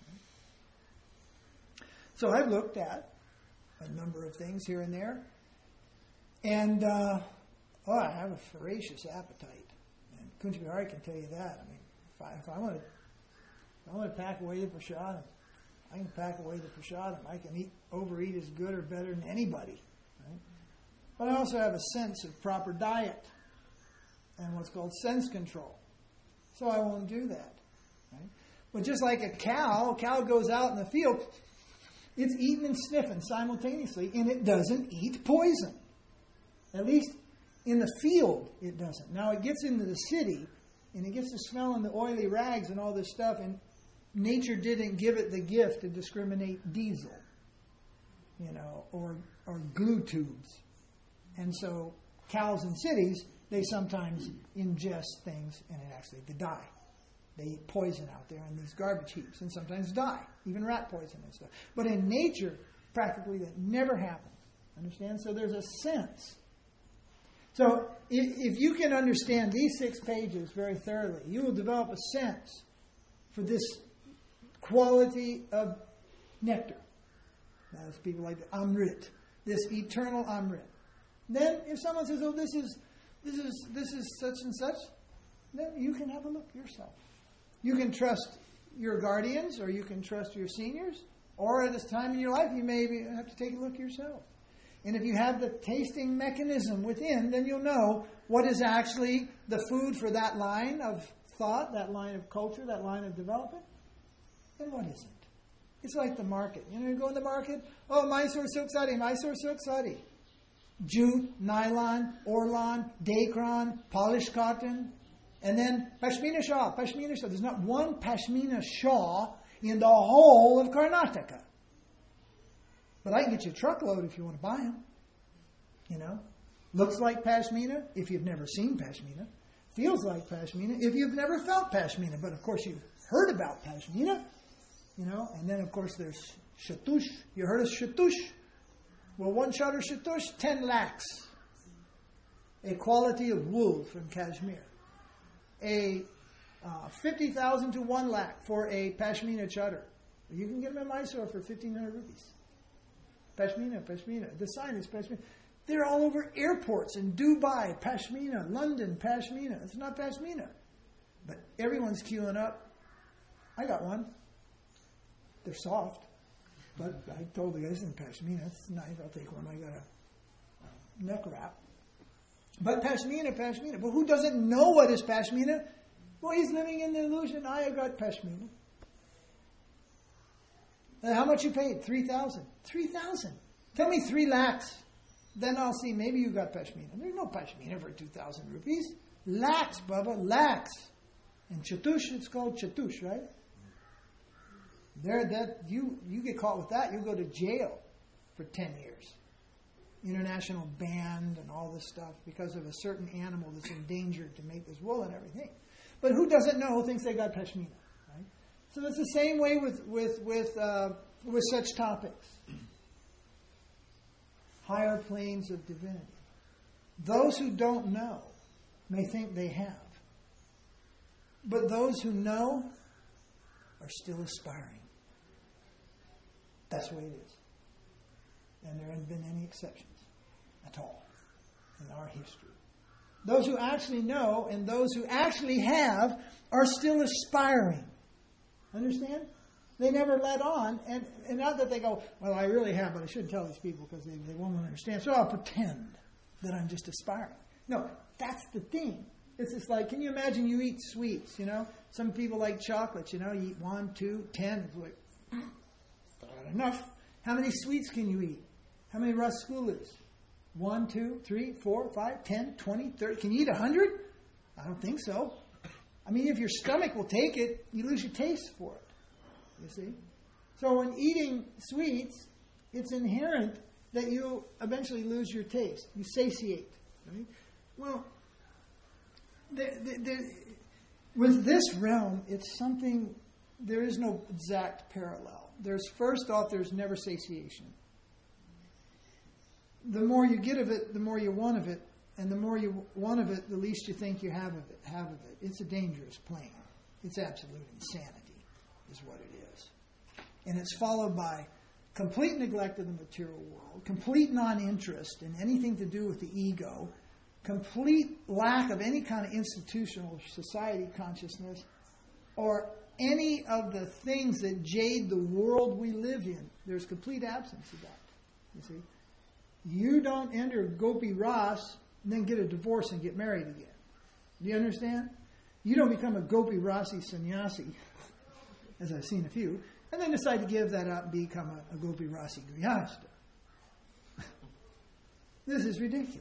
So I've looked at a number of things here and there, and I have a voracious appetite. And Kunti Bihari can tell you that. I mean, if I want to pack away the prasadam, I can pack away the prasadam. I can overeat as good or better than anybody. Right? But I also have a sense of proper diet and what's called sense control. So I won't do that. Right? But just like a cow goes out in the field, it's eating and sniffing simultaneously, and it doesn't eat poison. At least in the field, it doesn't. Now it gets into the city, and it gets to smelling the oily rags and all this stuff, and nature didn't give it the gift to discriminate diesel, or glue tubes. And so cows in cities, they sometimes ingest things, and they die. They eat poison out there in these garbage heaps, and sometimes die, even rat poison and stuff. But in nature, practically that never happens. Understand? So there's a sense. So if you can understand these 6 pages very thoroughly, you will develop a sense for this quality of nectar. As people like the Amrit, this eternal Amrit. Then if someone says, oh, this is such and such, then you can have a look yourself. You can trust your guardians, or you can trust your seniors, or at this time in your life you may have to take a look yourself. And if you have the tasting mechanism within, then you'll know what is actually the food for that line of thought, that line of culture, that line of development, and what isn't. It's like the market. You go in the market, oh, Mysore silk sari. Jute, nylon, orlan, dacron, polished cotton, and then pashmina shawl. There's not one pashmina shawl in the whole of Karnataka. But I can get you a truckload if you want to buy them. Looks like pashmina if you've never seen pashmina. Feels like pashmina if you've never felt pashmina. But of course you've heard about pashmina. And then of course there's shatush. You heard of shatush? Well, 1 shutter shatush, 10 lakhs. A quality of wool from Kashmir. 50,000 to 1 lakh for a pashmina chadar. You can get them in Mysore for 1,500 rupees. Pashmina. The sign is pashmina. They're all over airports in Dubai, pashmina, London, pashmina. It's not pashmina. But everyone's queuing up. I got one. They're soft. But I told the guy, this isn't pashmina. It's nice. I'll take one. I got a neck wrap. But pashmina. But who doesn't know what is pashmina? Well, he's living in the illusion. I got pashmina. And how much you paid? 3,000. 3,000. Tell me 3 lakhs. Then I'll see. Maybe you got pashmina. There's no pashmina for 2,000 rupees. Lakhs, Baba. Lakhs. And chatush, it's called chatush, right? You get caught with that, you'll go to jail for 10 years. International ban and all this stuff because of a certain animal that's endangered to make this wool and everything. But who doesn't know, who thinks they got pashmina, right? So that's the same way with such topics. Higher planes of divinity. Those who don't know may think they have. But those who know are still aspiring. That's the way it is. And there haven't been any exceptions at all in our history. Those who actually know and those who actually have are still aspiring. Understand? They never let on. And not that they go, well, I really have, but I shouldn't tell these people because they won't understand. So I'll pretend that I'm just aspiring. No, that's the thing. It's just like, can you imagine you eat sweets, Some people like chocolates, you eat 1, 2, 10. It's like, not enough. How many sweets can you eat? How many Rasgullas? 1, 2, 3, 4, 5, 10, 20, 30. Can you eat 100? I don't think so. I mean, if your stomach will take it, you lose your taste for it. You see? So when eating sweets, it's inherent that you eventually lose your taste. You satiate. Right? Well, with this realm, it's something, there is no exact parallel. First off, there's never satiation. The more you get of it, the more you want of it, and the more you want of it, the least you think you have of it. It's a dangerous plane. It's absolute insanity, is what it is. And it's followed by complete neglect of the material world, complete non-interest in anything to do with the ego, complete lack of any kind of institutional society consciousness, or any of the things that jade the world we live in. There's complete absence of that. You see? You don't enter Gopi Ras and then get a divorce and get married again. Do you understand? You don't become a Gopi Rasi sannyasi, as I've seen a few, and then decide to give that up and become a Gopi Rasi grihasta. This is ridiculous.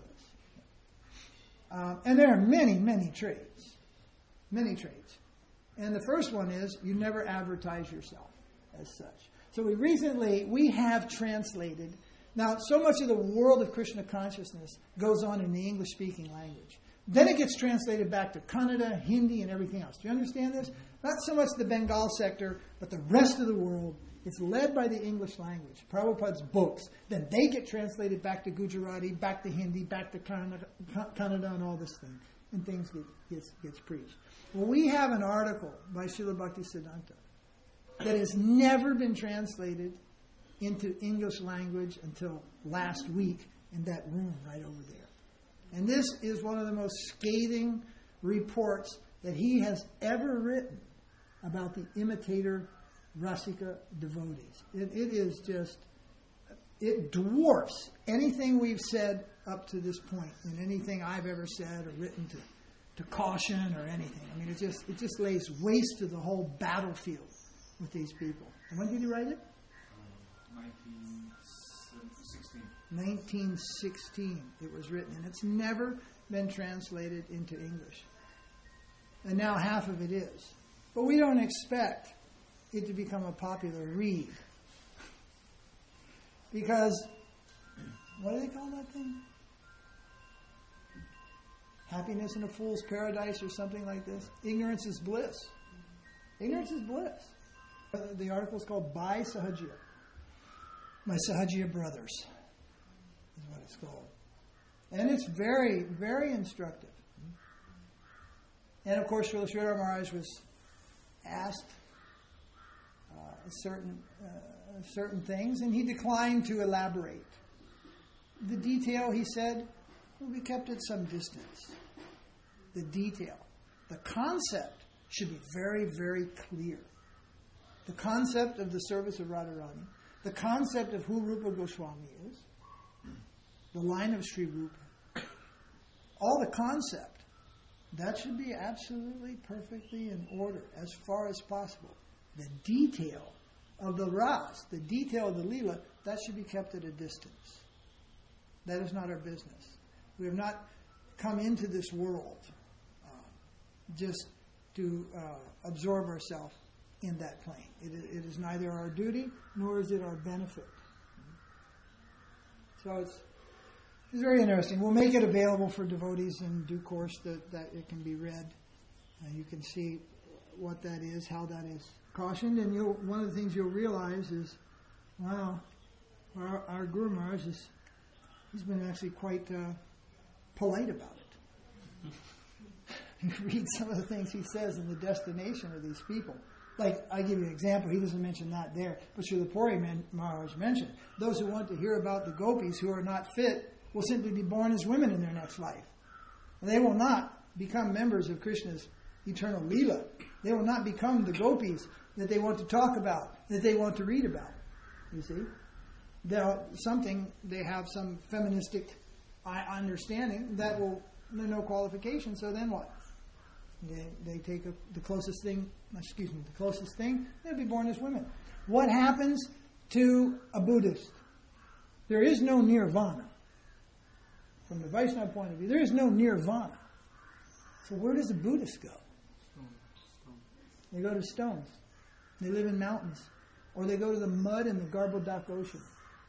And there are many, many traits. Many traits. And the first one is you never advertise yourself as such. So we have translated. Now, so much of the world of Krishna consciousness goes on in the English-speaking language. Then it gets translated back to Kannada, Hindi, and everything else. Do you understand this? Not so much the Bengal sector, but the rest of the world. It's led by the English language, Prabhupada's books. Then they get translated back to Gujarati, back to Hindi, back to Kannada, and all this thing. And things gets preached. Well, we have an article by Srila Bhaktisiddhanta that has never been translated into English language until last week in that room right over there. And this is one of the most scathing reports that he has ever written about the imitator Rasika devotees. It is just, it dwarfs anything we've said up to this point and anything I've ever said or written to caution or anything. I mean, it just lays waste to the whole battlefield with these people. And when did he write it? 1916 it was written, and it's never been translated into English. And now half of it is. But we don't expect it to become a popular read. Because, what do they call that thing? Happiness in a fool's paradise or something like this? Ignorance is bliss. Ignorance is bliss. The article is called By Sahajiya. My Sahajiya brothers is what it's called. And it's very, very instructive. And of course, Srila Sridhar Maharaj was asked certain things, and he declined to elaborate. The detail, he said, will be kept at some distance. The detail. The concept should be very, very clear. The concept of the service of Radharani, the concept of who Rupa Goswami is, the line of Sri Rupa, all the concept, that should be absolutely perfectly in order as far as possible. The detail of the ras, the detail of the lila, that should be kept at a distance. That is not our business. We have not come into this world just to absorb ourselves in that plane. It is neither our duty nor is it our benefit. So it's very interesting. We'll make it available for devotees in due course that it can be read. You can see what that is, how that is cautioned, and one of the things you'll realize is, wow, our Guru Maharaj he's been actually quite polite about it. you read some of the things he says in the destination of these people. Like, I give you an example. He doesn't mention that there, but Srila Puri Maharaj mentioned. Those who want to hear about the gopis who are not fit will simply be born as women in their next life. And they will not become members of Krishna's eternal Leela. They will not become the gopis that they want to talk about, that they want to read about. You see? They have some feministic understanding that will, there's no qualification, so then what? They take the closest thing, they'll be born as women. What happens to a Buddhist? There is no nirvana. From the Vaishnava point of view, there is no nirvana. So where does a Buddhist go? They go to stones. They live in mountains. Or they go to the mud in the Garbhodak Ocean.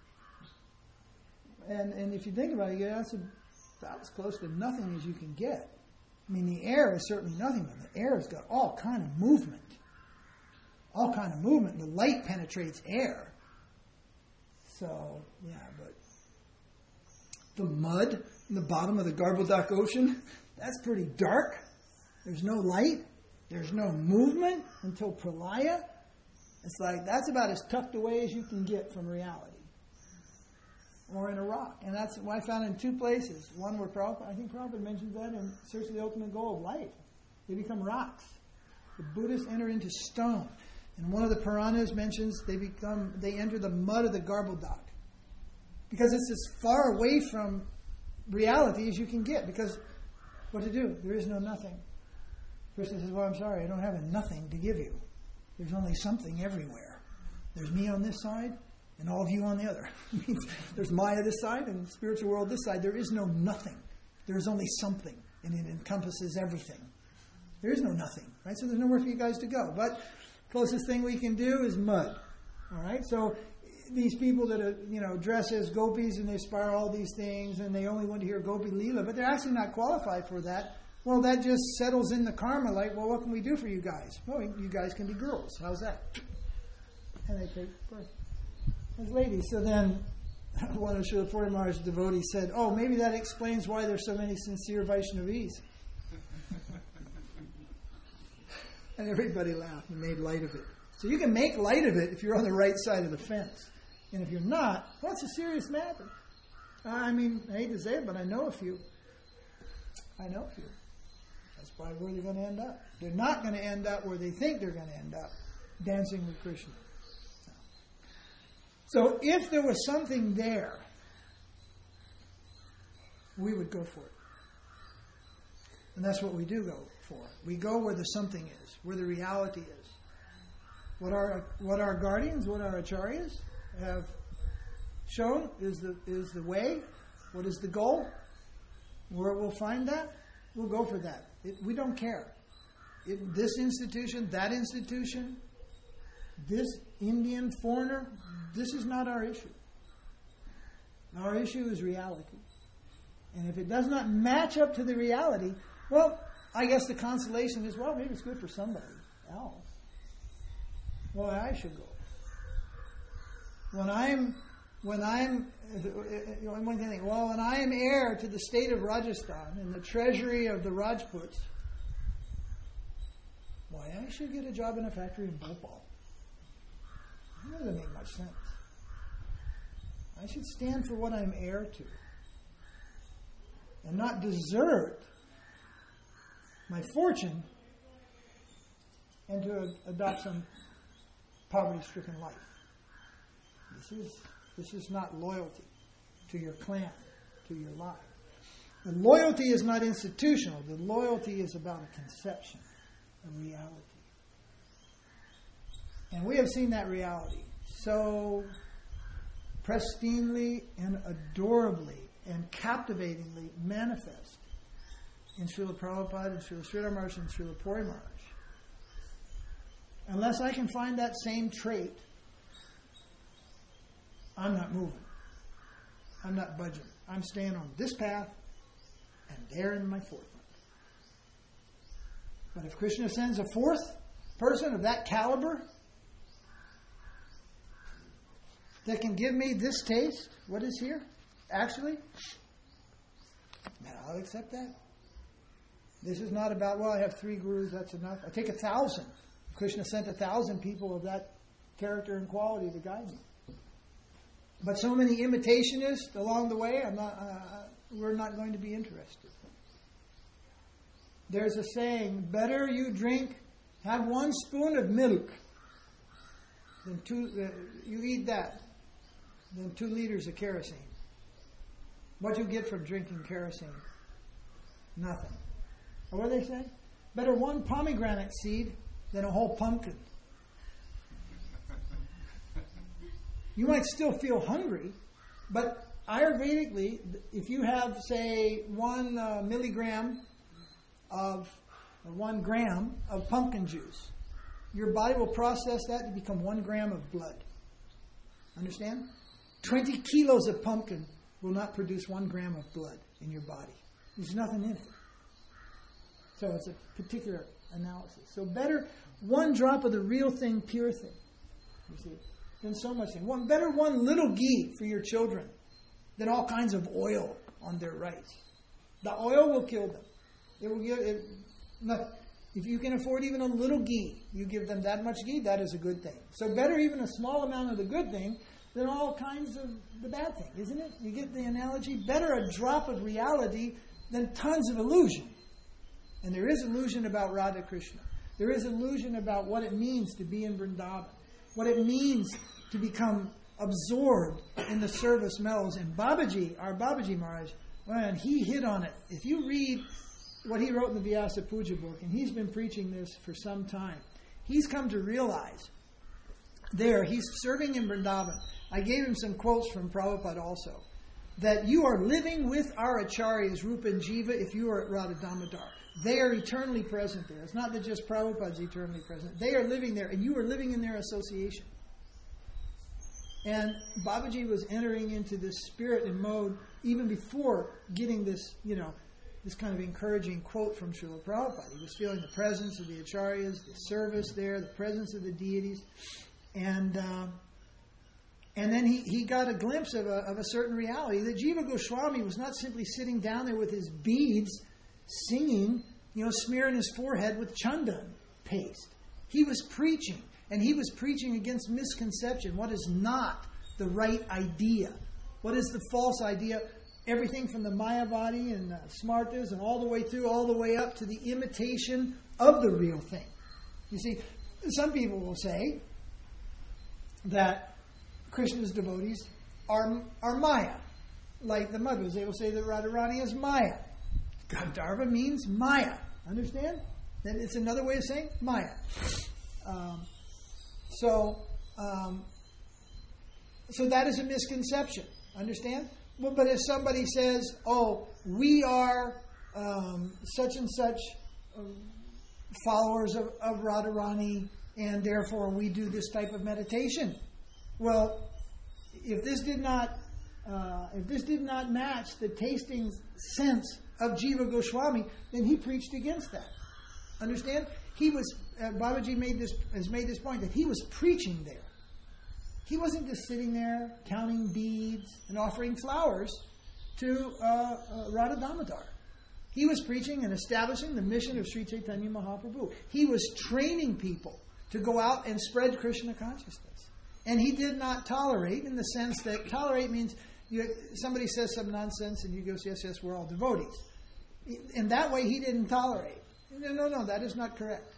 And if you think about it, that's about as close to nothing as you can get. I mean, the air is certainly nothing, but the air has got all kind of movement. All kind of movement. The light penetrates air. So, yeah, but the mud in the bottom of the Garbhodak Ocean, that's pretty dark. There's no light. There's no movement until pralaya. It's like, that's about as tucked away as you can get from reality. Or in a rock. And that's what I found in two places. One where I think Prabhupada mentions that in Search of the Ultimate Goal of Life. They become rocks. The Buddhists enter into stone. And one of the Puranas mentions they enter the mud of the Garbhodak. Because it's as far away from reality as you can get. Because what to do? There is no nothing. Krishna says, well, I'm sorry, I don't have a nothing to give you. There's only something everywhere. There's me on this side, and all of you on the other. There's Maya this side, and the spiritual world this side. There is no nothing. There is only something, and it encompasses everything. There is no nothing, right? So there's nowhere for you guys to go. But closest thing we can do is mud. All right? So these people that are, dress as gopis and they aspire all these things, and they only want to hear Gopi Leela, but they're actually not qualified for that. Well, that just settles in the karma, like, well, what can we do for you guys? Well, you guys can be girls. How's that? And they take birth as ladies. So then one of Srila Puri Maharaj's devotees said, oh, maybe that explains why there's so many sincere Vaishnavis. And everybody laughed and made light of it. So you can make light of it if you're on the right side of the fence. And if you're not, well, it's a serious matter. I hate to say it, but I know a few. That's probably where they're going to end up. They're not going to end up where they think they're going to end up, dancing with Krishna. So if there was something there, we would go for it. And that's what we do go for. We go where the something is, where the reality is. What our guardians, what our acharyas have shown is the way. What is the goal? Where we'll find that, we'll go for that. We don't care. This institution, that institution, this Indian foreigner, this is not our issue. Our issue is reality. And if it does not match up to the reality, well, I guess the consolation is, well, maybe it's good for somebody else. Well, I should go. When I am heir to the state of Rajasthan and the treasury of the Rajputs, why, I should get a job in a factory in Bhopal. That doesn't make much sense. I should stand for what I'm heir to and not desert my fortune and to adopt some poverty-stricken life. This is not loyalty to your clan, to your life. The loyalty is not institutional. The loyalty is about a conception, a reality. And we have seen that reality so pristinely and adorably and captivatingly manifest in Srila Prabhupada and Srila Sridhar Maharaj and Srila Puri Maharaj. Unless I can find that same trait, I'm not moving. I'm not budging. I'm staying on this path and there in my forefront. But if Krishna sends a fourth person of that caliber that can give me this taste, what is here, actually, I'll accept that. This is not about, well, I have 3 gurus, that's enough. I take 1,000. Krishna sent 1,000 people of that character and quality to guide me. But so many imitationists along the way, we're not going to be interested. There's a saying, better you have 1 spoon of milk, than you eat that, than 2 liters of kerosene. What do you get from drinking kerosene? Nothing. Or what do they say? Better 1 pomegranate seed than a whole pumpkin. You might still feel hungry, but Ayurvedically, if you have, say, 1 milligram of, or 1 gram of pumpkin juice, your body will process that to become 1 gram of blood. Understand? 20 kilos of pumpkin will not produce 1 gram of blood in your body. There's nothing in it. So it's a particular analysis. So better 1 drop of the real thing, pure thing, you see, than so much thing. Better 1 little ghee for your children than all kinds of oil on their rice. The oil will kill them. It will give. If you can afford even a little ghee, you give them that much ghee, that is a good thing. So better even a small amount of the good thing than all kinds of the bad thing, isn't it? You get the analogy? Better a drop of reality than tons of illusion. And there is illusion about Radha Krishna. There is illusion about what it means to be in Vrindavan, what it means to become absorbed in the service mellows. And Babaji, our Babaji Maharaj, man, he hit on it. If you read what he wrote in the Vyasa Puja book, and he's been preaching this for some time, he's come to realize he's serving in Vrindavan. I gave him some quotes from Prabhupada also, that you are living with our acharyas, Rupa and Jiva, if you are at Radha Damodar. They are eternally present there. It's not that just Prabhupada's eternally present. They are living there, and you are living in their association. And Babaji was entering into this spirit and mode even before getting this, this kind of encouraging quote from Srila Prabhupada. He was feeling the presence of the acharyas, the service there, the presence of the deities. And then he got a glimpse of a certain reality, that Jiva Goswami was not simply sitting down there with his beads, singing, smearing his forehead with chandan paste. He was preaching, and he was preaching against misconception. What is not the right idea? What is the false idea? Everything from the Mayavadi and Smartas and all the way up to the imitation of the real thing. You see, some people will say that Krishna's devotees are Maya. Like the Madhus, they will say that Radharani is Maya. Gandharva means Maya. Understand? Then it's another way of saying Maya. So that is a misconception. Understand? Well, but if somebody says, we are such and such followers of Radharani, and therefore we do this type of meditation. Well, if this did not match the tasting sense of Jiva Goswami, then he preached against that. Understand? He was Babaji has made this point that he was preaching there. He wasn't just sitting there counting beads and offering flowers to Radha Damodar. He was preaching and establishing the mission of Sri Chaitanya Mahaprabhu. He was training people to go out and spread Krishna consciousness. And he did not tolerate, in the sense that tolerate means somebody says some nonsense and you go, yes, we're all devotees. In that way, he didn't tolerate. No, that is not correct.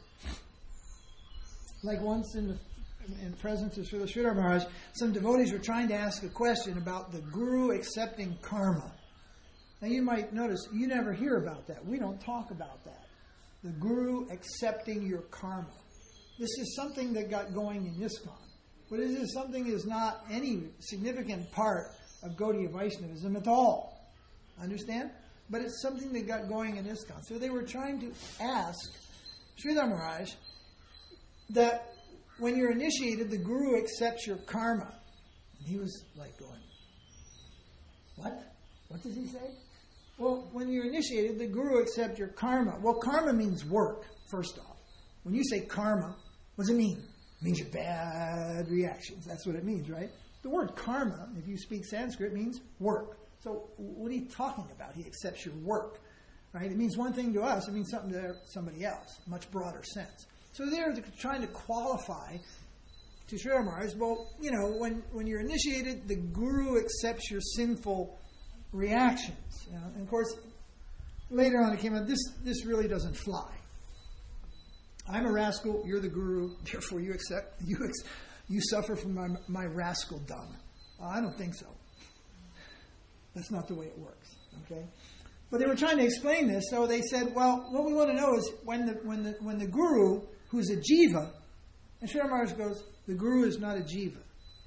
Like once in presence of Srila Sridhar Maharaj, some devotees were trying to ask a question about the guru accepting karma. Now you might notice, you never hear about that. We don't talk about that. The guru accepting your karma. This is something that got going in ISKCON. But this is something that is not any significant part of Gaudiya Vaishnavism at all. Understand? But it's something that got going in ISKCON. So they were trying to ask Sridhar Maharaj that when you're initiated, the guru accepts your karma. And he was like going, what? What does he say? Well, when you're initiated, the guru accepts your karma. Well, karma means work, first off. When you say karma, what does it mean? It means your bad reactions. That's what it means, right? The word karma, if you speak Sanskrit, means work. So what are you talking about? He accepts your work. right? It means one thing to us. It means something to somebody else, much broader sense. So they're trying to qualify to Sridhar Maharaj. Well, when you're initiated, the guru accepts your sinful reactions. And of course, later on it came out, this really doesn't fly. I'm a rascal, you're the guru, therefore you suffer from my rascaldom. I don't think so. That's not the way it works. Okay? But they were trying to explain this, so they said, well, what we want to know is when the guru, who's a jiva, and Sridhar Maharaj goes, the guru is not a jiva.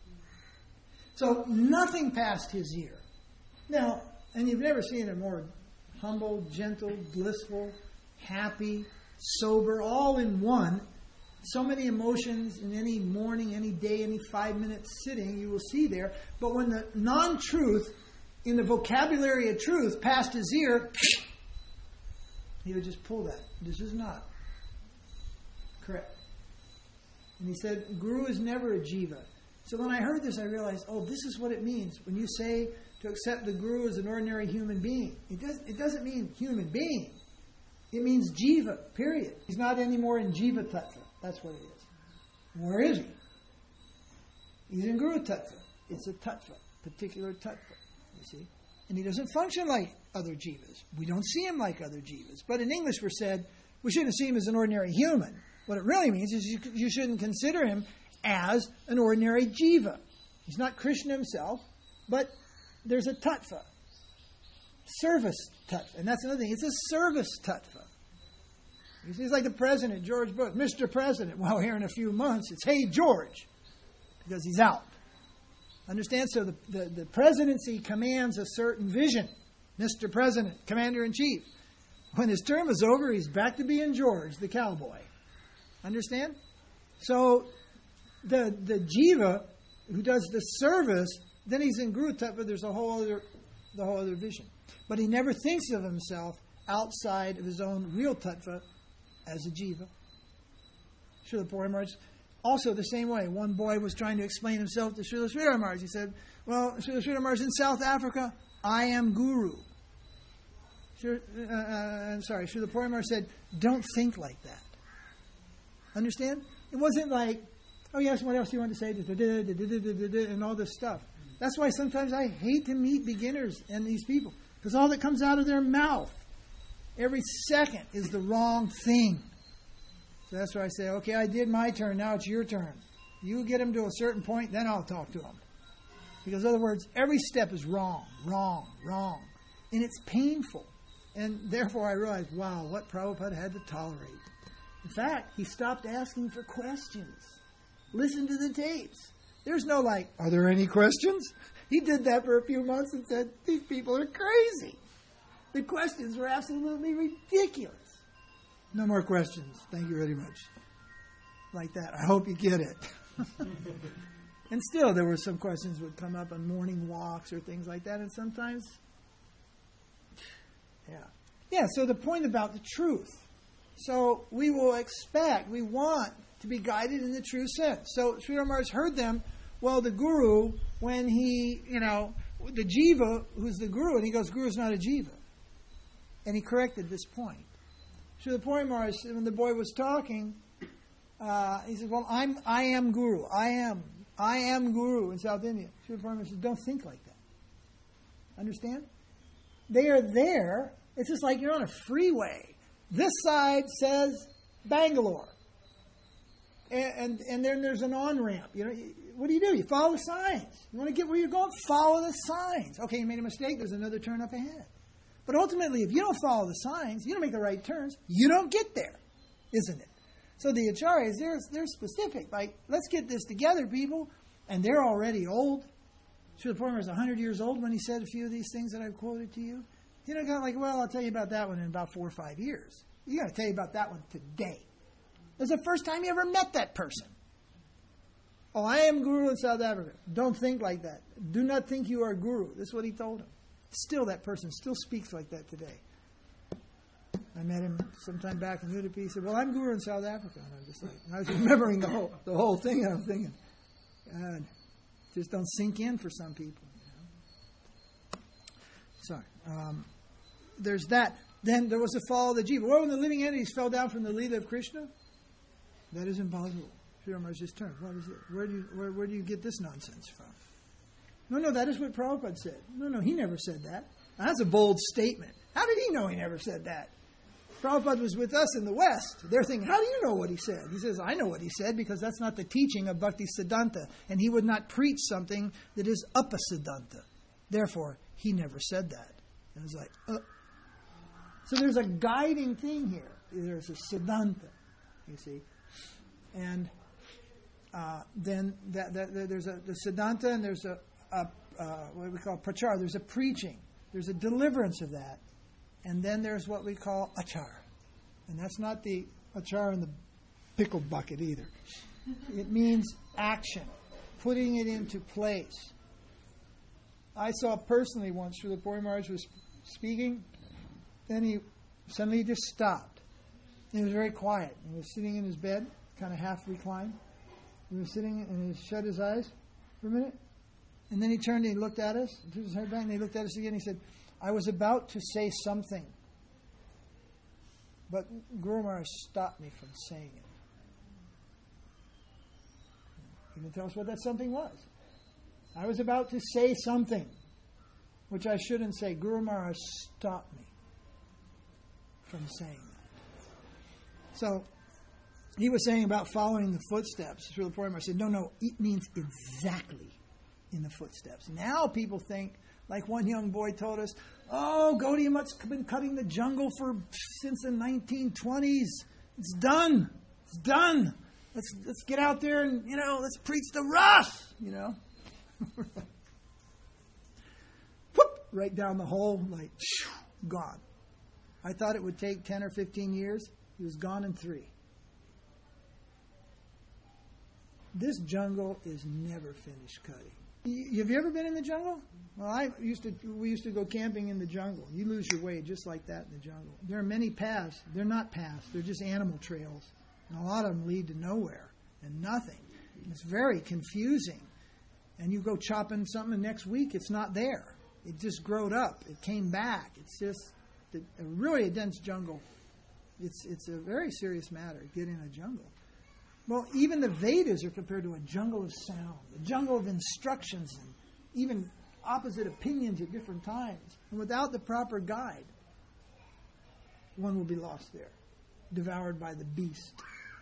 So nothing passed his ear. Now, and you've never seen a more humble, gentle, blissful, happy, sober, all in one. So many emotions in any morning, any day, any 5-minute sitting you will see there. But when the non-truth, in the vocabulary of truth, passed his ear, he would just pull that. This is not correct. And he said, Guru is never a jiva. So when I heard this, I realized, this is what it means. When you say to accept the Guru as an ordinary human being, it doesn't mean human being. It means jiva, period. He's not anymore in jiva tattva. That's what it is. Where is he? He's in Guru tattva. It's a tattva, particular tattva, you see. And he doesn't function like other jivas. We don't see him like other jivas. But in English we're said, we shouldn't see him as an ordinary human. What it really means is you shouldn't consider him as an ordinary jiva. He's not Krishna himself, but there's a tattva. Service tattva. And that's another thing. It's a service tattva. He's like the president, George Bush. Mr. President. Well, here in a few months, it's, hey, George. Because he's out. Understand? So the presidency commands a certain vision. Mr. President, Commander-in-Chief. When his term is over, he's back to being George, the cowboy. Understand? So the jiva who does the service, then he's in Guru Tattva, there's the whole other vision. But he never thinks of himself outside of his own real tattva as a jiva. Srila Puri Maharaj, also the same way. One boy was trying to explain himself to Srila Sridhar Maharaj. He said, well, Srila Sridhar Maharaj, in South Africa, I am Guru. Srila Puri Maharaj said, don't think like that. Understand? It wasn't like, oh yes, what else do you want to say? And all this stuff. That's why sometimes I hate to meet beginners and these people. Because all that comes out of their mouth, every second, is the wrong thing. So that's why I say, okay, I did my turn, now it's your turn. You get them to a certain point, then I'll talk to them. Because in other words, every step is wrong. And it's painful. And therefore I realized, wow, what Prabhupada had to tolerate. In fact, he stopped asking for questions. Listen to the tapes. There's no like, are there any questions? He did that for a few months and said, these people are crazy. The questions were absolutely ridiculous. No more questions. Thank you very much. Like that. I hope you get it. And still, there were some questions that would come up on morning walks or things like that. And sometimes, yeah, so the point about the truth. So we will expect, we want to be guided in the true sense. So Sridhar Maharaj heard them, well, the guru, when he, the jiva, who's the guru, and he goes, Guru's not a jiva. And he corrected this point. Srila Puri Maharaj, when the boy was talking, he said, well, I am guru. I am guru in South India. Srila Puri Maharaj said, don't think like that. Understand? They are there. It's just like you're on a freeway. This side says Bangalore. And then there's an on-ramp. What do? You follow the signs. You want to get where you're going? Follow the signs. Okay, you made a mistake. There's another turn up ahead. But ultimately, if you don't follow the signs, you don't make the right turns, you don't get there, isn't it? So the acharyas, they're specific. Like, let's get this together, people. And they're already old. Srila Puri was 100 years old when he said a few of these things that I've quoted to you. Kind of like, well, I'll tell you about that one in about 4 or 5 years. You got to tell you about that one today. It's the first time you ever met that person. Oh, I am Guru in South Africa. Don't think like that. Do not think you are Guru. That's what he told him. Still, that person still speaks like that today. I met him sometime back in Udupi. He said, well, I'm Guru in South Africa. And I'm just like, I was remembering the whole thing. And I'm thinking, God, just don't sink in for some people. Sorry. There's that. Then there was the fall of the jiva. What when the living entities fell down from the Leela of Krishna? That is impossible. Sridhar Maharaj just turned. What is it? Where do you get this nonsense from? No, that is what Prabhupada said. No, he never said that. That's a bold statement. How did he know he never said that? Prabhupada was with us in the West. They're thinking, how do you know what he said? He says, I know what he said because that's not the teaching of Bhakti Siddhanta. And he would not preach something that is Upasiddhanta. Therefore, he never said that. And it was like, So there's a guiding thing here. There's a Siddhanta, you see. And then there's the Siddhanta and there's a what we call prachar. There's a preaching. There's a deliverance of that. And then there's what we call achar. And that's not the achar in the pickle bucket either. It means action, putting it into place. I saw personally once, Srila Puri Maharaj was speaking, then he suddenly just stopped. He was very quiet. He was sitting in his bed, kind of half reclined. He was sitting and he shut his eyes for a minute. And then he turned and he looked at us, threw his head back, and he looked at us again. He said, I was about to say something, but Guru Maharaj stopped me from saying it. He didn't tell us what that something was. I was about to say something, which I shouldn't say. Guru Maharaj stopped me from saying that. So, he was saying about following the footsteps. Srila Puri Maharaj said, no, it means exactly in the footsteps. Now people think, like one young boy told us, Gaudiya Mutt's been cutting the jungle since the 1920s. It's done. It's done. Let's get out there and, let's preach the Ras, Whoop, right down the hole, like, gone. I thought it would take 10 or 15 years. He was gone in 3. This jungle is never finished cutting. Have you ever been in the jungle? Well, we used to go camping in the jungle. You lose your way just like that in the jungle. There are many paths. They're not paths. They're just animal trails. And a lot of them lead to nowhere and nothing. It's very confusing. And you go chopping something and next week it's not there. It just growed up. It came back. It's just really a dense jungle. It's a very serious matter, getting in a jungle. Well, even the Vedas are compared to a jungle of sound, a jungle of instructions, and even opposite opinions at different times. And without the proper guide, one will be lost there, devoured by the beast.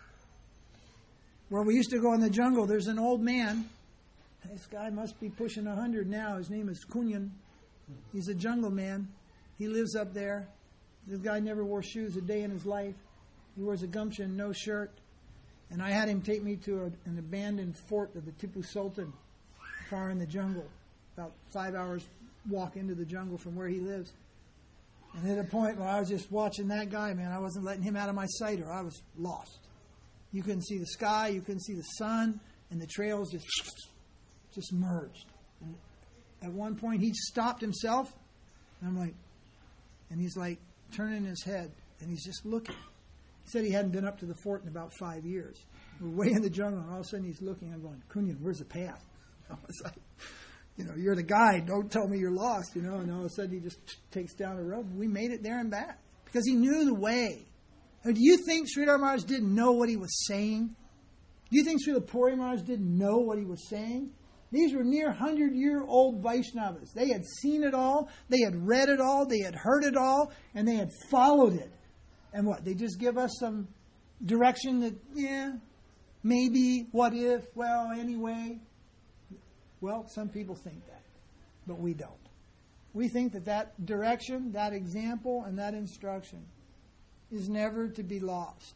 Where we used to go in the jungle, there's an old man. This guy must be pushing 100 now. His name is Kunyan. He's a jungle man. He lives up there. This guy never wore shoes a day in his life. He wears a gumshin, no shirt. And I had him take me to an abandoned fort of the Tipu Sultan, far in the jungle, about 5 hours walk into the jungle from where he lives. And at a point where I was just watching that guy, man, I wasn't letting him out of my sight or I was lost. You couldn't see the sky, you couldn't see the sun, and the trails just merged. And at one point he stopped himself, and he's like turning his head, and he's just looking. He said he hadn't been up to the fort in about 5 years. We're way in the jungle, and all of a sudden he's looking. I'm going, Kunyan, where's the path? I was like, you're the guide. Don't tell me you're lost, And all of a sudden he just takes down a rope. We made it there and back because he knew the way. Now, do you think Sridhar Maharaj didn't know what he was saying? Do you think Srila Puri Maharaj didn't know what he was saying? These were near 100-year-old Vaishnavas. They had seen it all. They had read it all. They had heard it all. And they had followed it. And what? They just give us some direction that, maybe, what if, well, anyway. Well, some people think that, but we don't. We think that direction, that example, and that instruction is never to be lost.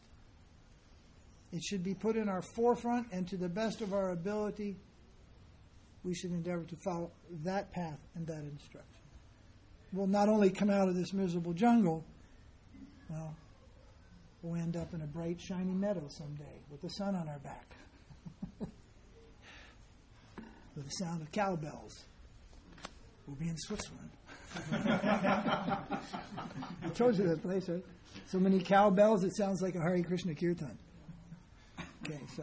It should be put in our forefront, and to the best of our ability, we should endeavor to follow that path and that instruction. We'll not only come out of this miserable jungle, we'll end up in a bright, shiny meadow someday with the sun on our back. With the sound of cowbells. We'll be in Switzerland. I told you that place, right? So many cowbells, it sounds like a Hare Krishna Kirtan. Okay, so.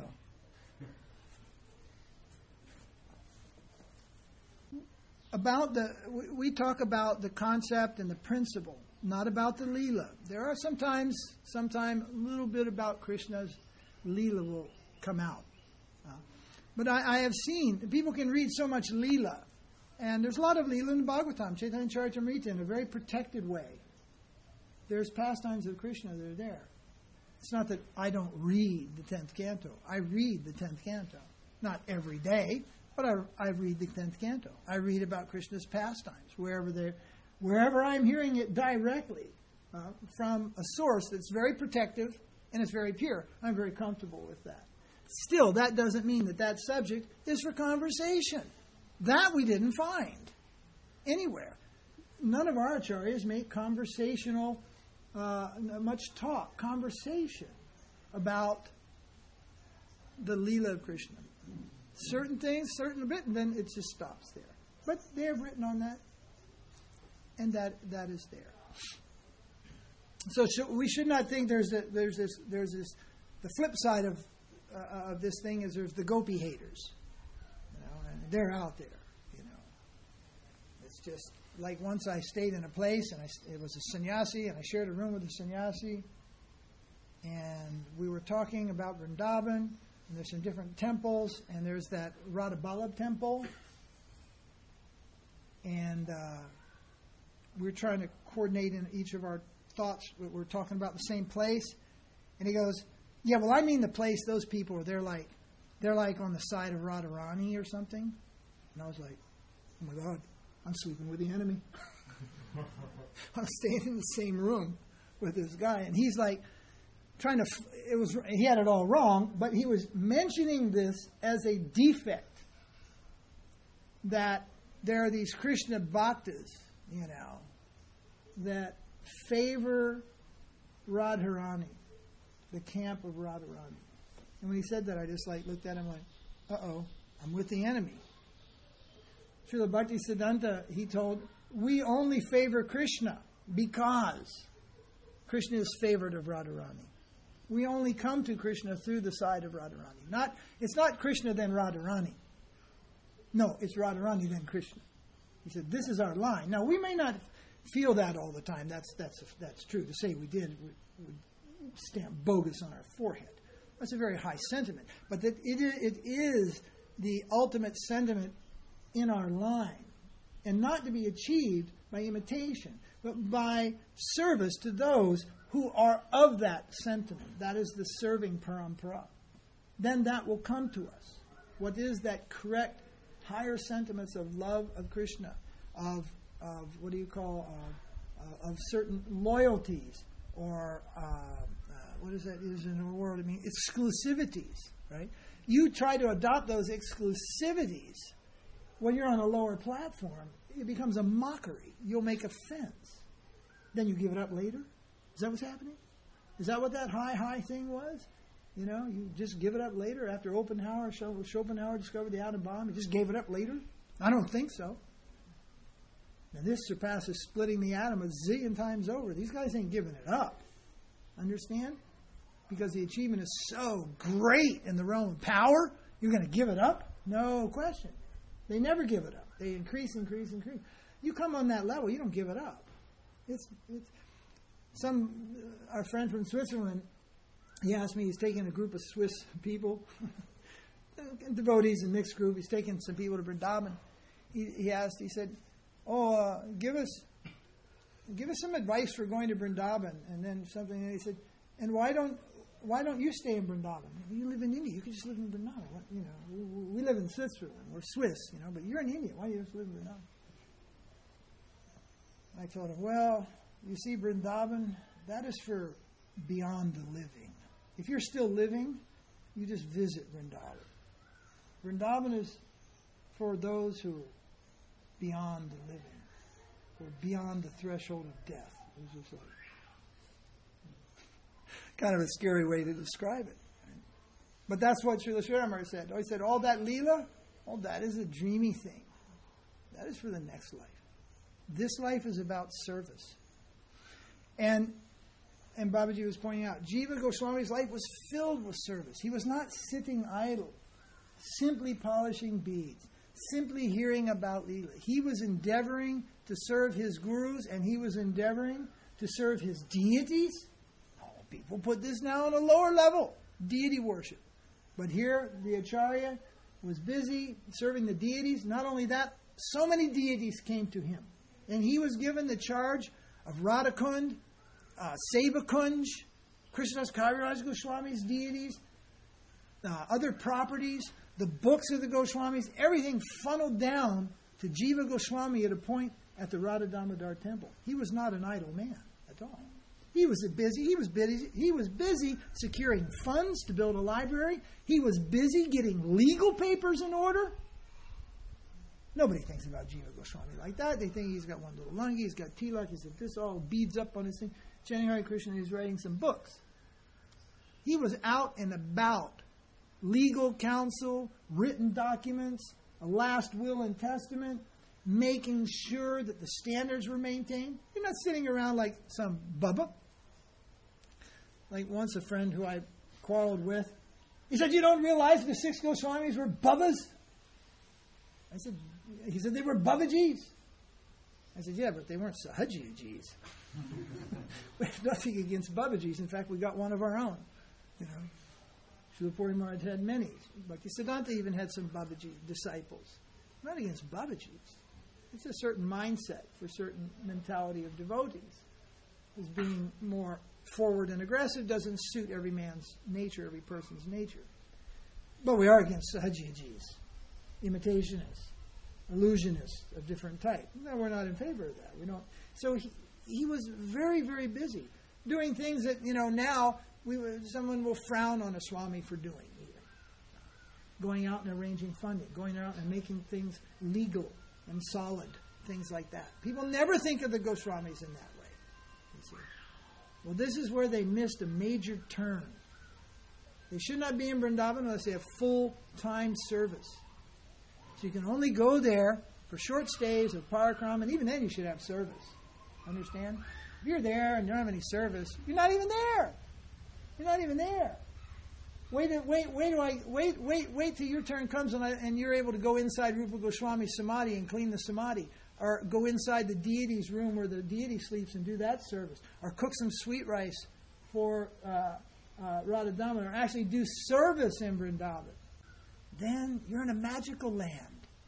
We talk about the concept and the principle not about the Leela. There are sometime a little bit about Krishna's Leela will come out. But I have seen, people can read so much Leela, and there's a lot of Leela in the Bhagavatam, Chaitanya Charitamrita, in a very protected way. There's pastimes of Krishna that are there. It's not that I don't read the 10th canto. I read the 10th canto. Not every day, but I read the 10th canto. I read about Krishna's pastimes, wherever I'm hearing it directly from a source that's very protective and it's very pure. I'm very comfortable with that. Still, that doesn't mean that subject is for conversation. That we didn't find anywhere. None of our acharyas make conversational, conversation about the Leela of Krishna. Certain things, certain bit, and then it just stops there. But they have written on that, and that is there. So we should not think there's this. The flip side of this thing is there's the gopi haters, and they're out there. It's just like once I stayed in a place and it was a sannyasi, and I shared a room with a sannyasi, and we were talking about Vrindavan, and there's some different temples, and there's that Radha Ballabh temple, and we're trying to coordinate in each of our thoughts. We're talking about the same place, and he goes, "Yeah, well, I mean the place. Those people, they're like on the side of Radharani or something." And I was like, "Oh my God, I'm sleeping with the enemy." I'm staying in the same room with this guy, and he's like he had it all wrong, but he was mentioning this as a defect, that there are these Krishna bhaktas, that favor Radharani, the camp of Radharani. And when he said that, I just looked at him like, uh-oh, I'm with the enemy. Srila Bhaktisiddhanta, he told, we only favor Krishna because Krishna is favored of Radharani. We only come to Krishna through the side of Radharani. It's not Krishna then Radharani. No, it's Radharani then Krishna. He said, this is our line. Now, we may not feel that all the time. That's true. To say we did would stamp bogus on our forehead. That's a very high sentiment. But that it is the ultimate sentiment in our line, and not to be achieved by imitation, but by service to those who are of that sentiment. That is the serving parampara. Then that will come to us. What is that correct higher sentiments of love of Krishna, of what do you call, of certain loyalties, or what is that is in the world? I mean, exclusivities, right? You try to adopt those exclusivities when you're on a lower platform, it becomes a mockery. You'll make offense. Then you give it up later? Is that what's happening? Is that what that high thing was? You just give it up later after Schopenhauer discovered the atom bomb. He just gave it up later? I don't think so. Now this surpasses splitting the atom a zillion times over. These guys ain't giving it up. Understand? Because the achievement is so great in their own power, you're going to give it up? No question. They never give it up. They increase. You come on that level, you don't give it up. Our friend from Switzerland, he asked me, he's taking a group of Swiss people, devotees, a mixed group. He's taking some people to Vrindavan. He said, give us some advice for going to Vrindavan. And then something, and he said, and why don't you stay in Vrindavan? You live in India. You could just live in Vrindavan. We live in Switzerland. We're Swiss, but you're in India. Why do you just live in Vrindavan? I told him, well, you see, Vrindavan, that is for beyond the living. If you're still living, you just visit Vrindavan. Vrindavan is for those who are beyond the living, who are beyond the threshold of death. It was just kind of a scary way to describe it. But that's what Srila Sridhar said. He said, all that Leela, all that is a dreamy thing. That is for the next life. This life is about service. And Babaji was pointing out, Jiva Goswami's life was filled with service. He was not sitting idle, simply polishing beads, simply hearing about Leela. He was endeavoring to serve his gurus, and he was endeavoring to serve his deities. Oh, people put this now on a lower level, deity worship. But here, the Acharya was busy serving the deities. Not only that, so many deities came to him. And he was given the charge of Radhakund, Sevakunj, Krishnadas Kaviraj Goswami's deities, other properties, the books of the Goswamis, everything funneled down to Jiva Goswami at a point at the Radha Damodar temple. He was not an idle man at all. He was busy securing funds to build a library. He was busy getting legal papers in order. Nobody thinks about Jiva Goswami like that. They think he's got one little lungi, he's got tilak, he's got this all beads up on his thing. Chanting Hare Krishna, he's writing some books. He was out and about. Legal counsel, written documents, a last will and testament, making sure that the standards were maintained. You're not sitting around like some bubba. Like once a friend who I quarreled with, he said, "You don't realize the 6 Goswamis were bubbas?" He said, "They were Babajis." I said, "Yeah, but they weren't Sahajijis." We have nothing against Babajis. In fact, we got one of our own. You know, Srila Puri Maharaj had many. Bhaktisiddhanta even had some Babaji disciples. Not against Babajis. It's a certain mindset for a certain mentality of devotees. As being more forward and aggressive doesn't suit every man's nature, every person's nature. But we are against Sahajijis, imitationists, illusionists of different type. No, we're not in favor of that. We don't. So he was very, very busy doing things that, now someone will frown on a Swami for doing. Even. Going out and arranging funding, going out and making things legal and solid, things like that. People never think of the Goswamis in that way. You see. Well, this is where they missed a major turn. They should not be in Vrindavan unless they have full-time service. So you can only go there for short stays of parakram, and even then you should have service. Understand? If you're there and you don't have any service, you're not even there. You're not even there. Wait till your turn comes and you're able to go inside Rupa Goswami's samadhi and clean the samadhi. Or go inside the deity's room where the deity sleeps and do that service. Or cook some sweet rice for Radha Damodar. Or actually do service in Vrindavan. Then you're in a magical land.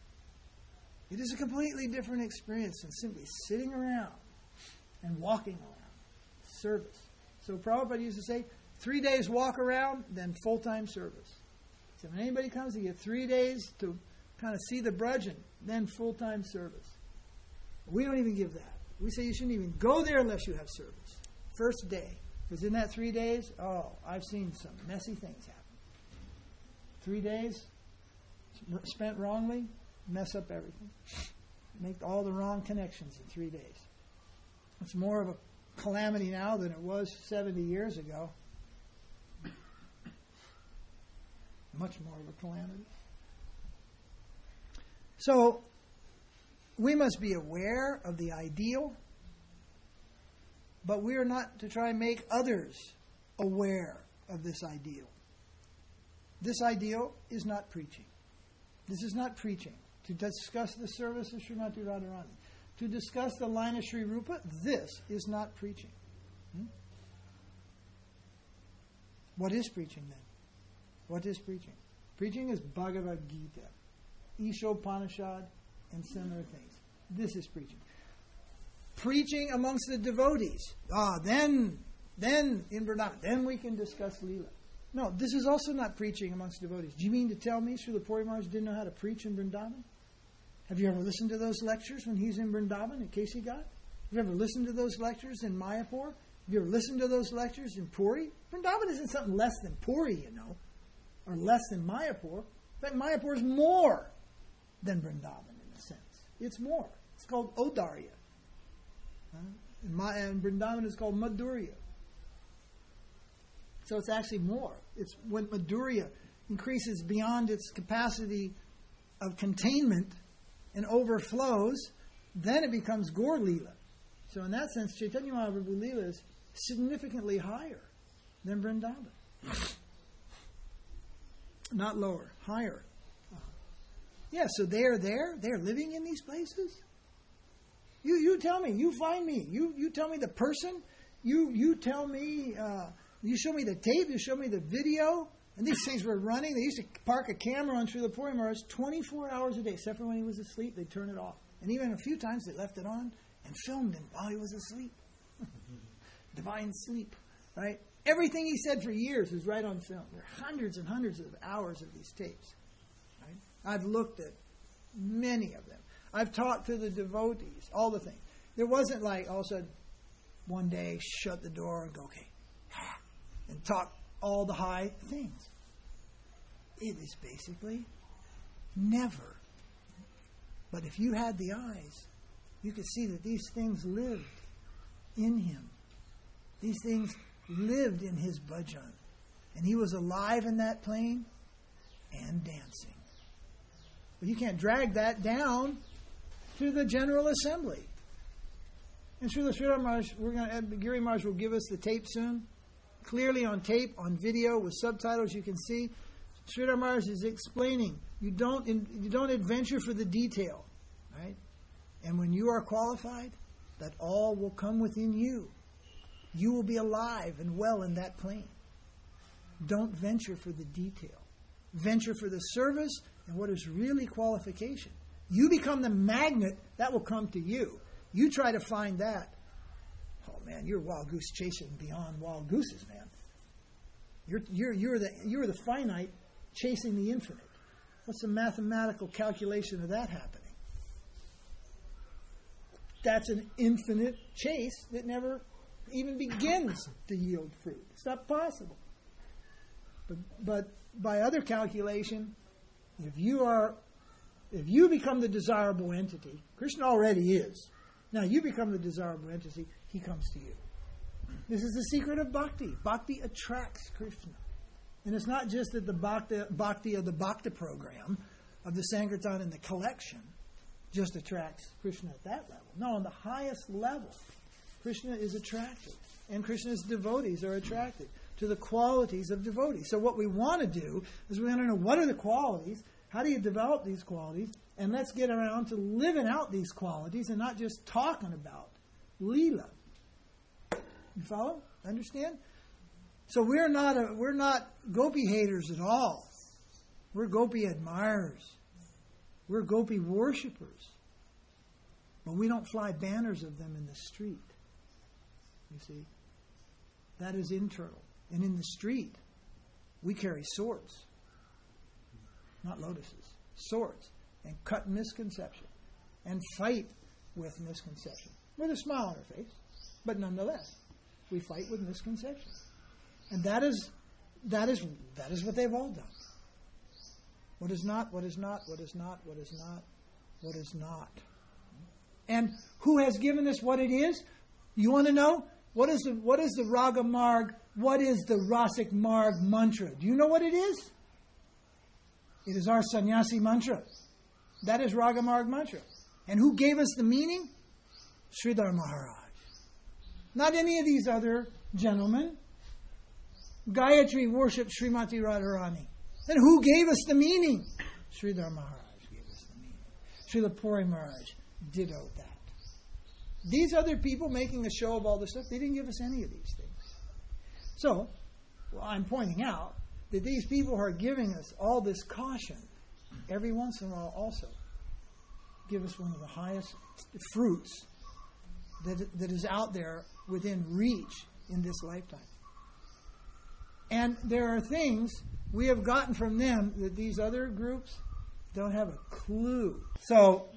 It is a completely different experience than simply sitting around and walking around. Service. So Prabhupada used to say, 3 days walk around, then full-time service. So when anybody comes, you get 3 days to kind of see the Brajan, then full-time service. We don't even give that. We say you shouldn't even go there unless you have service. First day. Because in that 3 days, I've seen some messy things happen. 3 days spent wrongly, mess up everything. Make all the wrong connections in 3 days. It's more of a calamity now than it was 70 years ago. Much more of a calamity. So, we must be aware of the ideal, but we are not to try and make others aware of this ideal. This ideal is not preaching. This is not preaching. To discuss the service of Srimati Radharani, to discuss the line of Sri Rupa, this is not preaching. What is preaching then? What is preaching? Preaching is Bhagavad Gita, Ishopanishad, and similar things. This is preaching. Preaching amongst the devotees. Then in Vrindavan, then we can discuss Leela. No, this is also not preaching amongst devotees. Do you mean to tell me Srila Puri Maharaj didn't know how to preach in Vrindavan? Have you ever listened to those lectures when he's in Vrindavan at Kesi Ghat? Have you ever listened to those lectures in Mayapur? Have you ever listened to those lectures in Puri? Vrindavan isn't something less than Puri, or less than Mayapur. In fact, Mayapur is more than Vrindavan in a sense. It's more. It's called Audarya. And Vrindavan is called Madhurya. So it's actually more. It's when Madhurya increases beyond its capacity of containment and overflows, then it becomes Gaur Leela. So in that sense, Chaitanya Mahaprabhu Leela is significantly higher than Vrindavan. Not lower, higher. Yeah, so they are there. They're living in these places. You tell me. You find me. You tell me the person. You tell me. You show me the tape. You show me the video. And these things were running. They used to park a camera on Srila Puri Maharaj 24 hours a day, except for when he was asleep. They'd turn it off. And even a few times they left it on and filmed him while he was asleep. Divine sleep, right? Everything he said for years is right on film. There are hundreds and hundreds of hours of these tapes. Right? I've looked at many of them. I've talked to the devotees, all the things. There wasn't like all of a sudden one day shut the door and go, okay, and talk all the high things. It is basically never. But if you had the eyes, you could see that these things lived in him. These things lived in his bhajan. And he was alive in that plane and dancing. But you can't drag that down to the General Assembly. And Srila Sridhar Maharaj, Giri Maharaj will give us the tape soon. Clearly on tape, on video, with subtitles, you can see Sridhar Maharaj is explaining. You don't adventure for the detail, right? And when you are qualified, that all will come within you. You will be alive and well in that plane. Don't venture for the detail. Venture for the service and what is really qualification. You become the magnet, that will come to you. You try to find that. Oh man, you're wild goose chasing beyond wild gooses, man. You're the finite chasing the infinite. What's the mathematical calculation of that happening? That's an infinite chase that never even begins to yield fruit. It's not possible. But by other calculation, if you become the desirable entity, Krishna already is. Now you become the desirable entity, he comes to you. This is the secret of bhakti. Bhakti attracts Krishna. And it's not just that the bhakti of the Bhakti program of the Sankirtan and the collection just attracts Krishna at that level. No, on the highest level, Krishna is attracted. And Krishna's devotees are attracted to the qualities of devotees. So what we want to do is we want to know what are the qualities, how do you develop these qualities, and let's get around to living out these qualities and not just talking about Leela. You follow? Understand? So we're not gopi haters at all. We're gopi admirers. We're gopi worshippers. But we don't fly banners of them in the street. You see? That is internal. And in the street, we carry swords. Not lotuses. Swords. And cut misconception. And fight with misconception. With a smile on our face. But nonetheless, we fight with misconception. And that is what they've all done. What is not, what is not, what is not, what is not, what is not. And who has given us what it is? You want to know? What is the Raga Marg? What is the Rasic Marg mantra? Do you know what it is? It is our sannyasi mantra. That is Raga Marg mantra. And who gave us the meaning? Sridhar Maharaj. Not any of these other gentlemen. Gayatri worshipped Srimati Radharani. Then who gave us the meaning? Sridhar Maharaj gave us the meaning. Srila Puri Maharaj ditto that. These other people making a show of all this stuff, they didn't give us any of these things. So, I'm pointing out that these people are giving us all this caution. Every once in a while also give us one of the highest fruits that is out there within reach in this lifetime. And there are things we have gotten from them that these other groups don't have a clue. So,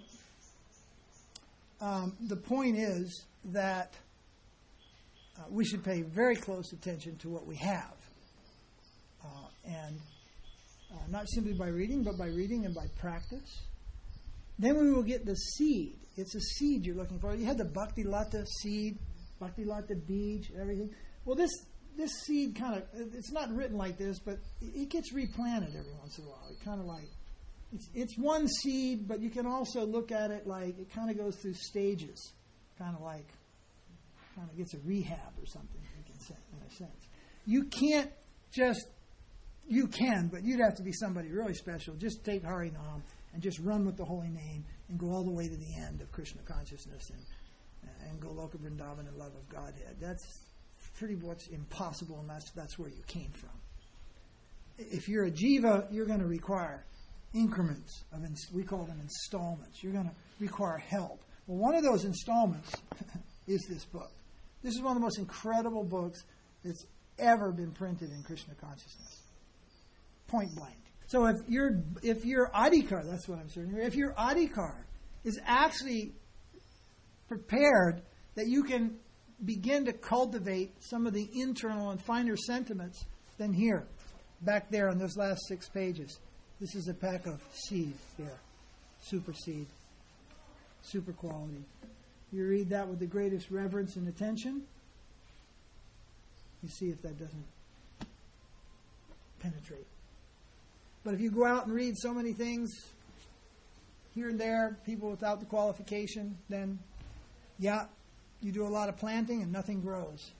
the point is that we should pay very close attention to what we have. And not simply by reading, but by reading and by practice. Then we will get the seed. It's a seed you're looking for. You had the Bhakti Lata seed, Bhakti Lata beej, everything. Well, this seed kind of, it's not written like this, but it gets replanted every once in a while. It kind of like, it's one seed, but you can also look at it like it kind of goes through stages. Kind of gets a rehab or something, in a sense. You can, but you'd have to be somebody really special. Just take Harinam and just run with the holy name and go all the way to the end of Krishna consciousness and and Goloka Vrindavan and love of Godhead. That's pretty much impossible, and that's where you came from. If you're a jiva, you're going to require increments of, we call them installments. You're going to require help. Well, one of those installments is this book. This is one of the most incredible books that's ever been printed in Krishna consciousness. Point blank. So if your adhikar, that's what I'm saying, if your adhikar is actually prepared that you can begin to cultivate some of the internal and finer sentiments, then here, back there on those last 6 pages, this is a pack of seed here. Super seed. Super quality. You read that with the greatest reverence and attention. You see if that doesn't penetrate. But if you go out and read so many things here and there, people without the qualification, then, yeah, you do a lot of planting and nothing grows.